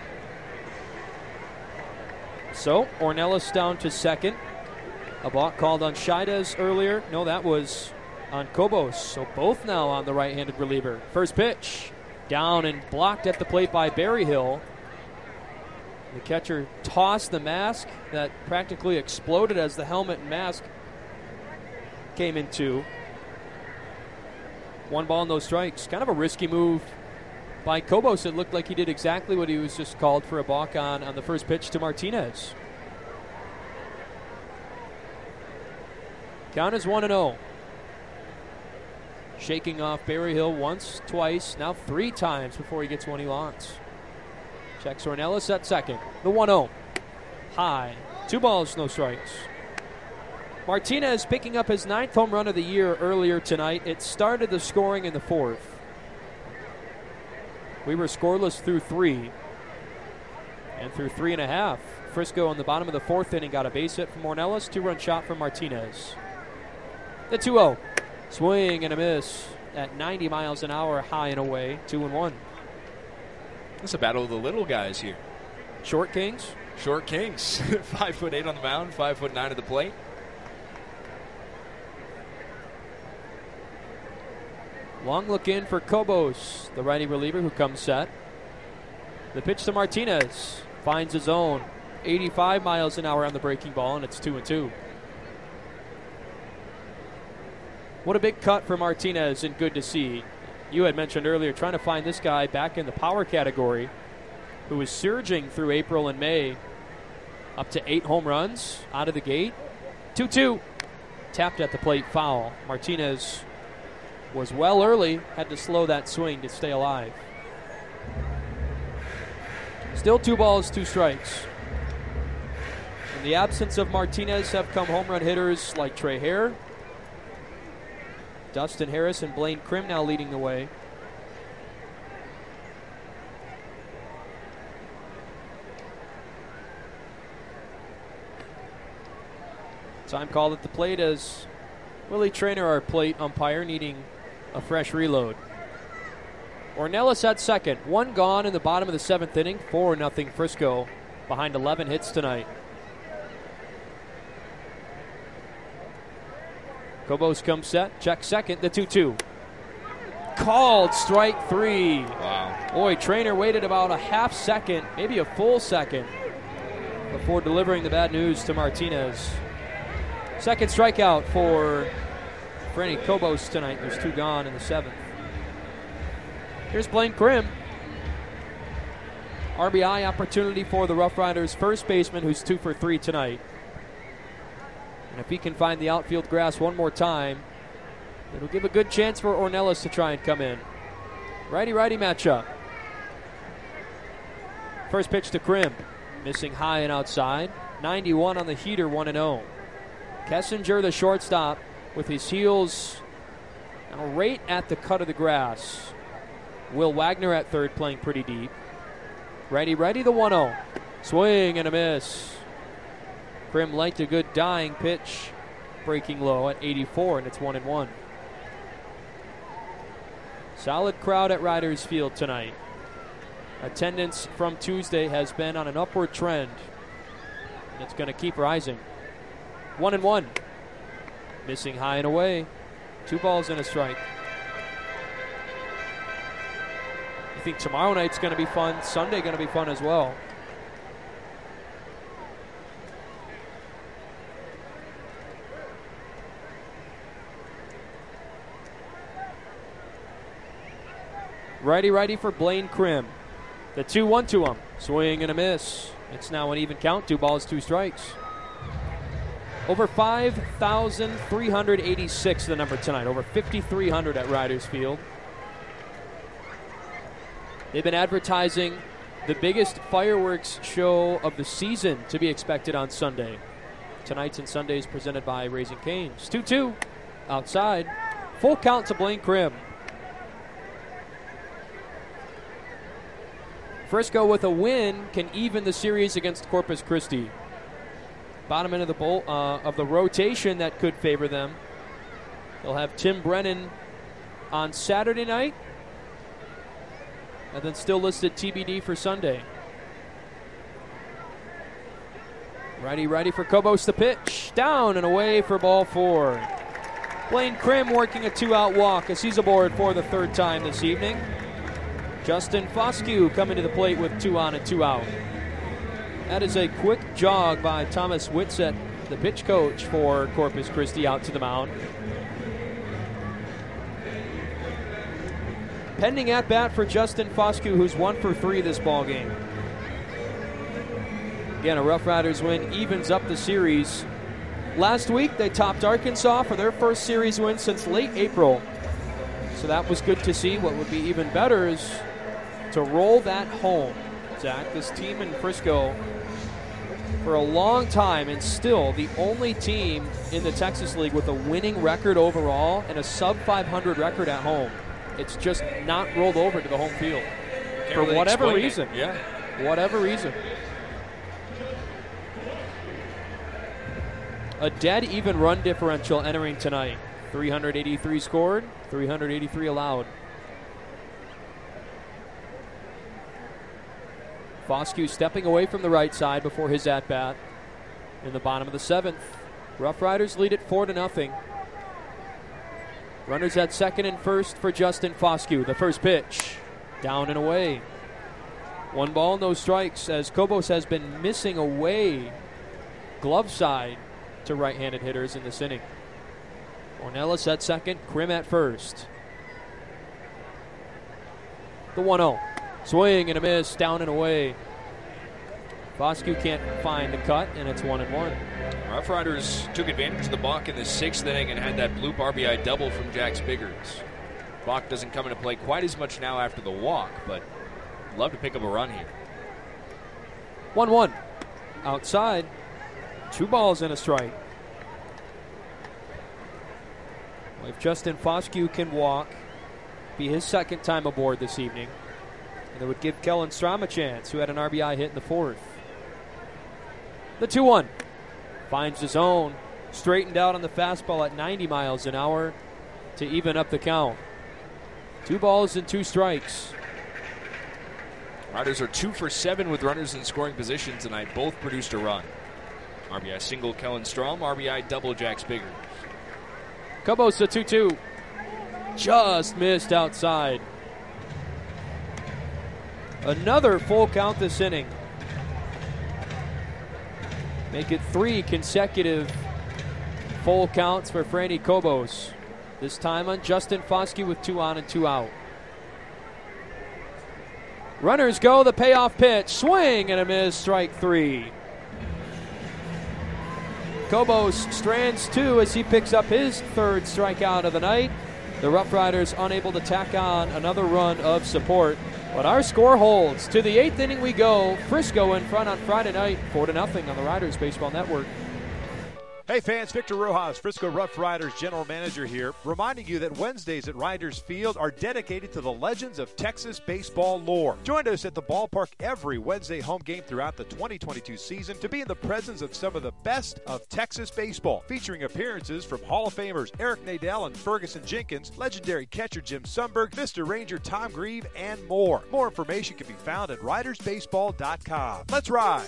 So, Ornelas down to second. A balk called on Scheidez earlier. No, that was on Cobos. So both now on the right-handed reliever. First pitch. Down and blocked at the plate by Berryhill. The catcher tossed the mask that practically exploded as the helmet and mask came in two. 1 ball, no strikes. Kind of a risky move by Cobos. It looked like he did exactly what he was just called for a balk on the first pitch to Martinez. Count is 1-0. Shaking off Berryhill once, twice, now 3 times before he gets one he wants. Checks Ornelas at second. The 1-0. High. 2 balls, no strikes. Martinez picking up his 9th home run of the year earlier tonight. It started the scoring in the 4th. We were scoreless through 3. And through 3.5. Frisco in the bottom of the 4th inning got a base hit from Ornelas. 2-run shot from Martinez. The 2-0. Swing and a miss at 90 miles an hour, high and away. 2-1. It's a battle of the little guys here. Short Kings? Short Kings. 5'8" on the mound, 5'9" at the plate. Long look in for Cobos, the righty reliever who comes set. The pitch to Martinez. Finds his own. 85 miles an hour on the breaking ball, and it's 2-2. What a big cut for Martinez, and good to see. You had mentioned earlier trying to find this guy back in the power category who was surging through April and May. Up to 8 home runs out of the gate. 2-2. Tapped at the plate, foul. Martinez was well early, had to slow that swing to stay alive. Still 2 balls, 2 strikes. In the absence of Martinez have come home run hitters like Trey Hare, Dustin Harris, and Blaine Krim now leading the way. Time called at the plate as Willie Traynor, our plate umpire, needing a fresh reload. Ornelas at second. 1 gone in the bottom of the 7th inning. 4-0 Frisco behind 11 hits tonight. Cobos comes set. Check second. The 2-2. Called strike 3. Wow. Boy, Traynor waited about a half second, maybe a full second, before delivering the bad news to Martinez. Second strikeout for Franny Cobos tonight. There's 2 gone in the 7th. Here's Blaine Krim. RBI opportunity for the Rough Riders first baseman, who's 2 for 3 tonight. And if he can find the outfield grass one more time, it'll give a good chance for Ornelas to try and come in. Righty-righty matchup. First pitch to Krim. Missing high and outside. 91 on the heater, 1-0. Kessinger, the shortstop, with his heels right at the cut of the grass. Will Wagner at third, playing pretty deep. Righty-righty, the 1-0. Swing and a miss. Krim liked a good dying pitch, breaking low at 84, and it's 1-1. Solid crowd at Riders Field tonight. Attendance from Tuesday has been on an upward trend. And it's going to keep rising. 1-1. Missing high and away. 2 balls and a strike. I think tomorrow night's going to be fun. Sunday going to be fun as well. Righty for Blaine Krim. The 2-1 to him. Swing and a miss. It's now an even count. 2 balls, 2 strikes. Over 5,386 the number tonight. Over 5,300 at Riders Field. They've been advertising the biggest fireworks show of the season to be expected on Sunday. Tonight's and Sundays presented by Raising Cane's. 2-2 outside. Full count to Blaine Krim. Frisco with a win can even the series against Corpus Christi. Bottom end of the rotation that could favor them. They'll have Tim Brennan on Saturday night, and then still listed TBD for Sunday. Righty for Cobos. The pitch down and away for ball 4. Blaine Krim working a 2-out walk as he's aboard for the 3rd time this evening. Justin Foscue coming to the plate with 2 on and 2 out. That is a quick jog by Thomas Whitsett, the pitch coach for Corpus Christi, out to the mound. Pending at bat for Justin Foscue, who's 1 for 3 this ball game. Again, a Rough Riders win evens up the series. Last week, they topped Arkansas for their first series win since late April. So that was good to see. What would be even better is to roll that home. Zach, this team in Frisco for a long time and still the only team in the Texas League with a winning record overall and a sub-500 record at home. It's just not rolled over to the home field for really whatever reason. Yeah. Whatever reason. A dead even run differential entering tonight. 383 scored, 383 allowed. Foscue stepping away from the right side before his at-bat in the bottom of the 7th. Rough Riders lead it 4-0. Runners at second and first for Justin Foscue. The first pitch, down and away. 1 ball, no strikes, as Cobos has been missing away glove side to right-handed hitters in this inning. Ornelas at second, Krim at first. The 1-0. Swing and a miss, down and away. Foscue can't find the cut, and it's 1-1. Rough Riders took advantage of the balk in the 6th inning and had that bloop RBI double from Jack Spiggers. Balk doesn't come into play quite as much now after the walk, but love to pick up a run here. 1-1. Outside. 2 balls and a strike. Well, if Justin Foscue can walk, be his 2nd time aboard this evening. And it would give Kellen Strom a chance, who had an RBI hit in the 4th. The 2-1. Finds his own. Straightened out on the fastball at 90 miles an hour to even up the count. 2 balls and 2 strikes. Riders are 2 for 7 with runners in scoring position tonight. Both produced a run. RBI single Kellen Strom, RBI double Jack Spiggers. Cobos the 2-2. Just missed outside. Another full count this inning. Make it 3 consecutive full counts for Franny Cobos. This time on Justin Foscue with 2 on and 2 out. Runners go, the payoff pitch. Swing and a miss, strike 3. Cobos strands 2 as he picks up his 3rd strikeout of the night. The Rough Riders unable to tack on another run of support. But our score holds. To the 8th inning we go. Frisco in front on Friday night, 4-0 on the Riders Baseball Network. Hey fans, Victor Rojas, Frisco Rough Riders General Manager here, reminding you that Wednesdays at Riders Field are dedicated to the legends of Texas baseball lore. Join us at the ballpark every Wednesday home game throughout the 2022 season to be in the presence of some of the best of Texas baseball, featuring appearances from Hall of Famers Eric Nadel and Ferguson Jenkins, legendary catcher Jim Sundberg, Mr. Ranger Tom Grieve, and more. More information can be found at ridersbaseball.com. Let's ride!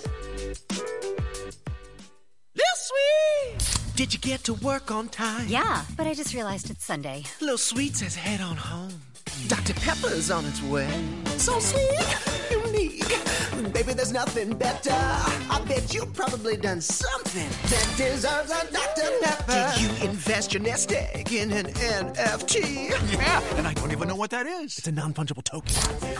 Lil Sweet! Did you get to work on time? Yeah, but I just realized it's Sunday. Lil Sweet says head on home. Dr. Pepper's on its way. So sweet, unique. Baby, there's nothing better. I bet you've probably done something that deserves a Dr. Pepper. Did you invest your nest egg in an NFT? Yeah, and I don't even know what that is. It's a non-fungible token.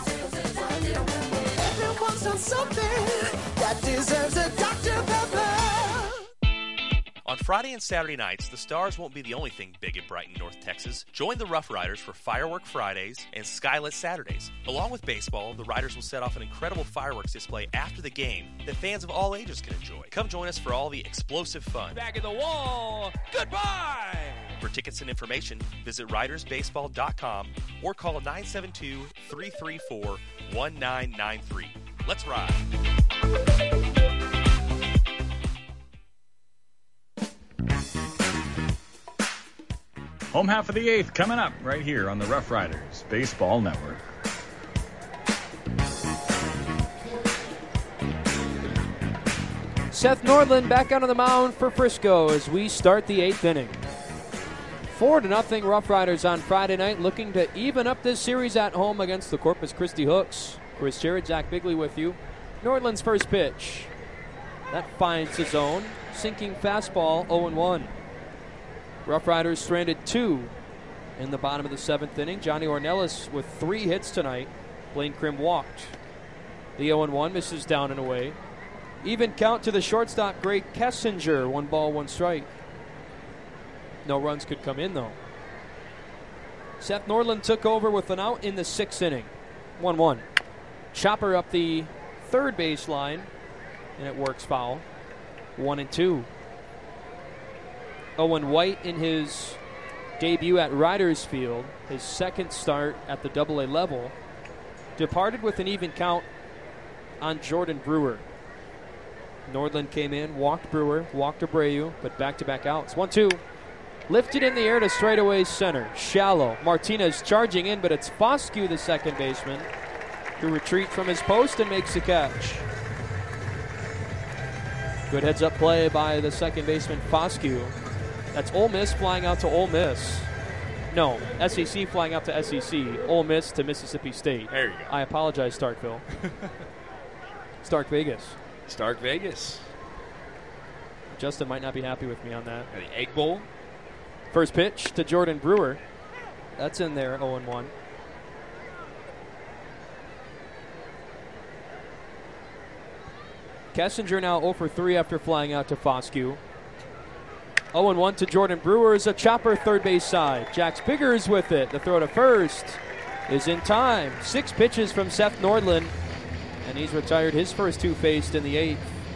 Everyone's done something that deserves a Dr. Pepper. On Friday and Saturday nights, the Stars won't be the only thing big in Brighton, North Texas. Join the Rough Riders for Firework Fridays and Skylit Saturdays. Along with baseball, the Riders will set off an incredible fireworks display after the game that fans of all ages can enjoy. Come join us for all the explosive fun. Back of the wall. Goodbye. For tickets and information, visit ridersbaseball.com or call 972-334-1993. Let's ride. Home half of the eighth coming up right here on the Rough Riders Baseball Network. Seth Nordland back out on the mound for Frisco as we start the eighth inning. 4-0 Rough Riders on Friday night, looking to even up this series at home against the Corpus Christi Hooks. Chris Jarrett, Zach Bigley with you. Nordland's first pitch. That finds the zone. Sinking fastball, 0-1. Rough Riders stranded 2 in the bottom of the 7th inning. Johnny Ornelas with 3 hits tonight. Blaine Krim walked. The 0-1 misses down and away. Even count to the shortstop, Greg Kessinger. 1 ball, 1 strike. No runs could come in, though. Seth Nordland took over with an out in the 6th inning. 1-1. Chopper up the third base line, and it works foul. 1-2. Owen White in his debut at Riders Field, his second start at the AA level, departed with an even count on Jordan Brewer. Nordland came in, walked Brewer, walked Abreu, but back-to-back outs. 1-2. Lifted in the air to straightaway center. Shallow. Martinez charging in, but it's Foscue, the second baseman, who retreats from his post and makes the catch. Good heads-up play by the second baseman, Foscue. That's Ole Miss flying out to Ole Miss. No, SEC flying out to SEC. Ole Miss to Mississippi State. There you go. I apologize, Starkville. Stark Vegas. Stark Vegas. Justin might not be happy with me on that. The Egg Bowl. First pitch to Jordan Brewer. That's in there, 0-1. Kessinger now 0 for 3 after flying out to Foscue. 0-1 to Jordan Brewer is a chopper third base side. Jax Biggers with it. The throw to first is in time. 6 pitches from Seth Nordland, and he's retired his first 2 faced in the 8th.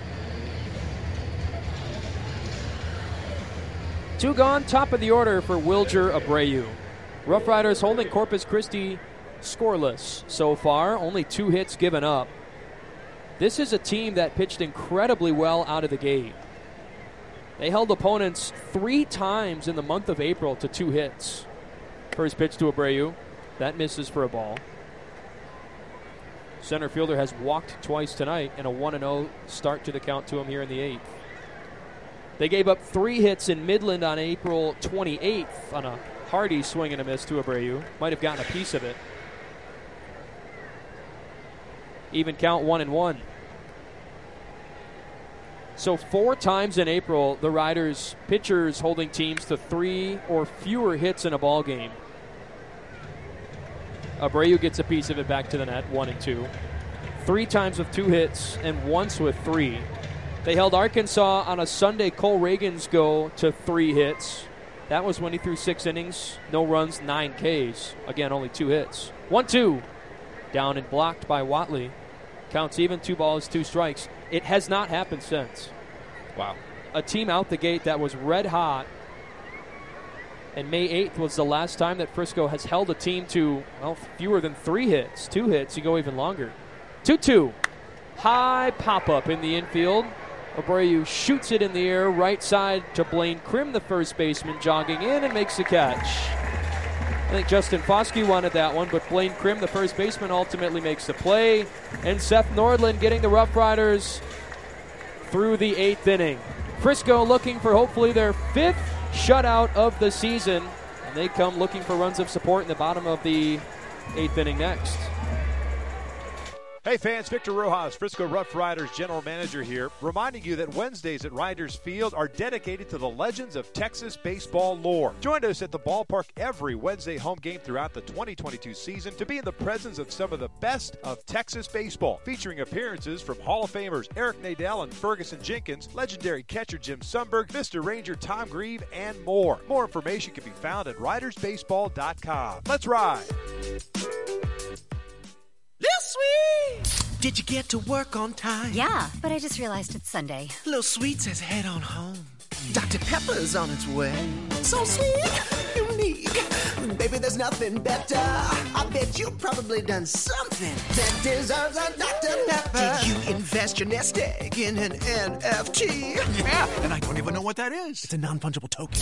2 gone, top of the order for Wilger Abreu. Rough Riders holding Corpus Christi scoreless so far, only 2 hits given up. This is a team that pitched incredibly well out of the gate. They held opponents 3 times in the month of April to 2 hits. First pitch to Abreu. That misses for a ball. Center fielder has walked twice tonight, and a 1-0 start to the count to him here in the 8th. They gave up 3 hits in Midland on April 28th on a hardy swing and a miss to Abreu. Might have gotten a piece of it. Even count 1-1. So 4 times in April, the Riders pitchers holding teams to 3 or fewer hits in a ball game. Abreu gets a piece of it back to the net, 1-2. 3 times with 2 hits and once with 3. They held Arkansas on a Sunday. Cole Reagan's go to 3 hits. That was when he threw 6 innings, no runs, 9 Ks. Again, only 2 hits. 1-2. Down and blocked by Watley. Counts even, 2 balls, 2 strikes. It has not happened since. Wow. a team out the gate that was red hot. And May 8th was the last time that Frisco has held a team to, well, fewer than 3 hits. 2 hits, you go even longer. 2-2. High pop-up in the infield. Abreu shoots it in the air, right side to Blaine Krim, the first baseman, jogging in and makes the catch. I think Justin Foskey wanted that one, but Blaine Krim, the first baseman, ultimately makes the play. And Seth Nordland getting the Rough Riders through the 8th inning. Frisco looking for hopefully their 5th shutout of the season. And they come looking for runs of support in the bottom of the 8th inning next. Hey fans, Victor Rojas, Frisco Rough Riders General Manager here, reminding you that Wednesdays at Riders Field are dedicated to the legends of Texas baseball lore. Join us at the ballpark every Wednesday home game throughout the 2022 season to be in the presence of some of the best of Texas baseball, featuring appearances from Hall of Famers Eric Nadel and Ferguson Jenkins, legendary catcher Jim Sundberg, Mr. Ranger Tom Grieve, and more. More information can be found at ridersbaseball.com. Let's ride! Lil Sweet! Did you get to work on time? Yeah, but I just realized it's Sunday. Lil Sweet says head on home. Dr. Pepper's on its way. So sweet, unique. Baby, there's nothing better. I bet you probably done something that deserves a Dr. Pepper. Did you invest your nest egg in an NFT? Yeah, and I don't even know what that is. It's a non-fungible token.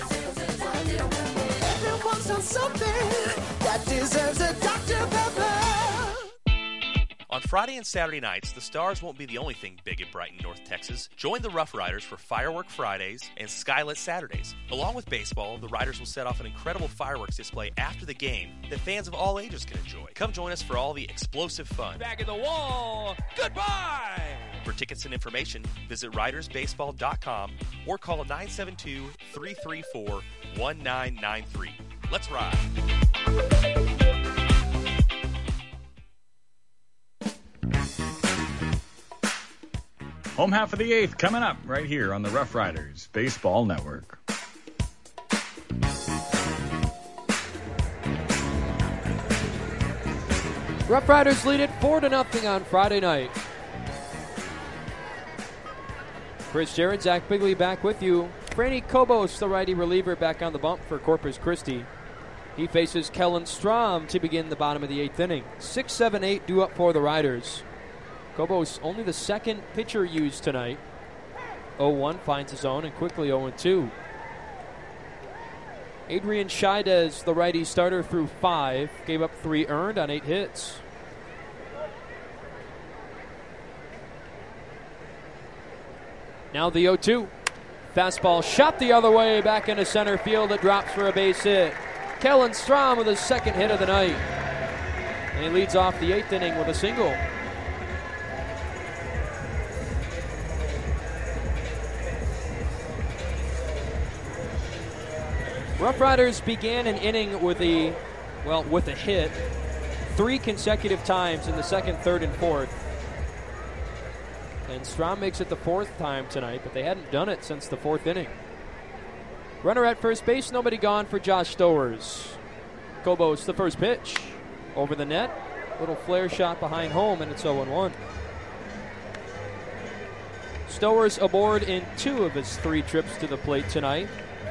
Everyone's done something that deserves a Dr. Pepper. On Friday and Saturday nights, the Stars won't be the only thing big in Brighton, North Texas. Join the Rough Riders for Firework Fridays and Skylit Saturdays. Along with baseball, the Riders will set off an incredible fireworks display after the game that fans of all ages can enjoy. Come join us for all the explosive fun. Back in the wall. Goodbye. For tickets and information, visit ridersbaseball.com or call 972-334-1993. Let's ride. Home half of the 8th coming up right here on the Rough Riders Baseball Network. Rough Riders lead it 4-0 on Friday night. Chris Jarrett, Zach Bigley back with you. Franny Kobos, the righty reliever, back on the bump for Corpus Christi. He faces Kellen Strom to begin the bottom of the 8th inning. 6-7-8 due up for the Riders. Kobos only the second pitcher used tonight. 0-1 finds his own and quickly 0-2. Adrian Scheidez, the righty starter, threw 5, gave up 3 earned on 8 hits. Now the 0-2. Fastball shot the other way back into center field. It drops for a base hit. Kellen Strom with his second hit of the night. And he leads off the 8th inning with a single. Rough Riders began an inning with a hit 3 consecutive times in the 2nd, 3rd, and 4th. And Strom makes it the 4th time tonight, but they hadn't done it since the 4th inning. Runner at first base, nobody gone for Josh Stowers. Kobos, the first pitch. Over the net, little flare shot behind home, and it's 0-1. Stowers aboard in 2 of his 3 trips to the plate tonight.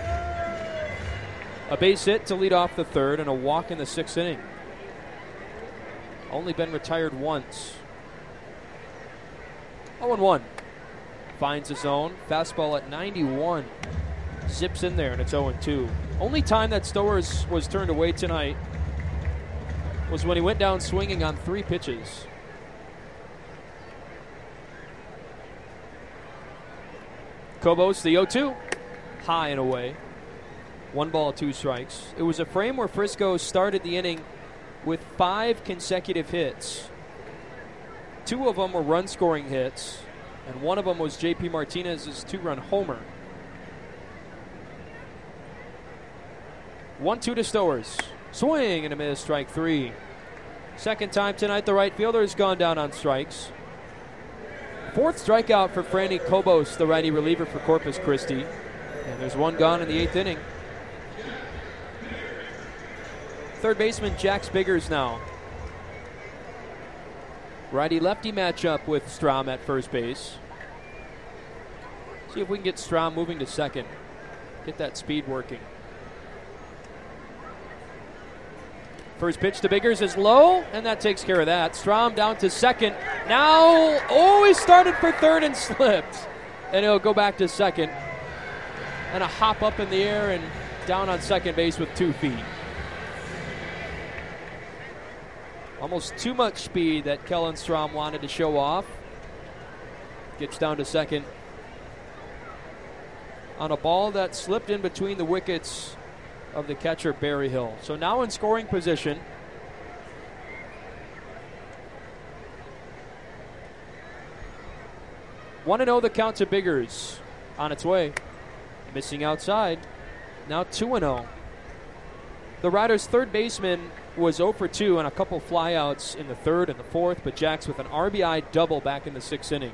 A base hit to lead off the 3rd and a walk in the 6th inning. Only been retired once. 0-1. Finds his zone. Fastball at 91. Zips in there and it's 0-2. Only time that Stowers was turned away tonight was when he went down swinging on 3 pitches. Kobos, the 0-2. High and away. 1 ball, 2 strikes. It was a frame where Frisco started the inning with 5 consecutive hits. 2 of them were run-scoring hits, and 1 of them was J.P. Martinez's 2-run homer. 1-2 to Stowers. Swing and a miss, strike 3. Second time tonight the right fielder has gone down on strikes. 4th strikeout for Franny Kobos, the righty reliever for Corpus Christi. And there's 1 gone in the 8th inning. Third baseman Jack Spiggers now. Righty-lefty matchup with Strom at first base. See if we can get Strom moving to second. Get that speed working. First pitch to Biggers is low, and that takes care of that. Strom down to second. Now, he started for third and slipped. And he'll go back to second. And a hop up in the air and down on second base with 2 feet. Almost too much speed that Kellen Strom wanted to show off. Gets down to second on a ball that slipped in between the wickets of the catcher, Barry Hill. So now in scoring position. One and 0 the count to Biggers. On its way. Missing outside. Now 2-0. The Riders' third baseman was 0 for 2 on a couple flyouts in the third and the fourth, but Jacks with an RBI double back in the 6th inning.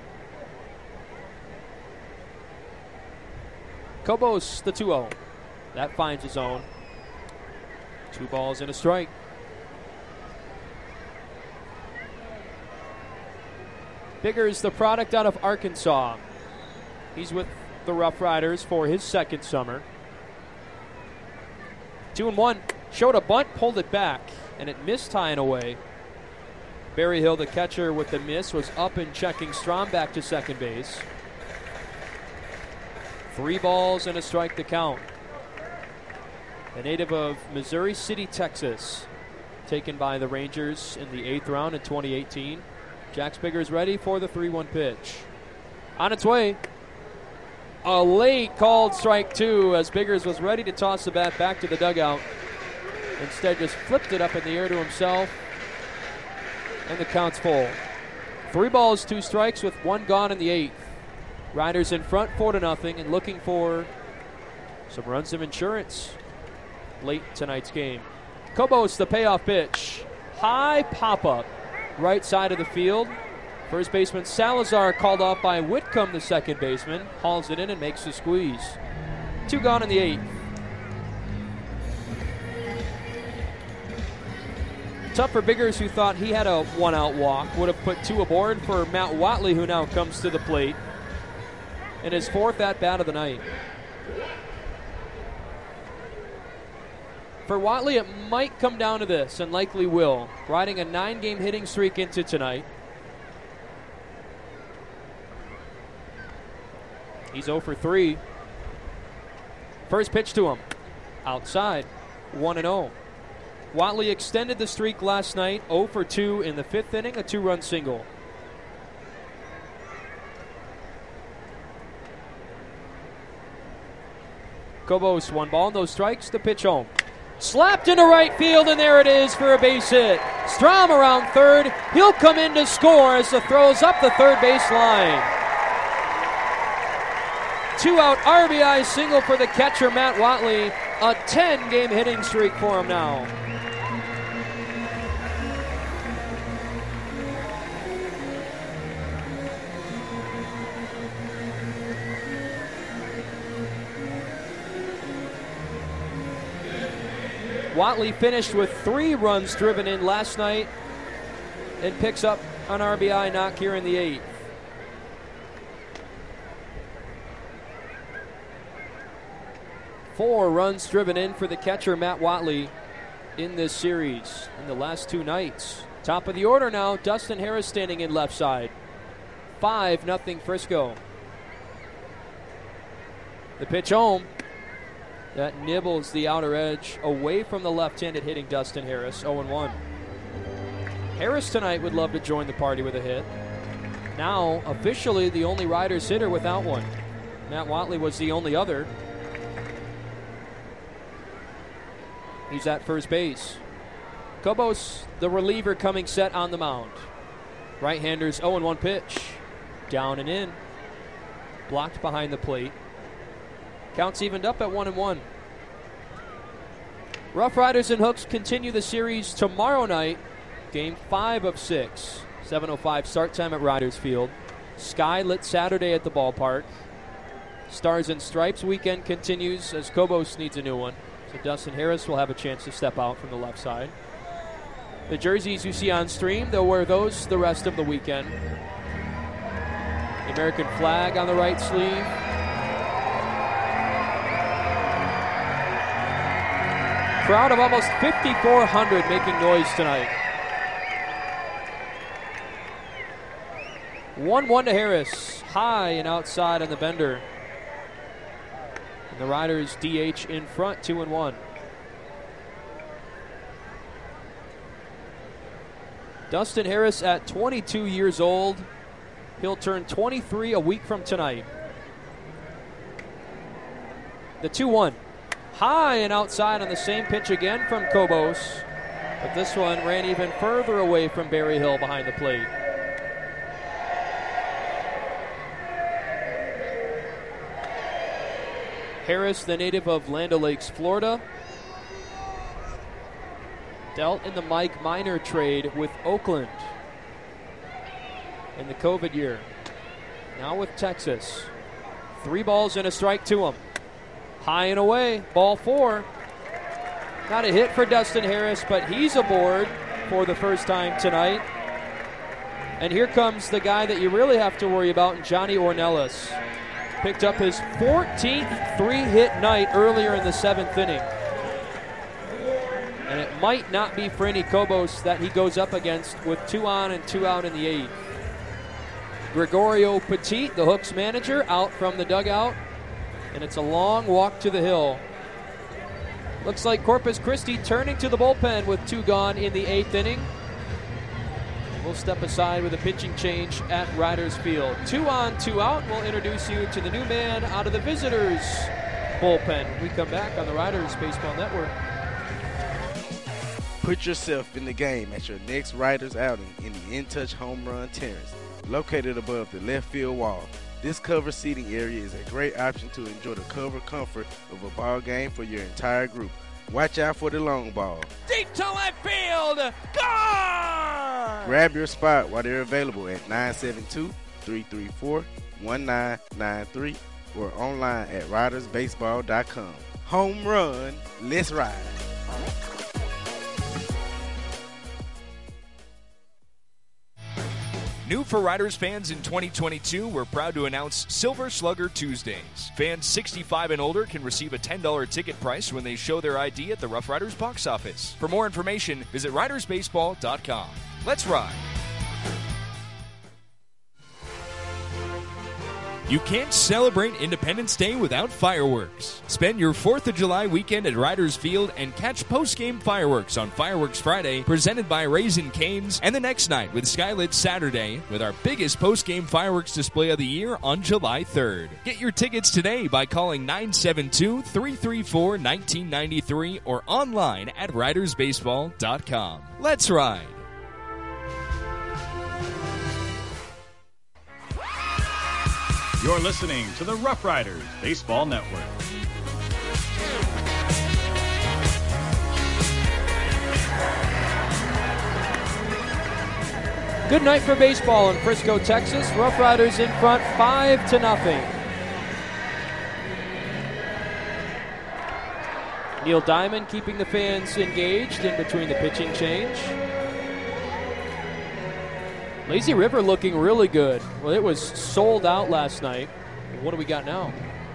Cobos, the 2-0. That finds his own. 2 balls and a strike. Biggers, the product out of Arkansas. He's with the Rough Riders for his second summer. 2-1. Showed a bunt, pulled it back, and it missed high and away. Barry Hill, the catcher with the miss, was up and checking Strom back to second base. 3 balls and a strike to count. A native of Missouri City, Texas, taken by the Rangers in the 8th round in 2018. Jax Biggers ready for the 3-1 pitch. On its way. A late called strike 2 as Biggers was ready to toss the bat back to the dugout. Instead just flipped it up in the air to himself. And the count's full. 3 balls, 2 strikes with 1 gone in the 8th. Riders in front 4-0 and looking for some runs of insurance late tonight's game. Cobos, the payoff pitch. High pop-up. Right side of the field. First baseman Salazar called off by Whitcomb, the second baseman. Hauls it in and makes the squeeze. 2 gone in the 8th. Tough for Biggers, who thought he had a 1-out walk. Would have put 2 aboard for Matt Watley, who now comes to the plate. And his 4th at-bat of the night. For Watley, it might come down to this, and likely will. Riding a 9-game hitting streak into tonight. He's 0 for 3. First pitch to him. Outside. 1-0. Watley extended the streak last night. 0 for 2 in the 5th inning. A 2-run single. Cobos, 1 ball, no strikes. The pitch home. Slapped into right field, and there it is for a base hit. Strom around third. He'll come in to score as the throw's up the third base line. 2-out RBI single for the catcher, Matt Watley. A 10-game hitting streak for him now. Watley finished with 3 runs driven in last night and picks up an RBI knock here in the 8th. Four runs driven in for the catcher, Matt Watley, in this series in the last 2 nights. Top of the order now, Dustin Harris standing in left side. 5-0 Frisco. The pitch home. That nibbles the outer edge away from the left-handed hitting Dustin Harris, 0-1. Harris tonight would love to join the party with a hit. Now, officially the only Riders hitter without one. Matt Watley was the only other. He's at first base. Cobos, the reliever, coming set on the mound. Right-hander's 0-1 pitch. Down and in. Blocked behind the plate. Counts evened up at 1-1. Rough Riders and Hooks continue the series tomorrow night. Game 5 of 6. 7:05 start time at Riders Field. Sky lit Saturday at the ballpark. Stars and Stripes weekend continues as Cobos needs a new one. So Dustin Harris will have a chance to step out from the left side. The jerseys you see on stream, they'll wear those the rest of the weekend. The American flag on the right sleeve. Crowd of almost 5,400 making noise tonight. 1-1 to Harris. High and outside on the bender. And the Riders DH in front, 2-1. Dustin Harris at 22 years old. He'll turn 23 a week from tonight. The 2-1. High and outside on the same pitch again from Cobos. But this one ran even further away from Berryhill behind the plate. Harris, the native of Land O'Lakes, Florida, dealt in the Mike Minor trade with Oakland in the COVID year. Now with Texas. 3 balls and a strike to him. High and away, ball 4. Not a hit for Dustin Harris, but he's aboard for the first time tonight. And here comes the guy that you really have to worry about, Johnny Ornelas. Picked up his 14th 3-hit night earlier in the 7th inning. And it might not be Franny Cobos that he goes up against with 2 on and 2 out in the 8th. Gregorio Petit, the Hooks manager, out from the dugout. And it's a long walk to the hill. Looks like Corpus Christi turning to the bullpen with 2 gone in the 8th inning. We'll step aside with a pitching change at Riders Field. 2 on, 2 out. We'll introduce you to the new man out of the visitors' bullpen when we come back on the Riders Baseball Network. Put yourself in the game at your next Riders outing in the In Touch Home Run Terrace, located above the left field wall. This covered seating area is a great option to enjoy the cover comfort of a ball game for your entire group. Watch out for the long ball. Deep to left field. Gone! Grab your spot while they're available at 972-334-1993 or online at ridersbaseball.com. Home run, let's ride. New for Riders fans in 2022, we're proud to announce Silver Slugger Tuesdays. Fans 65 and older can receive a $10 ticket price when they show their ID at the Rough Riders box office. For more information, visit ridersbaseball.com. Let's ride. You can't celebrate Independence Day without fireworks. Spend your 4th of July weekend at Riders Field and catch post-game fireworks on Fireworks Friday, presented by Raising Cane's, and the next night with Skylit Saturday, with our biggest post-game fireworks display of the year on July 3rd. Get your tickets today by calling 972-334-1993 or online at ridersbaseball.com. Let's ride. You're listening to the Rough Riders Baseball Network. Good night for baseball in Frisco, Texas. Rough Riders in front 5-0. Neil Diamond keeping the fans engaged in between the pitching change. Lazy River looking really good. Well, it was sold out last night. What do we got now?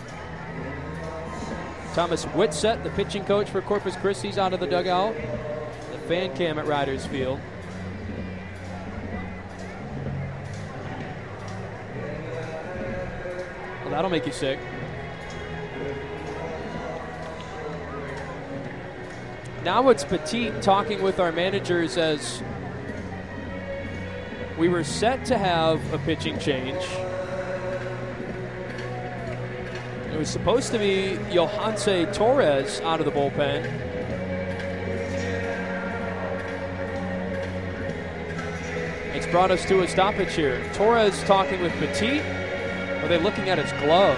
Thomas Whitsett, the pitching coach for Corpus Christi, out of the dugout. The fan cam at Riders Field. Well, that'll make you sick. Now it's Petit talking with our managers as we were set to have a pitching change. It was supposed to be Johanse Torres out of the bullpen. It's brought us to a stoppage here. Torres talking with Petit. Are they looking at his glove?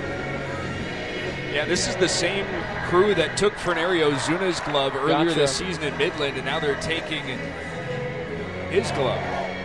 Yeah, this is the same crew that took Fernario Zuna's glove earlier this season in Midland, and now they're taking his glove.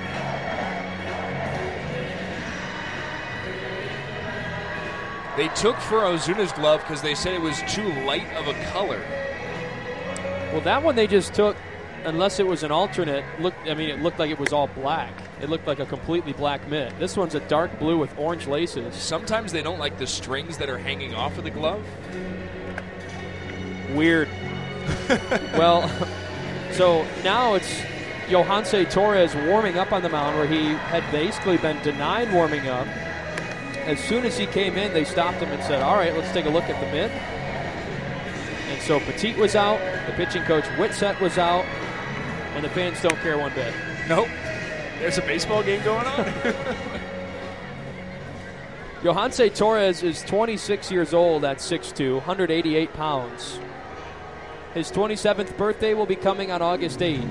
They took for Ozuna's glove because they said it was too light of a color. Well, that one they just took, unless it was an alternate. It looked like it was all black. It looked like a completely black mitt. This one's a dark blue with orange laces. Sometimes they don't like the strings that are hanging off of the glove. Weird. Well, so now it's Johanse Torres warming up on the mound where he had basically been denied warming up. As soon as he came in, they stopped him and said, all right, let's take a look at the mitt. And so Petit was out, the pitching coach Whitsett was out, and the fans don't care one bit. Nope. There's a baseball game going on. Johanse Torres is 26 years old at 6'2", 188 pounds. His 27th birthday will be coming on August 8th.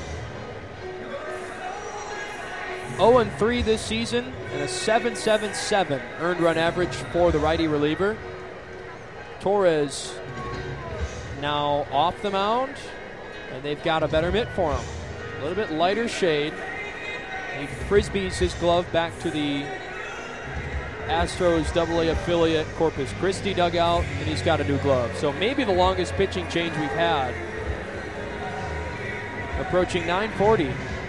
0-3 this season and a 7.77 earned run average for the righty reliever. Torres now off the mound, and they've got a better mitt for him. A little bit lighter shade. He frisbees his glove back to the Astros AA affiliate Corpus Christi dugout, and he's got a new glove. So maybe the longest pitching change we've had. Approaching 9:40.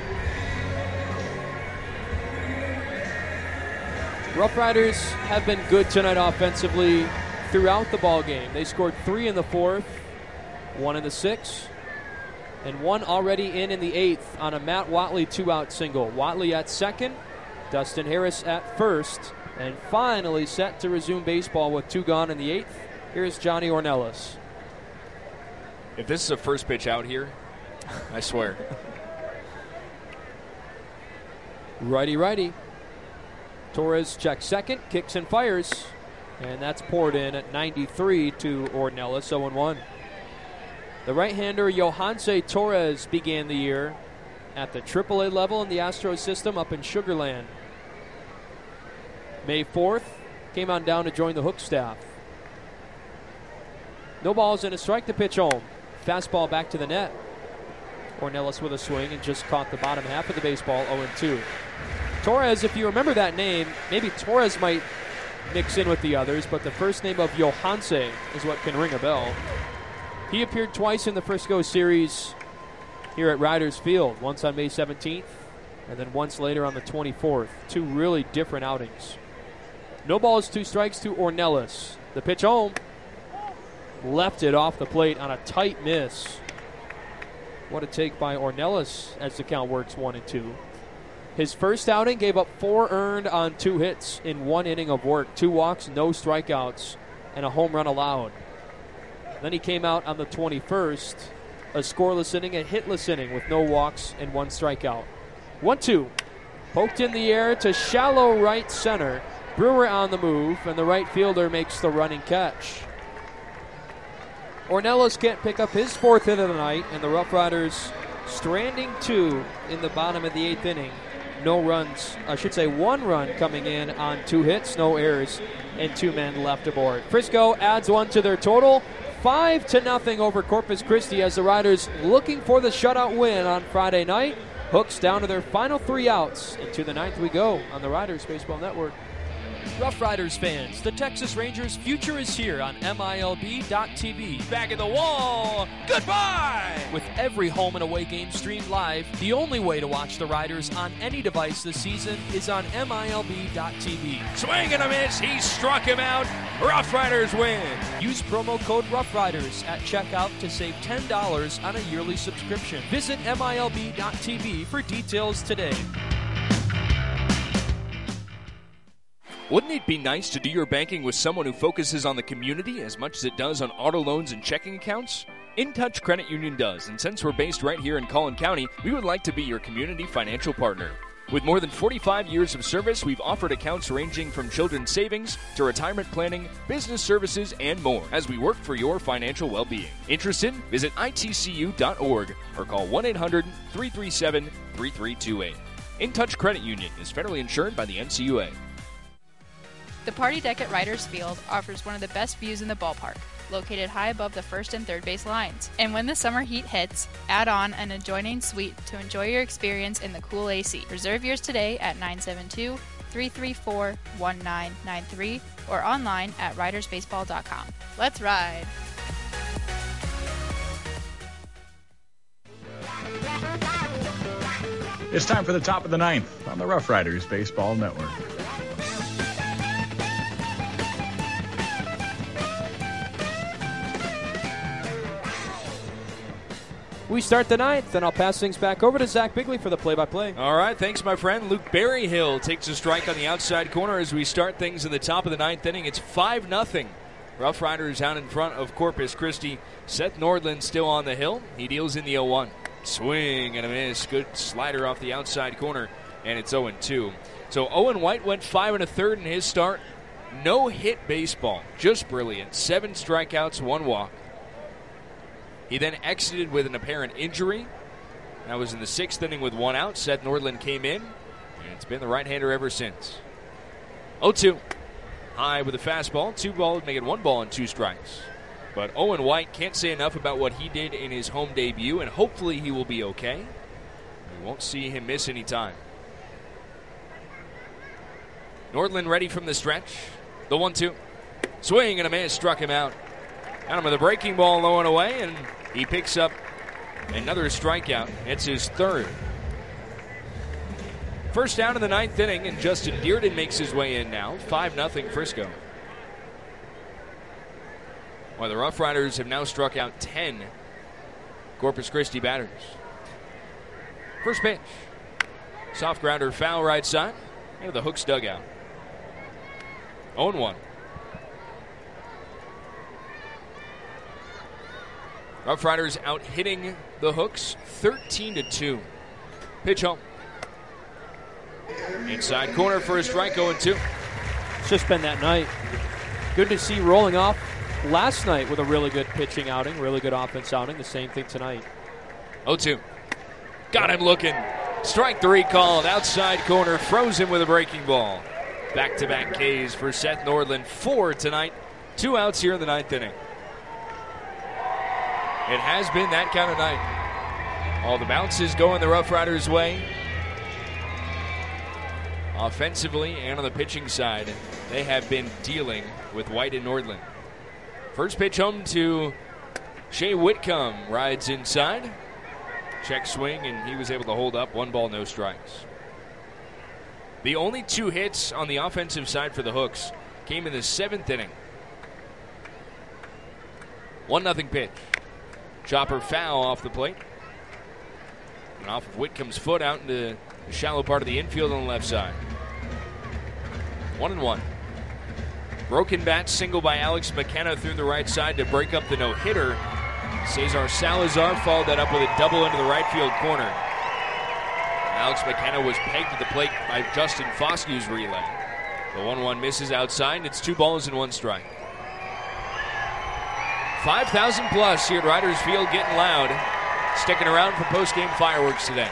Rough Riders have been good tonight offensively throughout the ball game. They scored 3 in the 4th, 1 in the 6th, and 1 already in the 8th on a Matt Watley 2-out single. Watley at second, Dustin Harris at first, and finally set to resume baseball with 2 gone in the 8th. Here's Johnny Ornelas. If this is a first pitch out here, I swear. Righty. Torres checks second, kicks and fires, and that's poured in at 93 to Ornelas, 0-1. The right-hander Johanse Torres began the year at the AAA level in the Astros system up in Sugar Land. May 4th, came on down to join the Hook staff. No balls and a strike to pitch home. Fastball back to the net. Ornelas with a swing and just caught the bottom half of the baseball, 0-2. Torres, if you remember that name, maybe Torres might mix in with the others, but the first name of Johanse is what can ring a bell. He appeared twice in the Frisco series here at Riders Field, once on May 17th and then once later on the 24th. 2 really different outings. No balls, 2 strikes to Ornelas. The pitch home. Left it off the plate on a tight miss. What a take by Ornelas as the count works 1-2. His first outing gave up 4 earned on 2 hits in 1 inning of work. 2 walks, no strikeouts, and a home run allowed. Then he came out on the 21st, a scoreless inning, a hitless inning with no walks and 1 strikeout. 1-2. Poked in the air to shallow right center. Brewer on the move, and the right fielder makes the running catch. Ornelas can't pick up his 4th hit of the night, and the Rough Riders stranding 2 in the bottom of the 8th inning. No runs, I should say 1 run coming in on 2 hits, no errors, and 2 men left aboard. Frisco adds 1 to their total. 5-0 over Corpus Christi as the Riders looking for the shutout win on Friday night. Hooks down to their final 3 outs. Into the 9th we go on the Riders Baseball Network. Rough Riders fans, the Texas Rangers' future is here on MILB.TV. Back at the wall, goodbye! With every home and away game streamed live, the only way to watch the Riders on any device this season is on MILB.TV. Swing and a miss, he struck him out. Rough Riders win. Use promo code Rough Riders at checkout to save $10 on a yearly subscription. Visit MILB.TV for details today. Wouldn't it be nice to do your banking with someone who focuses on the community as much as it does on auto loans and checking accounts? InTouch Credit Union does, and since we're based right here in Collin County, we would like to be your community financial partner. With more than 45 years of service, we've offered accounts ranging from children's savings to retirement planning, business services, and more as we work for your financial well-being. Interested? Visit itcu.org or call 1-800-337-3328. InTouch Credit Union is federally insured by the NCUA. The Party Deck at Riders Field offers one of the best views in the ballpark, located high above the first and third base lines. And when the summer heat hits, add on an adjoining suite to enjoy your experience in the cool AC. Reserve yours today at 972-334-1993 or online at ridersbaseball.com. Let's ride! It's time for the top of the 9th on the Rough Riders Baseball Network. we start the ninth, and I'll pass things back over to Zach Bigley for the play-by-play. All right, thanks, my friend. Luke Berryhill takes a strike on the outside corner as we start things in the top of the ninth inning. It's 5-0. Rough Riders out in front of Corpus Christi. Seth Nordland still on the hill. He deals in the 0-1. Swing and a miss. Good slider off the outside corner, and it's 0-2. So Owen White went 5 1/3 in his start. No hit baseball, just brilliant. 7 strikeouts, 1 walk. He then exited with an apparent injury. That was in the 6th inning with 1 out. Seth Nordland came in, and it's been the right-hander ever since. 0-2. High with a fastball. 2 balls, make it 1 ball and 2 strikes. But Owen White can't say enough about what he did in his home debut, and hopefully he will be okay. We won't see him miss any time. Nordland ready from the stretch. The 1-2. Swing and a miss. Struck him out. Got him with a breaking ball low and away, and he picks up another strikeout. It's his 3rd. First down in the 9th inning, and Justin Dearden makes his way in now. 5-0 Frisco. Well, the Rough Riders have now struck out 10 Corpus Christi batters. First pitch. Soft grounder foul right side into the Hooks dugout. 0-1. Rough Riders out hitting the Hooks 13-2. Pitch home. Inside corner for a strike, 0-2. It's just been that night. Good to see rolling off last night with a really good pitching outing, really good offense outing. The same thing tonight. 0-2. Got him looking. Strike 3 called. Outside corner. Froze him with a breaking ball. Back-to-back Ks for Seth Nordland. 4 tonight. 2 outs here in the 9th inning. It has been that kind of night. All the bounces going the Rough Riders' way. Offensively and on the pitching side, they have been dealing with White and Nordland. First pitch home to Shea Whitcomb. Rides inside. Check swing, and he was able to hold up. 1 ball, no strikes. The only 2 hits on the offensive side for the Hooks came in the 7th inning. 1-0 pitch. Chopper foul off the plate. And off of Whitcomb's foot out into the shallow part of the infield on the left side. 1-1. Broken bat single by Alex McKenna through the right side to break up the no-hitter. Cesar Salazar followed that up with a double into the right field corner. Alex McKenna was pegged to the plate by Justin Foskew's relay. The 1-1 misses outside, and it's 2 balls and 1 strike. 5,000 plus here at Riders Field, getting loud. Sticking around for post-game fireworks today.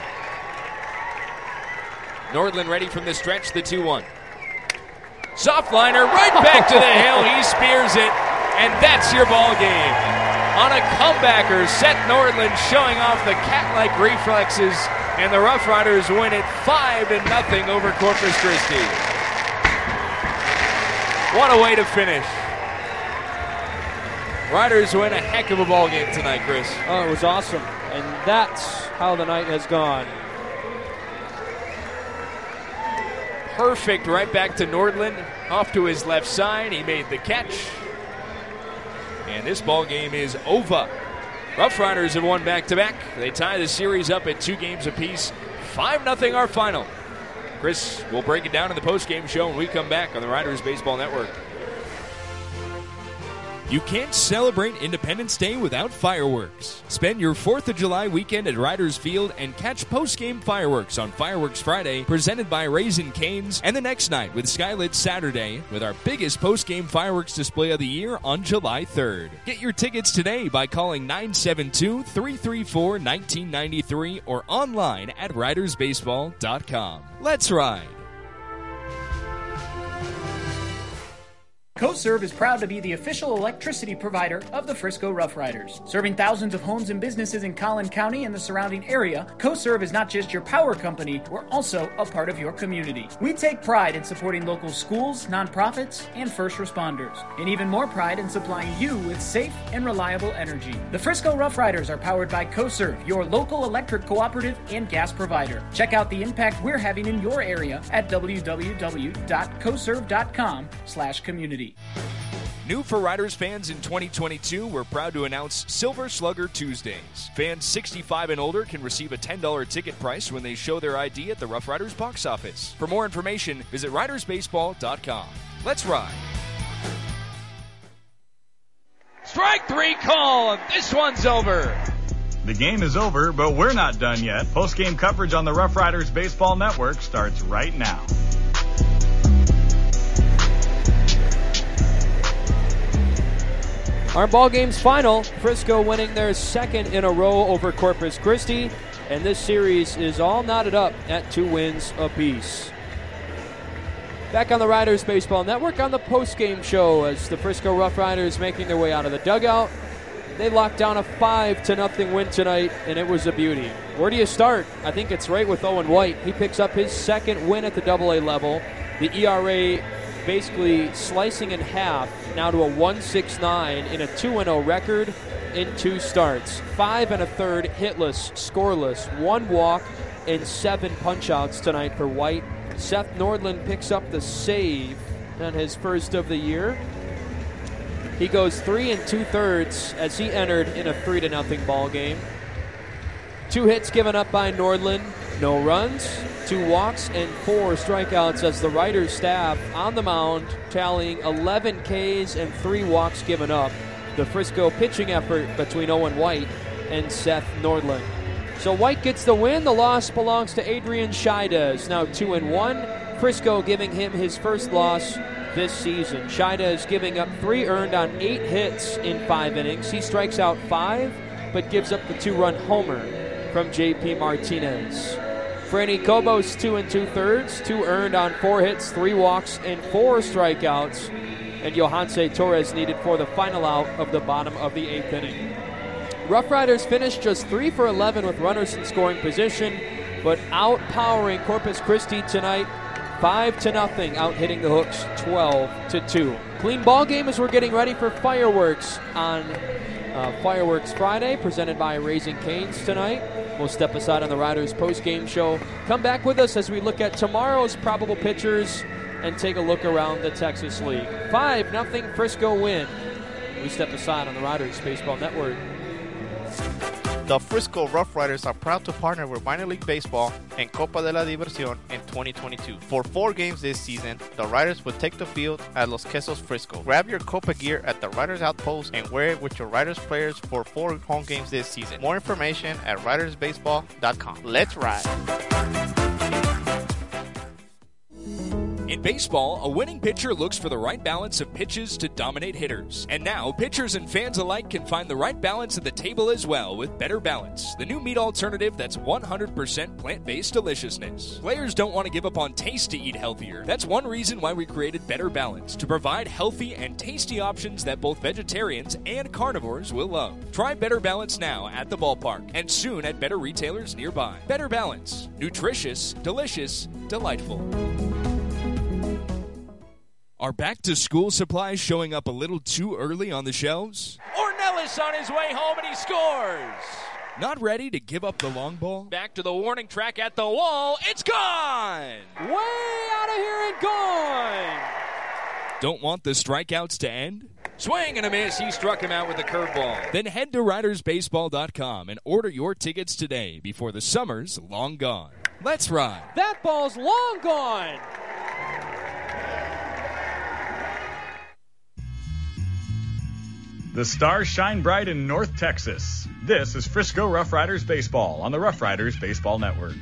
Nordland ready from the stretch, the 2-1. Soft liner right back to the hill. He spears it, and that's your ball game. On a comebacker, Seth Nordland showing off the cat-like reflexes, and the Rough Riders win it 5-0 over Corpus Christi. What a way to finish. Riders win a heck of a ball game tonight, Chris. Oh, it was awesome, and that's how the night has gone. Perfect right back to Nordland, off to his left side. He made the catch. And this ball game is over. Rough Riders have won back-to-back. They tie the series up at 2 games apiece. 5-0 our final. Chris will break it down in the post-game show when we come back on the Riders Baseball Network. You can't celebrate Independence Day without fireworks. Spend your 4th of July weekend at Riders Field and catch post-game fireworks on Fireworks Friday, presented by Raising Cane's, and the next night with Skylit Saturday, with our biggest post-game fireworks display of the year on July 3rd. Get your tickets today by calling 972-334-1993 or online at ridersbaseball.com. Let's ride! CoServe is proud to be the official electricity provider of the Frisco Rough Riders. Serving thousands of homes and businesses in Collin County and the surrounding area, CoServe is not just your power company, we're also a part of your community. We take pride in supporting local schools, nonprofits, and first responders, and even more pride in supplying you with safe and reliable energy. The Frisco Rough Riders are powered by CoServe, your local electric cooperative and gas provider. Check out the impact we're having in your area at www.coserve.com/community. New for Riders fans in 2022, we're proud to announce Silver Slugger Tuesdays. Fans 65 and older can receive a $10 ticket price when they show their ID at the Rough Riders box office. For more information, visit ridersbaseball.com. Let's ride. Strike 3 call. This one's over. The game is over, but we're not done yet. Post-game coverage on the Rough Riders Baseball Network starts right now. Our ball game's final. Frisco winning their second in a row over Corpus Christi, and this series is all knotted up at 2 wins apiece. Back on the Riders Baseball Network on the post-game show as the Frisco Rough Riders making their way out of the dugout. They locked down a 5-0 win tonight, and it was a beauty. Where do you start? I think it's right with Owen White. He picks up his second win at the AA level. The ERA basically slicing in half, now to a 1.69 in a 2-0 record in 2 starts. 5 1/3 hitless, scoreless, 1 walk, and 7 punch-outs tonight for White. Seth Nordland picks up the save on his first of the year. He goes 3 2/3 as he entered in a 3-0 ball game. 2 hits given up by Nordland, no runs, 2 walks, and 4 strikeouts as the Riders staff on the mound tallying 11 Ks and 3 walks given up. The Frisco pitching effort between Owen White and Seth Nordland. So White gets the win. The loss belongs to Adrian Scheidez, now 2-1. Frisco giving him his first loss this season. Scheidez giving up 3 earned on 8 hits in 5 innings. He strikes out 5, but gives up the 2-run homer from J.P. Martinez. Franny Cobos 2 2/3, 2 earned on 4 hits, 3 walks, and 4 strikeouts. And Johanse Torres needed for the final out of the bottom of the 8th inning. Rough Riders finished just 3 for 11 with runners in scoring position, but outpowering Corpus Christi tonight 5-0, out-hitting the Hooks 12-2. Clean ball game as we're getting ready for fireworks on Fireworks Friday, presented by Raising Cane's tonight. We'll step aside on the Riders post-game show. Come back with us as we look at tomorrow's probable pitchers and take a look around the Texas League. 5-0 Frisco win. We step aside on the Riders Baseball Network. The Frisco Rough Riders are proud to partner with Minor League Baseball and Copa de la Diversión in 2022. For 4 games this season, the Riders will take the field at Los Quesos Frisco. Grab your Copa gear at the Riders Outpost and wear it with your Riders players for 4 home games this season. More information at ridersbaseball.com. Let's ride! In baseball, a winning pitcher looks for the right balance of pitches to dominate hitters. And now, pitchers and fans alike can find the right balance at the table as well with Better Balance, the new meat alternative that's 100% plant-based deliciousness. Players don't want to give up on taste to eat healthier. That's one reason why we created Better Balance, to provide healthy and tasty options that both vegetarians and carnivores will love. Try Better Balance now at the ballpark and soon at better retailers nearby. Better Balance. Nutritious, delicious, delightful. Are back-to-school supplies showing up a little too early on the shelves? Ornelas on his way home, and he scores. Not ready to give up the long ball? Back to the warning track at the wall. It's gone! Way out of here and gone! Don't want the strikeouts to end? Swing and a miss. He struck him out with a curveball. Then head to ridersbaseball.com and order your tickets today before the summer's long gone. Let's ride. That ball's long gone! The stars shine bright in North Texas. This is Frisco Rough Riders Baseball on the Rough Riders Baseball Network.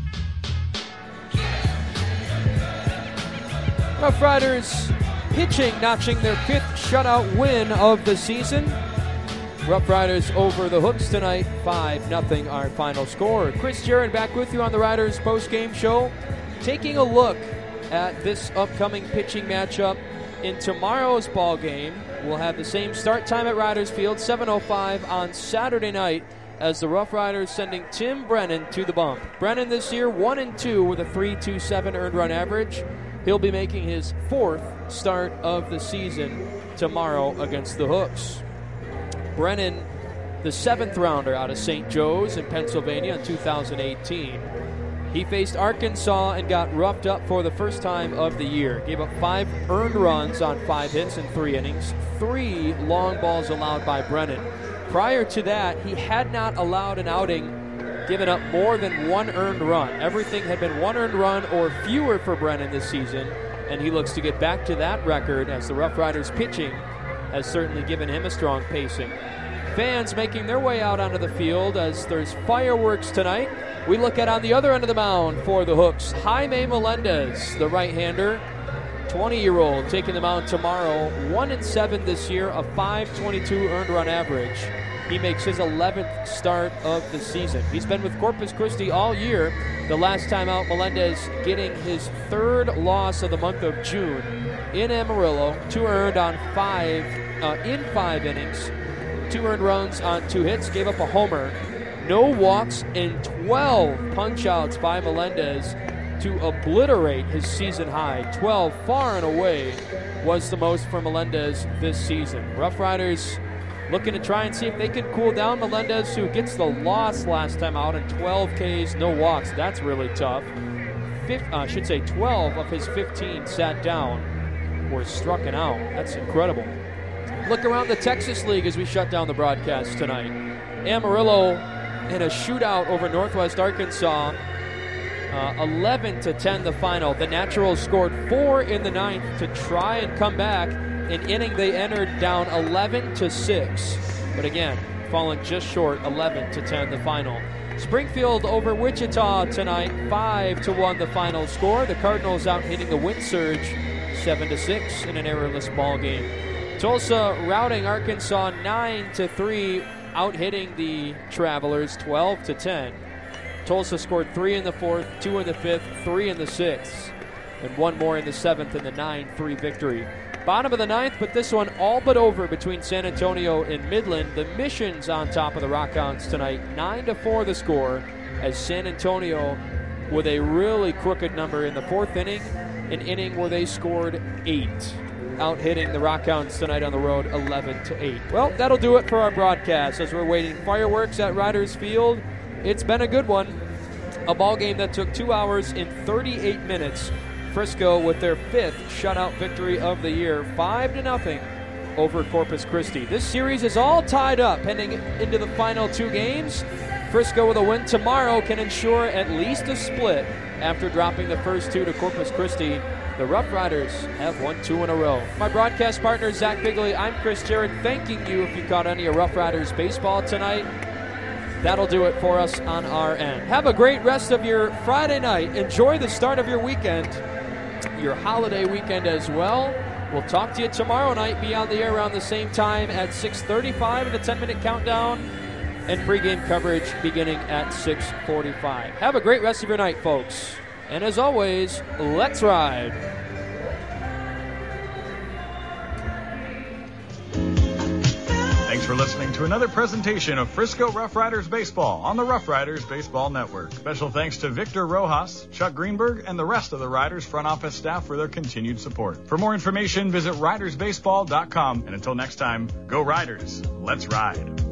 Rough Riders pitching, notching their 5th shutout win of the season. Rough Riders over the Hooks tonight, 5-0 our final score. Chris Jarrett back with you on the Riders post-game show, taking a look at this upcoming pitching matchup in tomorrow's ball game. We'll have the same start time at Riders Field, 7:05 on Saturday night, as the Rough Riders sending Tim Brennan to the bump. Brennan this year 1-2 with a 3.27 earned run average. He'll be making his 4th start of the season tomorrow against the Hooks. Brennan, the 7th rounder out of St. Joe's in Pennsylvania in 2018. He faced Arkansas and got roughed up for the first time of the year. Gave up 5 earned runs on 5 hits in 3 innings, 3 long balls allowed by Brennan. Prior to that, he had not allowed an outing given up more than 1 earned run. Everything had been 1 earned run or fewer for Brennan this season, and he looks to get back to that record as the Rough Riders pitching has certainly given him a strong pacing. Fans making their way out onto the field as there's fireworks tonight. We look at on the other end of the mound for the Hooks, Jaime Melendez, the right-hander, 20-year-old, taking the mound tomorrow. 1-7 this year, a .522 earned run average. He makes his 11th start of the season. He's been with Corpus Christi all year. The last time out, Melendez getting his 3rd loss of the month of June in Amarillo. 2 earned on 5 innings. 2 earned runs on 2 hits, gave up a homer. No walks and 12 punch-outs by Melendez to obliterate his season high. 12, far and away, was the most for Melendez this season. Rough Riders looking to try and see if they can cool down Melendez, who gets the loss last time out in 12 Ks, no walks. That's really tough. 12 of his 15 sat down or struck out. That's incredible. Look around the Texas League as we shut down the broadcast tonight. Amarillo in a shootout over Northwest Arkansas. 11-10 the final. The Naturals scored 4 in the 9th to try and come back. An inning they entered down 11-6. But again, falling just short, 11-10 the final. Springfield over Wichita tonight, 5-1 the final score. The Cardinals out hitting the Wind Surge 7-6 in an errorless ball game. Tulsa routing Arkansas 9-3, out hitting the Travelers 12-10. Tulsa scored 3 in the 4th, 2 in the 5th, 3 in the 6th, and 1 more in the 7th in the 9-3 victory. Bottom of the 9th, but this one all but over between San Antonio and Midland. The Mission's on top of the Rockhounds tonight, 9-4 the score, as San Antonio with a really crooked number in the 4th inning, an inning where they scored 8. Out hitting the Rockhounds tonight on the road 11-8. Well, that'll do it for our broadcast as we're waiting fireworks at Riders Field. It's been a good one. A ball game that took 2 hours and 38 minutes. Frisco with their 5th shutout victory of the year, 5-0 over Corpus Christi. This series is all tied up heading into the final 2 games. Frisco with a win tomorrow can ensure at least a split after dropping the first 2 to Corpus Christi. The Rough Riders have won 2 in a row. My broadcast partner, Zach Bigley, I'm Chris Jarrett, thanking you if you caught any of Rough Riders baseball tonight. That'll do it for us on our end. Have a great rest of your Friday night. Enjoy the start of your weekend, your holiday weekend as well. We'll talk to you tomorrow night. Be on the air around the same time at 6:35 in a 10-minute countdown, and pregame coverage beginning at 6:45. Have a great rest of your night, folks. And as always, let's ride. Thanks for listening to another presentation of Frisco Rough Riders Baseball on the Rough Riders Baseball Network. Special thanks to Victor Rojas, Chuck Greenberg, and the rest of the Riders front office staff for their continued support. For more information, visit RidersBaseball.com. And until next time, go Riders. Let's ride.